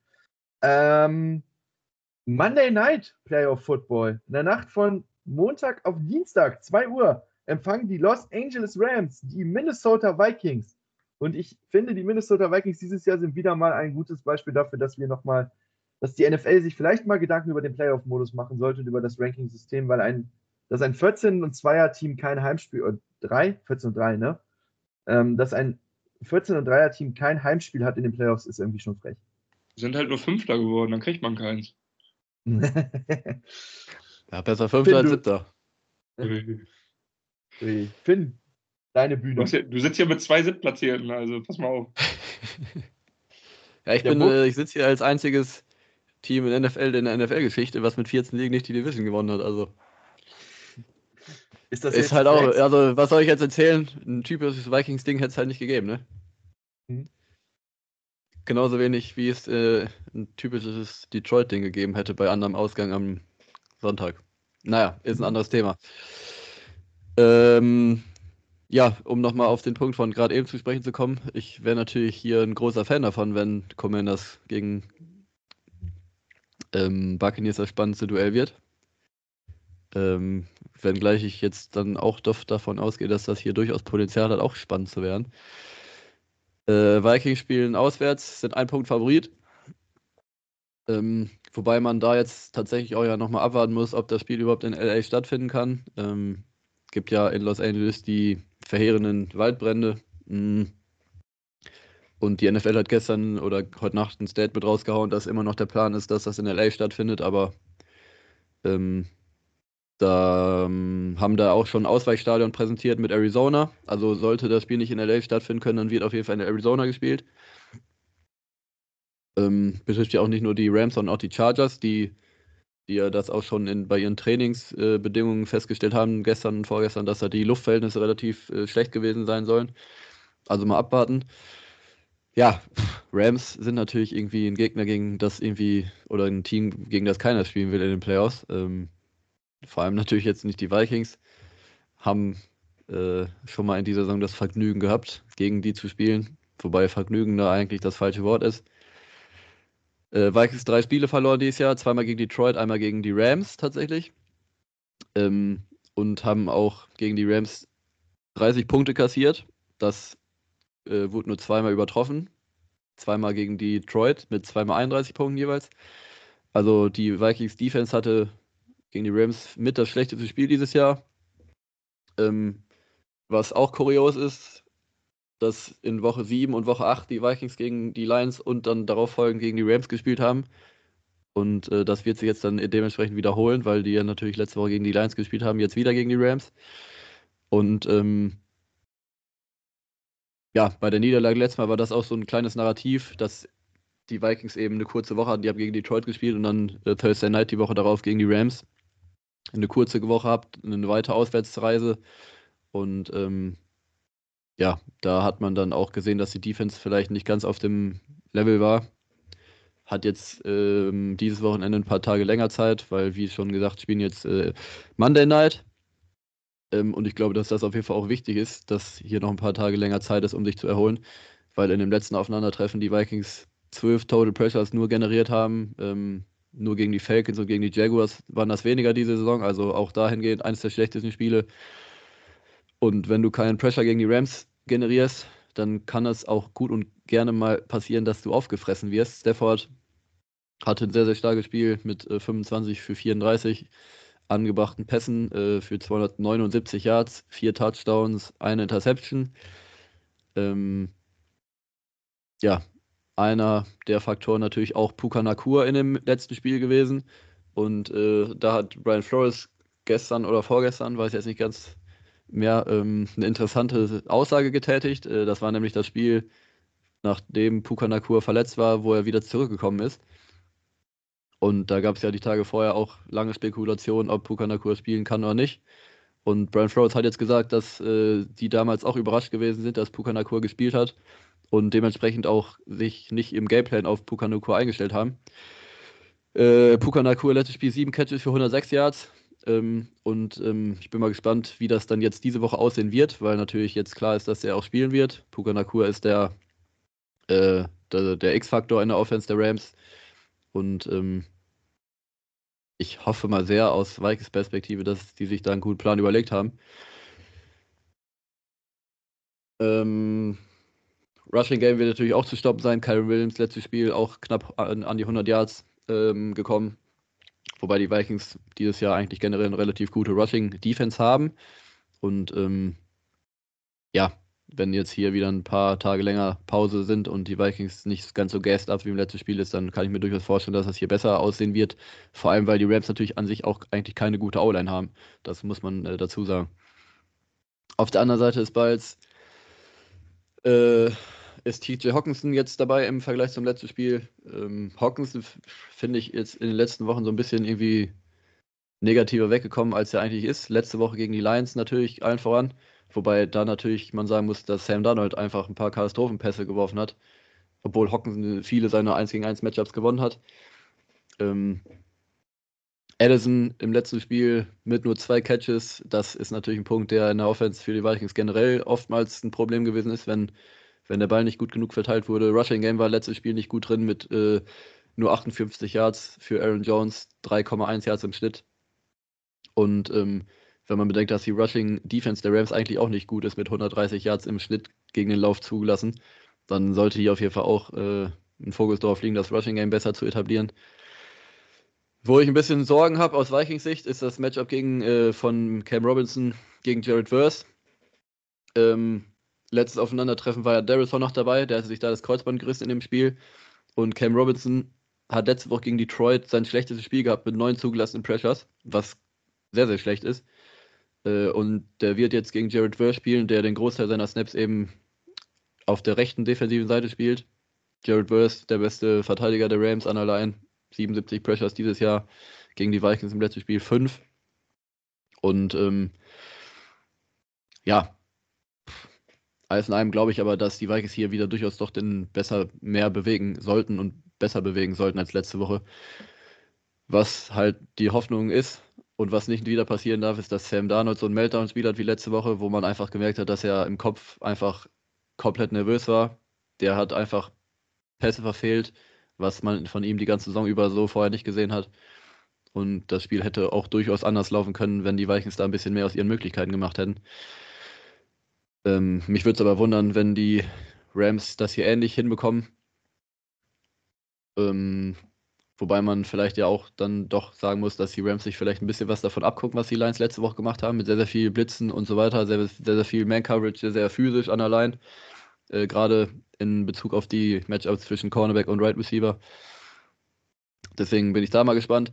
Monday Night Playoff Football. In der Nacht von Montag auf Dienstag, 2 Uhr, empfangen die Los Angeles Rams die Minnesota Vikings. Und ich finde, die Minnesota Vikings dieses Jahr sind wieder mal ein gutes Beispiel dafür, dass die NFL sich vielleicht mal Gedanken über den Playoff-Modus machen sollte und über das Ranking-System, weil dass ein 14-2er-Team kein Heimspiel, oder 14-3, ne? Dass ein 14-3er-Team kein Heimspiel hat in den Playoffs, ist irgendwie schon frech. Sind halt nur Fünfter geworden, dann kriegt man keins. Ja, besser Fünfter als Siebter. Finn, deine Bühne. Du sitzt hier mit 2 Siebtplatzierten, also pass mal auf. Ja, ich sitze hier als einziges Team in der NFL-Geschichte, was mit 14 Ligen nicht die Division gewonnen hat. Also ist das ist halt auch, also was soll ich jetzt erzählen? Ein typisches Vikings-Ding hätte es halt nicht gegeben, ne? Genauso wenig, wie es ein typisches Detroit-Ding gegeben hätte bei anderem Ausgang am Sonntag. Naja, ist ein anderes Thema. Um nochmal auf den Punkt von gerade eben zu sprechen zu kommen, ich wäre natürlich hier ein großer Fan davon, wenn Commanders gegen Buccaneers das spannendste Duell wird. Wenngleich ich jetzt dann auch davon ausgehe, dass das hier durchaus Potenzial hat, auch spannend zu werden. Vikings spielen auswärts, sind 1 Punkt Favorit. Wobei man da jetzt tatsächlich auch ja nochmal abwarten muss, ob das Spiel überhaupt in LA stattfinden kann. Gibt ja in Los Angeles die verheerenden Waldbrände. Und die NFL hat gestern oder heute Nacht ein Statement rausgehauen, dass immer noch der Plan ist, dass das in LA stattfindet, aber haben da auch schon ein Ausweichstadion präsentiert mit Arizona. Also sollte das Spiel nicht in LA stattfinden können, dann wird auf jeden Fall in Arizona gespielt. Betrifft ja auch nicht nur die Rams, sondern auch die Chargers, die ja das auch schon bei ihren Trainingsbedingungen festgestellt haben, gestern und vorgestern, dass da die Luftverhältnisse relativ schlecht gewesen sein sollen. Also mal abwarten. Ja, Rams sind natürlich irgendwie ein Gegner oder ein Team, gegen das keiner spielen will in den Playoffs. Vor allem natürlich jetzt nicht die Vikings. haben schon mal in dieser Saison das Vergnügen gehabt, gegen die zu spielen. Wobei Vergnügen da eigentlich das falsche Wort ist. Vikings 3 Spiele verloren dieses Jahr, zweimal gegen Detroit, einmal gegen die Rams tatsächlich. Und haben auch gegen die Rams 30 Punkte kassiert. Das wurde nur zweimal übertroffen. Zweimal gegen Detroit mit zweimal 31 Punkten jeweils. Also die Vikings Defense hatte gegen die Rams mit das schlechteste Spiel dieses Jahr. Was auch kurios ist, dass in Woche 7 und Woche 8 die Vikings gegen die Lions und dann darauf folgend gegen die Rams gespielt haben. Und das wird sich jetzt dann dementsprechend wiederholen, weil die ja natürlich letzte Woche gegen die Lions gespielt haben, jetzt wieder gegen die Rams. Und ja, bei der Niederlage letztes Mal war das auch so ein kleines Narrativ, dass die Vikings eben eine kurze Woche hatten. Die haben gegen Detroit gespielt und dann Thursday Night die Woche darauf gegen die Rams. Eine kurze Woche habt, eine weitere Auswärtsreise. Und ja, da hat man dann auch gesehen, dass die Defense vielleicht nicht ganz auf dem Level war. Hat jetzt dieses Wochenende ein paar Tage länger Zeit, weil, wie schon gesagt, spielen jetzt Monday Night. Und ich glaube, dass das auf jeden Fall auch wichtig ist, dass hier noch ein paar Tage länger Zeit ist, um sich zu erholen. Weil in dem letzten Aufeinandertreffen die Vikings 12 Total Pressures nur generiert haben. Nur gegen die Falcons und gegen die Jaguars waren das weniger diese Saison. Also auch dahingehend eines der schlechtesten Spiele. Und wenn du keinen Pressure gegen die Rams generierst, dann kann es auch gut und gerne mal passieren, dass du aufgefressen wirst. Stafford hatte ein sehr, sehr starkes Spiel mit 25 für 34 angebrachten Pässen für 279 Yards, 4 Touchdowns, eine Interception. Ja, einer der Faktoren natürlich auch Puka Nacua in dem letzten Spiel gewesen. Und da hat Brian Flores gestern oder vorgestern, weiß ich jetzt nicht ganz mehr, eine interessante Aussage getätigt. Das war nämlich das Spiel, nachdem Puka Nacua verletzt war, wo er wieder zurückgekommen ist. Und da gab es ja die Tage vorher auch lange Spekulationen, ob Puka Nacua spielen kann oder nicht. Und Brian Flores hat jetzt gesagt, dass die damals auch überrascht gewesen sind, dass Puka Nacua gespielt hat und dementsprechend auch sich nicht im Gameplan auf Puka Nacua eingestellt haben. Puka Nacua letztes Spiel 7 Catches für 106 Yards. Und ich bin mal gespannt, wie das dann jetzt diese Woche aussehen wird, weil natürlich jetzt klar ist, dass er auch spielen wird. Puka Nacua ist der X-Faktor in der Offense der Rams. Und ich hoffe mal sehr aus Vikings Perspektive, dass die sich da einen guten Plan überlegt haben. Rushing Game wird natürlich auch zu stoppen sein. Kyren Williams, letztes Spiel auch knapp an die 100 Yards gekommen. Wobei die Vikings dieses Jahr eigentlich generell eine relativ gute Rushing-Defense haben. Und ja, wenn jetzt hier wieder ein paar Tage länger Pause sind und die Vikings nicht ganz so gassed up wie im letzten Spiel ist, dann kann ich mir durchaus vorstellen, dass das hier besser aussehen wird. Vor allem, weil die Rams natürlich an sich auch eigentlich keine gute O-Line haben. Das muss man dazu sagen. Auf der anderen Seite des Balls ist TJ Hockenson jetzt dabei im Vergleich zum letzten Spiel. Hockenson finde ich jetzt in den letzten Wochen so ein bisschen irgendwie negativer weggekommen, als er eigentlich ist. Letzte Woche gegen die Lions natürlich allen voran. Wobei da natürlich man sagen muss, dass Sam Darnold einfach ein paar Katastrophenpässe geworfen hat. Obwohl Hockenson viele seiner 1-gegen-1 Matchups gewonnen hat. Addison im letzten Spiel mit nur 2 Catches. Das ist natürlich ein Punkt, der in der Offense für die Vikings generell oftmals ein Problem gewesen ist, wenn der Ball nicht gut genug verteilt wurde. Rushing Game war letztes Spiel nicht gut drin mit nur 58 Yards für Aaron Jones, 3,1 Yards im Schnitt. Und wenn man bedenkt, dass die Rushing Defense der Rams eigentlich auch nicht gut ist mit 130 Yards im Schnitt gegen den Lauf zugelassen, dann sollte hier auf jeden Fall auch ein Fokus darauf liegen, das Rushing Game besser zu etablieren. Wo ich ein bisschen Sorgen habe aus Vikings Sicht, ist das Matchup von Cam Robinson gegen Jared Verse. Letztes Aufeinandertreffen war ja Darrison noch dabei, der hatte sich da das Kreuzband gerissen in dem Spiel. Und Cam Robinson hat letzte Woche gegen Detroit sein schlechtestes Spiel gehabt mit 9 zugelassenen Pressures, was sehr, sehr schlecht ist. Und der wird jetzt gegen Jared Verse spielen, der den Großteil seiner Snaps eben auf der rechten defensiven Seite spielt. Jared Verse, der beste Verteidiger der Rams an der Line, 77 Pressures dieses Jahr, gegen die Vikings im letzten Spiel 5. Und ja, alles in allem glaube ich aber, dass die Vikings hier wieder durchaus doch mehr bewegen sollten als letzte Woche. Was halt die Hoffnung ist, Und was nicht wieder passieren darf, ist, dass Sam Darnold so ein Meltdown-Spiel hat wie letzte Woche, wo man einfach gemerkt hat, dass er im Kopf einfach komplett nervös war. Der hat einfach Pässe verfehlt, was man von ihm die ganze Saison über so vorher nicht gesehen hat. Und das Spiel hätte auch durchaus anders laufen können, wenn die Vikings da ein bisschen mehr aus ihren Möglichkeiten gemacht hätten. Mich würde es aber wundern, wenn die Rams das hier ähnlich hinbekommen. Wobei man vielleicht ja auch dann doch sagen muss, dass die Rams sich vielleicht ein bisschen was davon abgucken, was die Lions letzte Woche gemacht haben, mit sehr, sehr viel Blitzen und so weiter, sehr, sehr, sehr viel Man-Coverage, sehr, sehr physisch an der Line. Gerade in Bezug auf die Matchups zwischen Cornerback und Right Receiver. Deswegen bin ich da mal gespannt.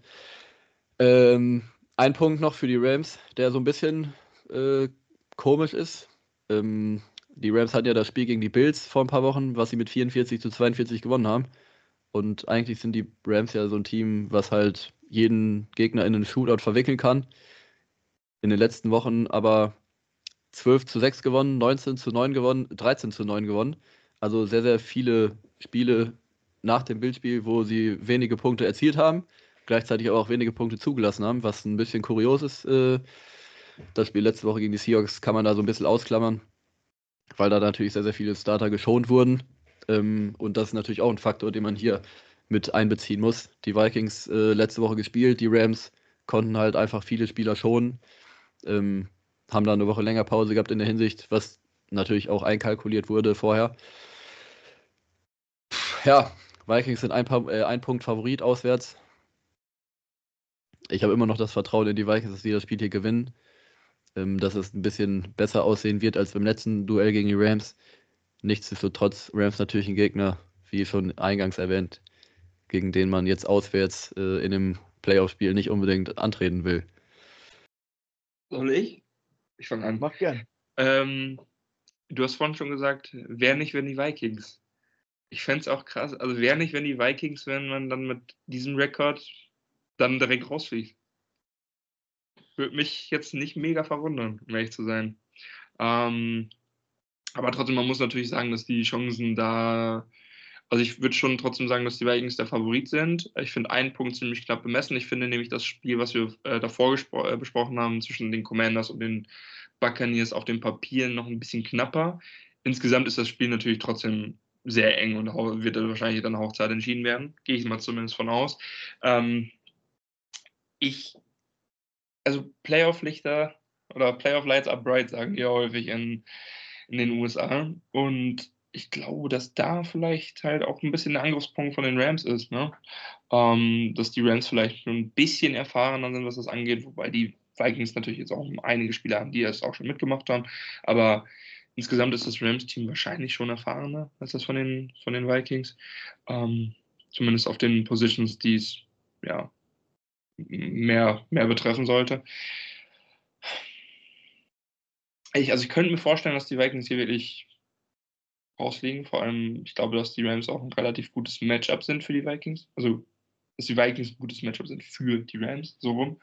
Ein Punkt noch für die Rams, der so ein bisschen komisch ist. Die Rams hatten ja das Spiel gegen die Bills vor ein paar Wochen, was sie mit 44-42 gewonnen haben. Und eigentlich sind die Rams ja so ein Team, was halt jeden Gegner in einen Shootout verwickeln kann. In den letzten Wochen aber 12-6 gewonnen, 19-9 gewonnen, 13-9 gewonnen. Also sehr, sehr viele Spiele nach dem Bildspiel, wo sie wenige Punkte erzielt haben, gleichzeitig aber auch wenige Punkte zugelassen haben, was ein bisschen kurios ist. Das Spiel letzte Woche gegen die Seahawks kann man da so ein bisschen ausklammern, weil da natürlich sehr, sehr viele Starter geschont wurden. Und das ist natürlich auch ein Faktor, den man hier mit einbeziehen muss. Die Vikings letzte Woche gespielt, die Rams konnten halt einfach viele Spieler schonen, haben da eine Woche länger Pause gehabt in der Hinsicht, was natürlich auch einkalkuliert wurde vorher. Ja, Vikings sind ein Punkt Favorit auswärts. Ich habe immer noch das Vertrauen in die Vikings, dass sie das Spiel hier gewinnen. Dass es ein bisschen besser aussehen wird als beim letzten Duell gegen die Rams. Nichtsdestotrotz, Rams natürlich ein Gegner, wie schon eingangs erwähnt, gegen den man jetzt auswärts in dem Playoff-Spiel nicht unbedingt antreten will. Soll ich? Ich fange an. Mach gern. Du hast vorhin schon gesagt, wer nicht, wenn die Vikings. Ich fände es auch krass, also wer nicht, wenn die Vikings, wenn man dann mit diesem Rekord dann direkt rausfliegt. Würde mich jetzt nicht mega verwundern, um ehrlich zu sein. Aber trotzdem, man muss natürlich sagen, dass die Chancen da, also ich würde schon trotzdem sagen, dass die Vikings der Favorit sind. Ich finde einen Punkt ziemlich knapp bemessen. Ich finde nämlich das Spiel, was wir davor besprochen haben, zwischen den Commanders und den Buccaneers auf dem Papier noch ein bisschen knapper. Insgesamt ist das Spiel natürlich trotzdem sehr eng und wird wahrscheinlich dann Hochzeit entschieden werden. Gehe ich mal zumindest von aus. Also Playoff-Lichter oder Playoff-Lights are bright, sagen die ja häufig in den USA. Und ich glaube, dass da vielleicht halt auch ein bisschen der Angriffspunkt von den Rams ist, ne? Dass die Rams vielleicht schon ein bisschen erfahrener sind, was das angeht, wobei die Vikings natürlich jetzt auch einige Spieler haben, die das auch schon mitgemacht haben. Aber insgesamt ist das Rams-Team wahrscheinlich schon erfahrener als das von den Vikings. Zumindest auf den Positions, die es ja mehr betreffen sollte. Ich könnte mir vorstellen, dass die Vikings hier wirklich rausliegen. Vor allem, ich glaube, dass die Rams auch ein relativ gutes Matchup sind für die Vikings. Also, dass die Vikings ein gutes Matchup sind für die Rams, so rum.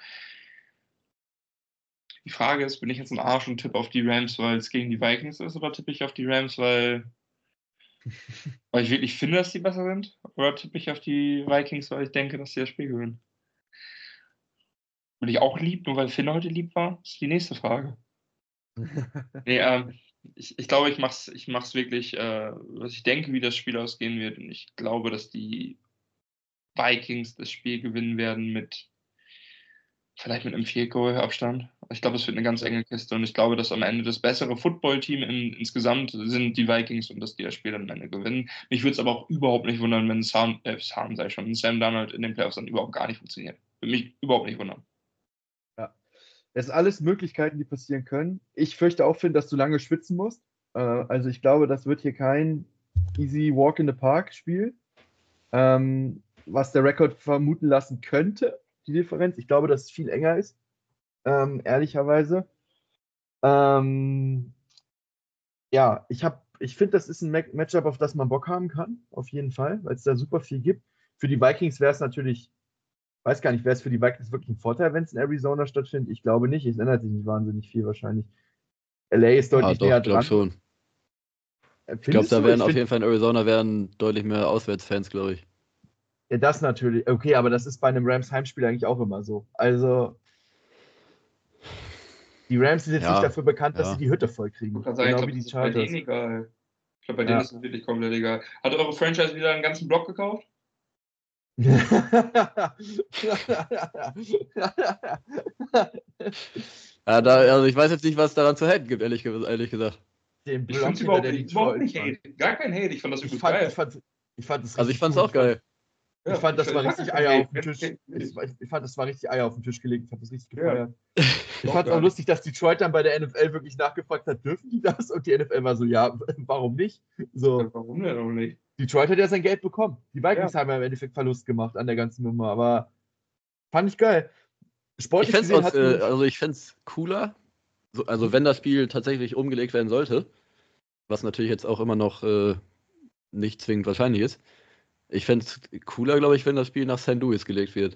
Die Frage ist, bin ich jetzt ein Arsch und tippe auf die Rams, weil es gegen die Vikings ist, oder tippe ich auf die Rams, weil ich wirklich finde, dass die besser sind? Oder tippe ich auf die Vikings, weil ich denke, dass sie das Spiel gewinnen? Bin ich auch lieb, nur weil Finn heute lieb war? Das ist die nächste Frage. Nee, ich glaube, ich mach's wirklich, was ich denke, wie das Spiel ausgehen wird. Und ich glaube, dass die Vikings das Spiel gewinnen werden vielleicht mit einem Field-Goal-Abstand. Ich glaube, es wird eine ganz enge Kiste. Und ich glaube, dass am Ende das bessere Football-Team insgesamt sind die Vikings und dass die das Spiel dann am Ende gewinnen. Mich würde es aber auch überhaupt nicht wundern, wenn Sam Darnold in den Playoffs dann überhaupt gar nicht funktioniert. Würde mich überhaupt nicht wundern. Das sind alles Möglichkeiten, die passieren können. Ich fürchte auch, Finn, dass du lange schwitzen musst. Also ich glaube, das wird hier kein easy walk in the park Spiel, was der Rekord vermuten lassen könnte, die Differenz. Ich glaube, dass es viel enger ist, ehrlicherweise. Ja, ich finde, das ist ein Matchup, auf das man Bock haben kann, auf jeden Fall, weil es da super viel gibt. Für die Vikings wäre es natürlich, weiß gar nicht, wäre es für die Vikings wirklich ein Vorteil, wenn es in Arizona stattfindet? Ich glaube nicht. Es ändert sich nicht wahnsinnig viel wahrscheinlich. LA ist deutlich näher dran. Ich glaube schon. Ich glaube, da werden auf jeden Fall in Arizona deutlich mehr Auswärtsfans, glaube ich. Ja, das natürlich. Okay, aber das ist bei einem Rams Heimspiel eigentlich auch immer so. Also, Die Rams sind jetzt Ja, nicht dafür bekannt, dass ja. sie die Hütte voll kriegen. Ich kann sagen, Genau ich wie glaube, die das ist bei denen Chargers. egal. Ich glaube, bei denen ist es wirklich komplett egal. Hat eure Franchise wieder einen ganzen Block gekauft? Ja, also ich weiß jetzt nicht, was daran zu haten gibt, ehrlich gesagt. Den Ich Block finde es hinter der überhaupt nicht Detroit. hate. Gar kein Hate. Ich fand das Ich übelst fand geil. es Also ich richtig fand's gut. auch geil. Ich fand, das war richtig Eier auf den Tisch. Hate. Ich fand, das war richtig Eier auf den Tisch gelegt. Ich habe das richtig Ja. gefeiert. Ich fand es auch lustig, dass Detroit dann bei der NFL wirklich nachgefragt hat, dürfen die das? Und die NFL war so, ja, warum nicht? So, Warum denn auch nicht? Detroit hat ja sein Geld bekommen. Die Vikings haben ja im Endeffekt Verlust gemacht an der ganzen Nummer, aber fand ich geil. Sportlich Ich gesehen fände es cooler, also wenn das Spiel tatsächlich umgelegt werden sollte, was natürlich jetzt auch immer noch nicht zwingend wahrscheinlich ist. Ich fände es cooler, glaube ich, wenn das Spiel nach St. Louis gelegt wird.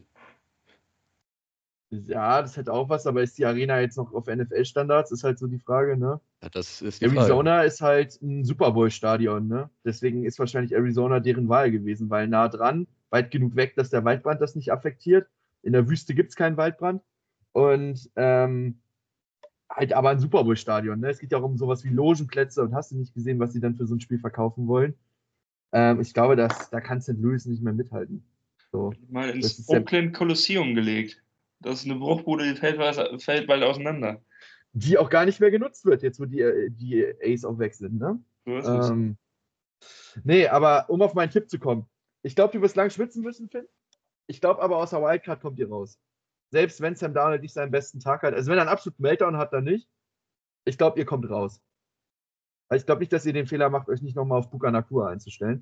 ja, das hätte auch was, aber ist die Arena jetzt noch auf NFL-Standards? Ist halt so die Frage, ne? Ja, das ist die Frage. Arizona ist halt ein Super Bowl-Stadion, ne? Deswegen ist wahrscheinlich Arizona deren Wahl gewesen, weil nah dran, weit genug weg, dass der Waldbrand das nicht affektiert. In der Wüste gibt es keinen Waldbrand. Und halt aber ein Super Bowl-Stadion, ne? Es geht ja auch um sowas wie Logenplätze und hast du nicht gesehen, was sie dann für so ein Spiel verkaufen wollen. Ich glaube, da kann St. Louis nicht mehr mithalten. So. Mal Das ins ist ja- Oakland Kolosseum gelegt. Das ist eine Bruchbude, die fällt bald auseinander. Die auch gar nicht mehr genutzt wird, jetzt wo die Ace auch weg sind, ne? So ist es. Nee, aber um auf meinen Tipp zu kommen. Ich glaube, du wirst lang schwitzen müssen, Finn. Ich glaube aber, aus der Wildcard kommt ihr raus. Selbst wenn Sam Darnold nicht seinen besten Tag hat. Also wenn er einen absoluten Meltdown hat, dann nicht. Ich glaube, ihr kommt raus. Also ich glaube nicht, dass ihr den Fehler macht, euch nicht nochmal auf Puka Nakua einzustellen.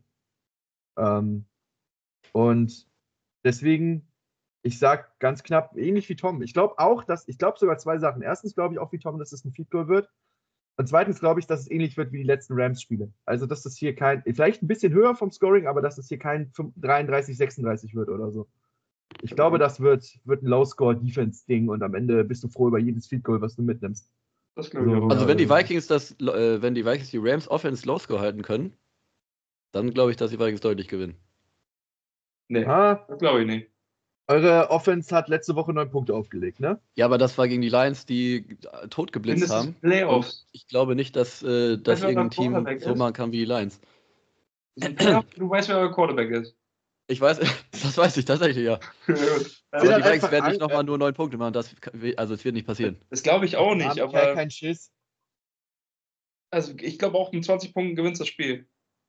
Und deswegen, ich sage ganz knapp, ähnlich wie Tom. Ich glaube sogar zwei Sachen. Erstens glaube ich auch wie Tom, dass es ein Field Goal wird. Und zweitens glaube ich, dass es ähnlich wird wie die letzten Rams-Spiele. Also, dass das hier vielleicht ein bisschen höher vom Scoring, aber dass es hier kein 33-36 wird oder so. Ich glaube, das wird ein Low-Score-Defense-Ding und am Ende bist du froh über jedes Field Goal, was du mitnimmst. Das glaube ich auch. Also wenn die Vikings die Rams Offense Low Score halten können, dann glaube ich, dass die Vikings deutlich gewinnen. Nee, Ah, das glaube ich nicht. eure Offense hat letzte Woche 9 Punkte aufgelegt, ne? Ja, aber das war gegen die Lions, die totgeblitzt Das ist haben. Playoffs. Und ich glaube nicht, dass wer irgendein der Team Quarterback so ist? machen kann wie die Lions. Das sind Playoffs, du weißt, wer euer Quarterback ist. Ich weiß, das weiß ich tatsächlich, ja. Gut. Aber Sind die halt Vikings einfach werden nicht nochmal nur 9 Punkte machen. Also es wird nicht passieren. Das glaube ich auch nicht, Haben Kerl aber keinen Schiss. also ich glaube auch mit 20 Punkten gewinnst das Spiel.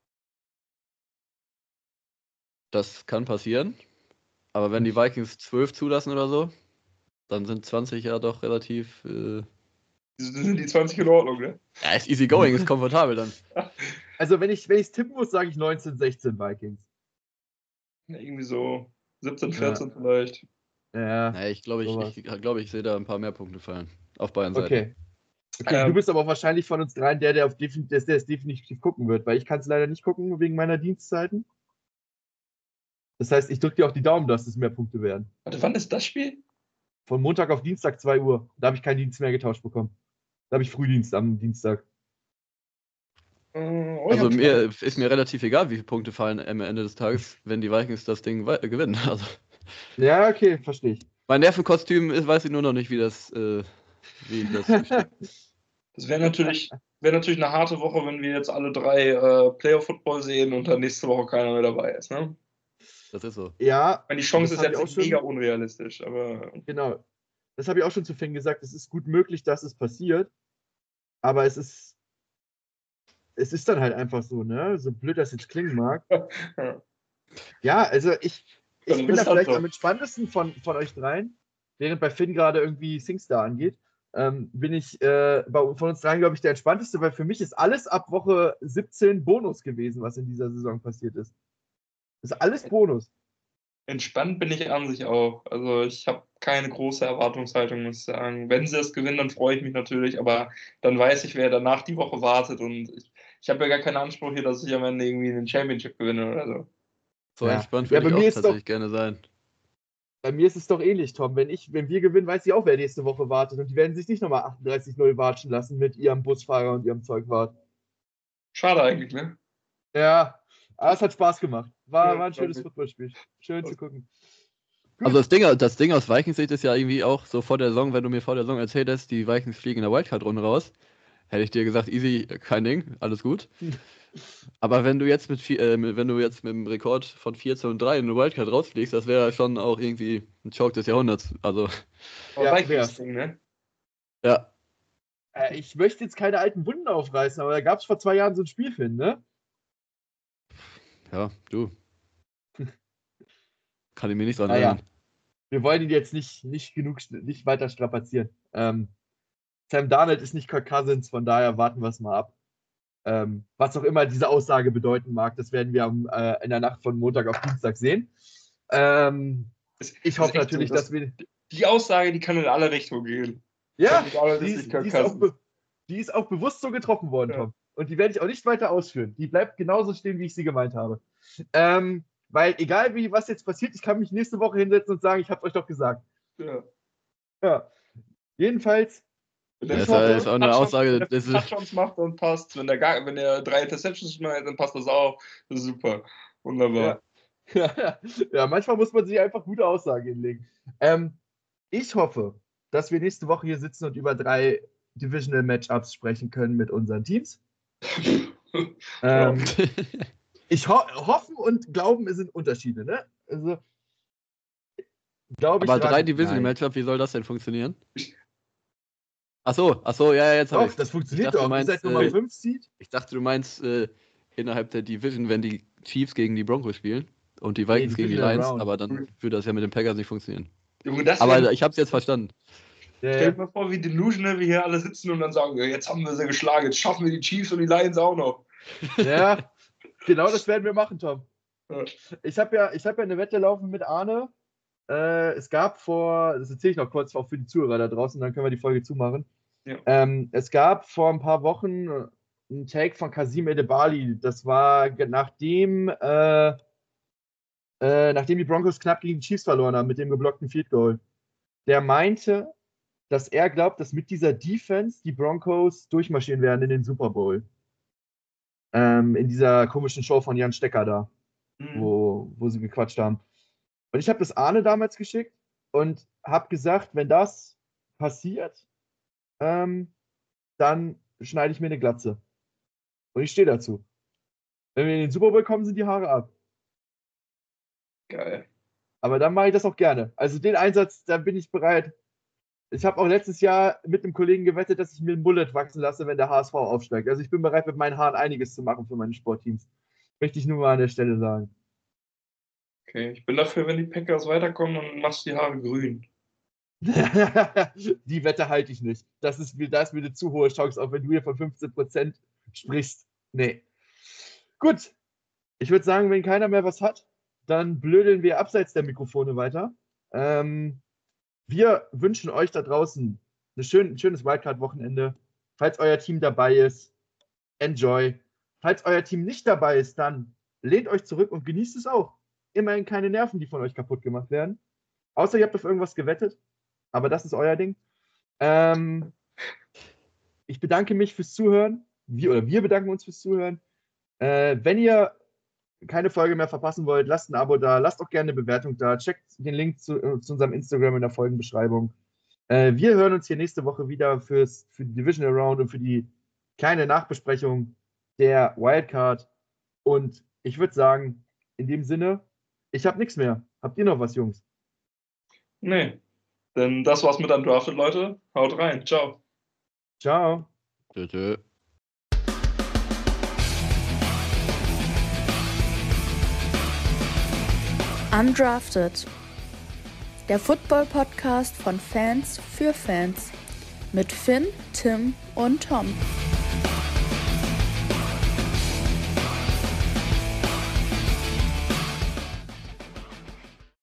Das kann passieren. Aber wenn die Vikings 12 zulassen oder so, dann sind 20 ja doch relativ. Sind die 20 in Ordnung, ne? Ja, ist easy going, ist komfortabel dann. Also, wenn ich es tippen muss, sage ich 19-16 Vikings. Irgendwie so 17, 14 vielleicht. Ja, Naja, ich glaube, sowas. ich sehe da ein paar mehr Punkte fallen. Auf beiden Seiten. Okay, du bist aber auch wahrscheinlich von uns dreien der es definitiv gucken wird, weil ich kann es leider nicht gucken wegen meiner Dienstzeiten. Das heißt, ich drücke dir auch die Daumen, dass es mehr Punkte werden. Warte, wann ist das Spiel? Von Montag auf Dienstag 2 Uhr. Da habe ich keinen Dienst mehr getauscht bekommen. Da habe ich Frühdienst am Dienstag. Also ist mir relativ egal, wie viele Punkte fallen am Ende des Tages, wenn die Vikings das Ding gewinnen. Also, Ja, okay, verstehe ich. mein Nervenkostüm weiß ich nur noch nicht, wie das besteht. Das wäre natürlich eine harte Woche, wenn wir jetzt alle drei Playoff-Football sehen und dann nächste Woche keiner mehr dabei ist, ne? Das ist so. Ja, Ich meine, die Chance das ist hab ich jetzt auch schon. mega unrealistisch, aber Genau. Das habe ich auch schon zu Finn gesagt. Es ist gut möglich, dass es passiert. Aber es ist dann halt einfach so, ne? So blöd das jetzt klingen mag. Ja, also ich Dann bin da ist das vielleicht so. am entspanntesten von euch dreien, während bei Finn gerade irgendwie SingStar angeht. Bin ich von uns dreien, glaube ich, der entspannteste, weil für mich ist alles ab Woche 17 Bonus gewesen, was in dieser Saison passiert ist. Das ist alles Bonus. entspannt bin ich an sich auch. Also ich habe keine große Erwartungshaltung, muss ich sagen. Wenn sie es gewinnen, dann freue ich mich natürlich, aber dann weiß ich, wer danach die Woche wartet und ich habe ja gar keinen Anspruch hier, dass ich am Ende irgendwie einen Championship gewinne oder so. So Ja. entspannt Ja, würde bei ich mir auch ist tatsächlich gerne sein. Bei mir ist es doch ähnlich, Tom. Wenn wir gewinnen, weiß ich auch, wer nächste Woche wartet. Und die werden sich nicht nochmal 38-0 watschen lassen mit ihrem Busfahrer und ihrem Zeugwart. Schade eigentlich, ne? Ja, aber es hat Spaß gemacht. War ein Ja, schönes glaub ich. Footballspiel. Schön zu gucken. Also das Ding aus Vikings Sicht ist ja irgendwie auch so vor der Saison, wenn du mir vor der Saison erzählt hättest, die Vikings fliegen in der Wildcard-Runde raus, hätte ich dir gesagt, easy, kein Ding, alles gut. Aber wenn du jetzt mit dem Rekord von 14-3 in eine Wildcard rausfliegst, das wäre schon auch irgendwie ein Choke des Jahrhunderts. Also, Aber Vikings-Ding, ne? ja. Ich möchte jetzt keine alten Wunden aufreißen, aber da gab es vor 2 Jahren so ein Spiel, Finn, ne? Ja, du. Kann ich mir nicht dran Naja. erinnern. Wir wollen ihn jetzt nicht weiter strapazieren. Sam Darnold ist nicht Kirk Cousins, von daher warten wir es mal ab. Was auch immer diese Aussage bedeuten mag, das werden wir in der Nacht von Montag auf Dienstag sehen. Ich hoffe natürlich, dass wir... Die Aussage, die kann in alle Richtungen gehen. Ja, die ist auch bewusst so getroffen worden, Tom. Und die werde ich auch nicht weiter ausführen. Die bleibt genauso stehen, wie ich sie gemeint habe. Weil egal, was jetzt passiert, ich kann mich nächste Woche hinsetzen und sagen, ich habe es euch doch gesagt. Ja. Jedenfalls... Das ist auch eine Aussage. Wenn der Touchdowns macht, dann passt. Wenn der 3 Interceptions schmeißt, dann passt das auch. Das ist super. Wunderbar. Ja, manchmal muss man sich einfach gute Aussagen hinlegen. Ich hoffe, dass wir nächste Woche hier sitzen und über 3 Divisional Matchups sprechen können mit unseren Teams. Ich hoffen und glauben, es sind Unterschiede, ne? Also, glaube ich. Aber 3 Divisional Matchups, wie soll das denn funktionieren? Achso, ja, jetzt habe ich. Das funktioniert doch. Ihr seid Nummer 5 Seed. Ich dachte, du meinst innerhalb der Division, wenn die Chiefs gegen die Broncos spielen und die Vikings gegen die Lions, aber dann würde das ja mit den Packers nicht funktionieren. Aber ich habe es jetzt verstanden. Stell dir mal vor, wie delusional wir hier alle sitzen und dann sagen, jetzt haben wir sie geschlagen, jetzt schaffen wir die Chiefs und die Lions auch noch. Ja, genau das werden wir machen, Tom. Ich hab ja eine Wette laufen mit Arne. Es gab das erzähle ich noch kurz auch für die Zuhörer da draußen, dann können wir die Folge zumachen. Ja. Es gab vor ein paar Wochen einen Take von Kasim Edebali. Das war nachdem die Broncos knapp gegen die Chiefs verloren haben mit dem geblockten Field Goal. Der meinte, dass er glaubt, dass mit dieser Defense die Broncos durchmarschieren werden in den Super Bowl. In dieser komischen Show von Jan Stecker da, wo sie gequatscht haben. Und ich habe das Arne damals geschickt und habe gesagt, wenn das passiert, dann schneide ich mir eine Glatze. Und ich stehe dazu. Wenn wir in den Super Bowl kommen, sind die Haare ab. Geil. Aber dann mache ich das auch gerne. Also den Einsatz, da bin ich bereit. Ich habe auch letztes Jahr mit einem Kollegen gewettet, dass ich mir ein Bullet wachsen lasse, wenn der HSV aufsteigt. Also ich bin bereit, mit meinen Haaren einiges zu machen für meine Sportteams. Möchte ich nur mal an der Stelle sagen. Okay, ich bin dafür, wenn die Packers weiterkommen, dann machst du die Haare grün. Die Wette halte ich nicht. Da ist mir eine zu hohe Chance, auch wenn du hier von 15% sprichst. Nee. Gut. Ich würde sagen, wenn keiner mehr was hat, dann blödeln wir abseits der Mikrofone weiter. Wir wünschen euch da draußen ein schönes Wildcard-Wochenende. Falls euer Team dabei ist, enjoy. Falls euer Team nicht dabei ist, dann lehnt euch zurück und genießt es auch. Immerhin keine Nerven, die von euch kaputt gemacht werden. Außer ihr habt auf irgendwas gewettet. Aber das ist euer Ding. Ich bedanke mich fürs Zuhören. Wir bedanken uns fürs Zuhören. Wenn ihr keine Folge mehr verpassen wollt, lasst ein Abo da. Lasst auch gerne eine Bewertung da. Checkt den Link zu unserem Instagram in der Folgenbeschreibung. Wir hören uns hier nächste Woche wieder für die Divisional Round und für die kleine Nachbesprechung der Wildcard. Und ich würde sagen, in dem Sinne, ich habe nichts mehr. Habt ihr noch was, Jungs? Nee. Denn das war's mit Undrafted, Leute. Haut rein. Ciao. Ciao. Tschö. Undrafted. Der Football-Podcast von Fans für Fans. Mit Finn, Tim und Tom.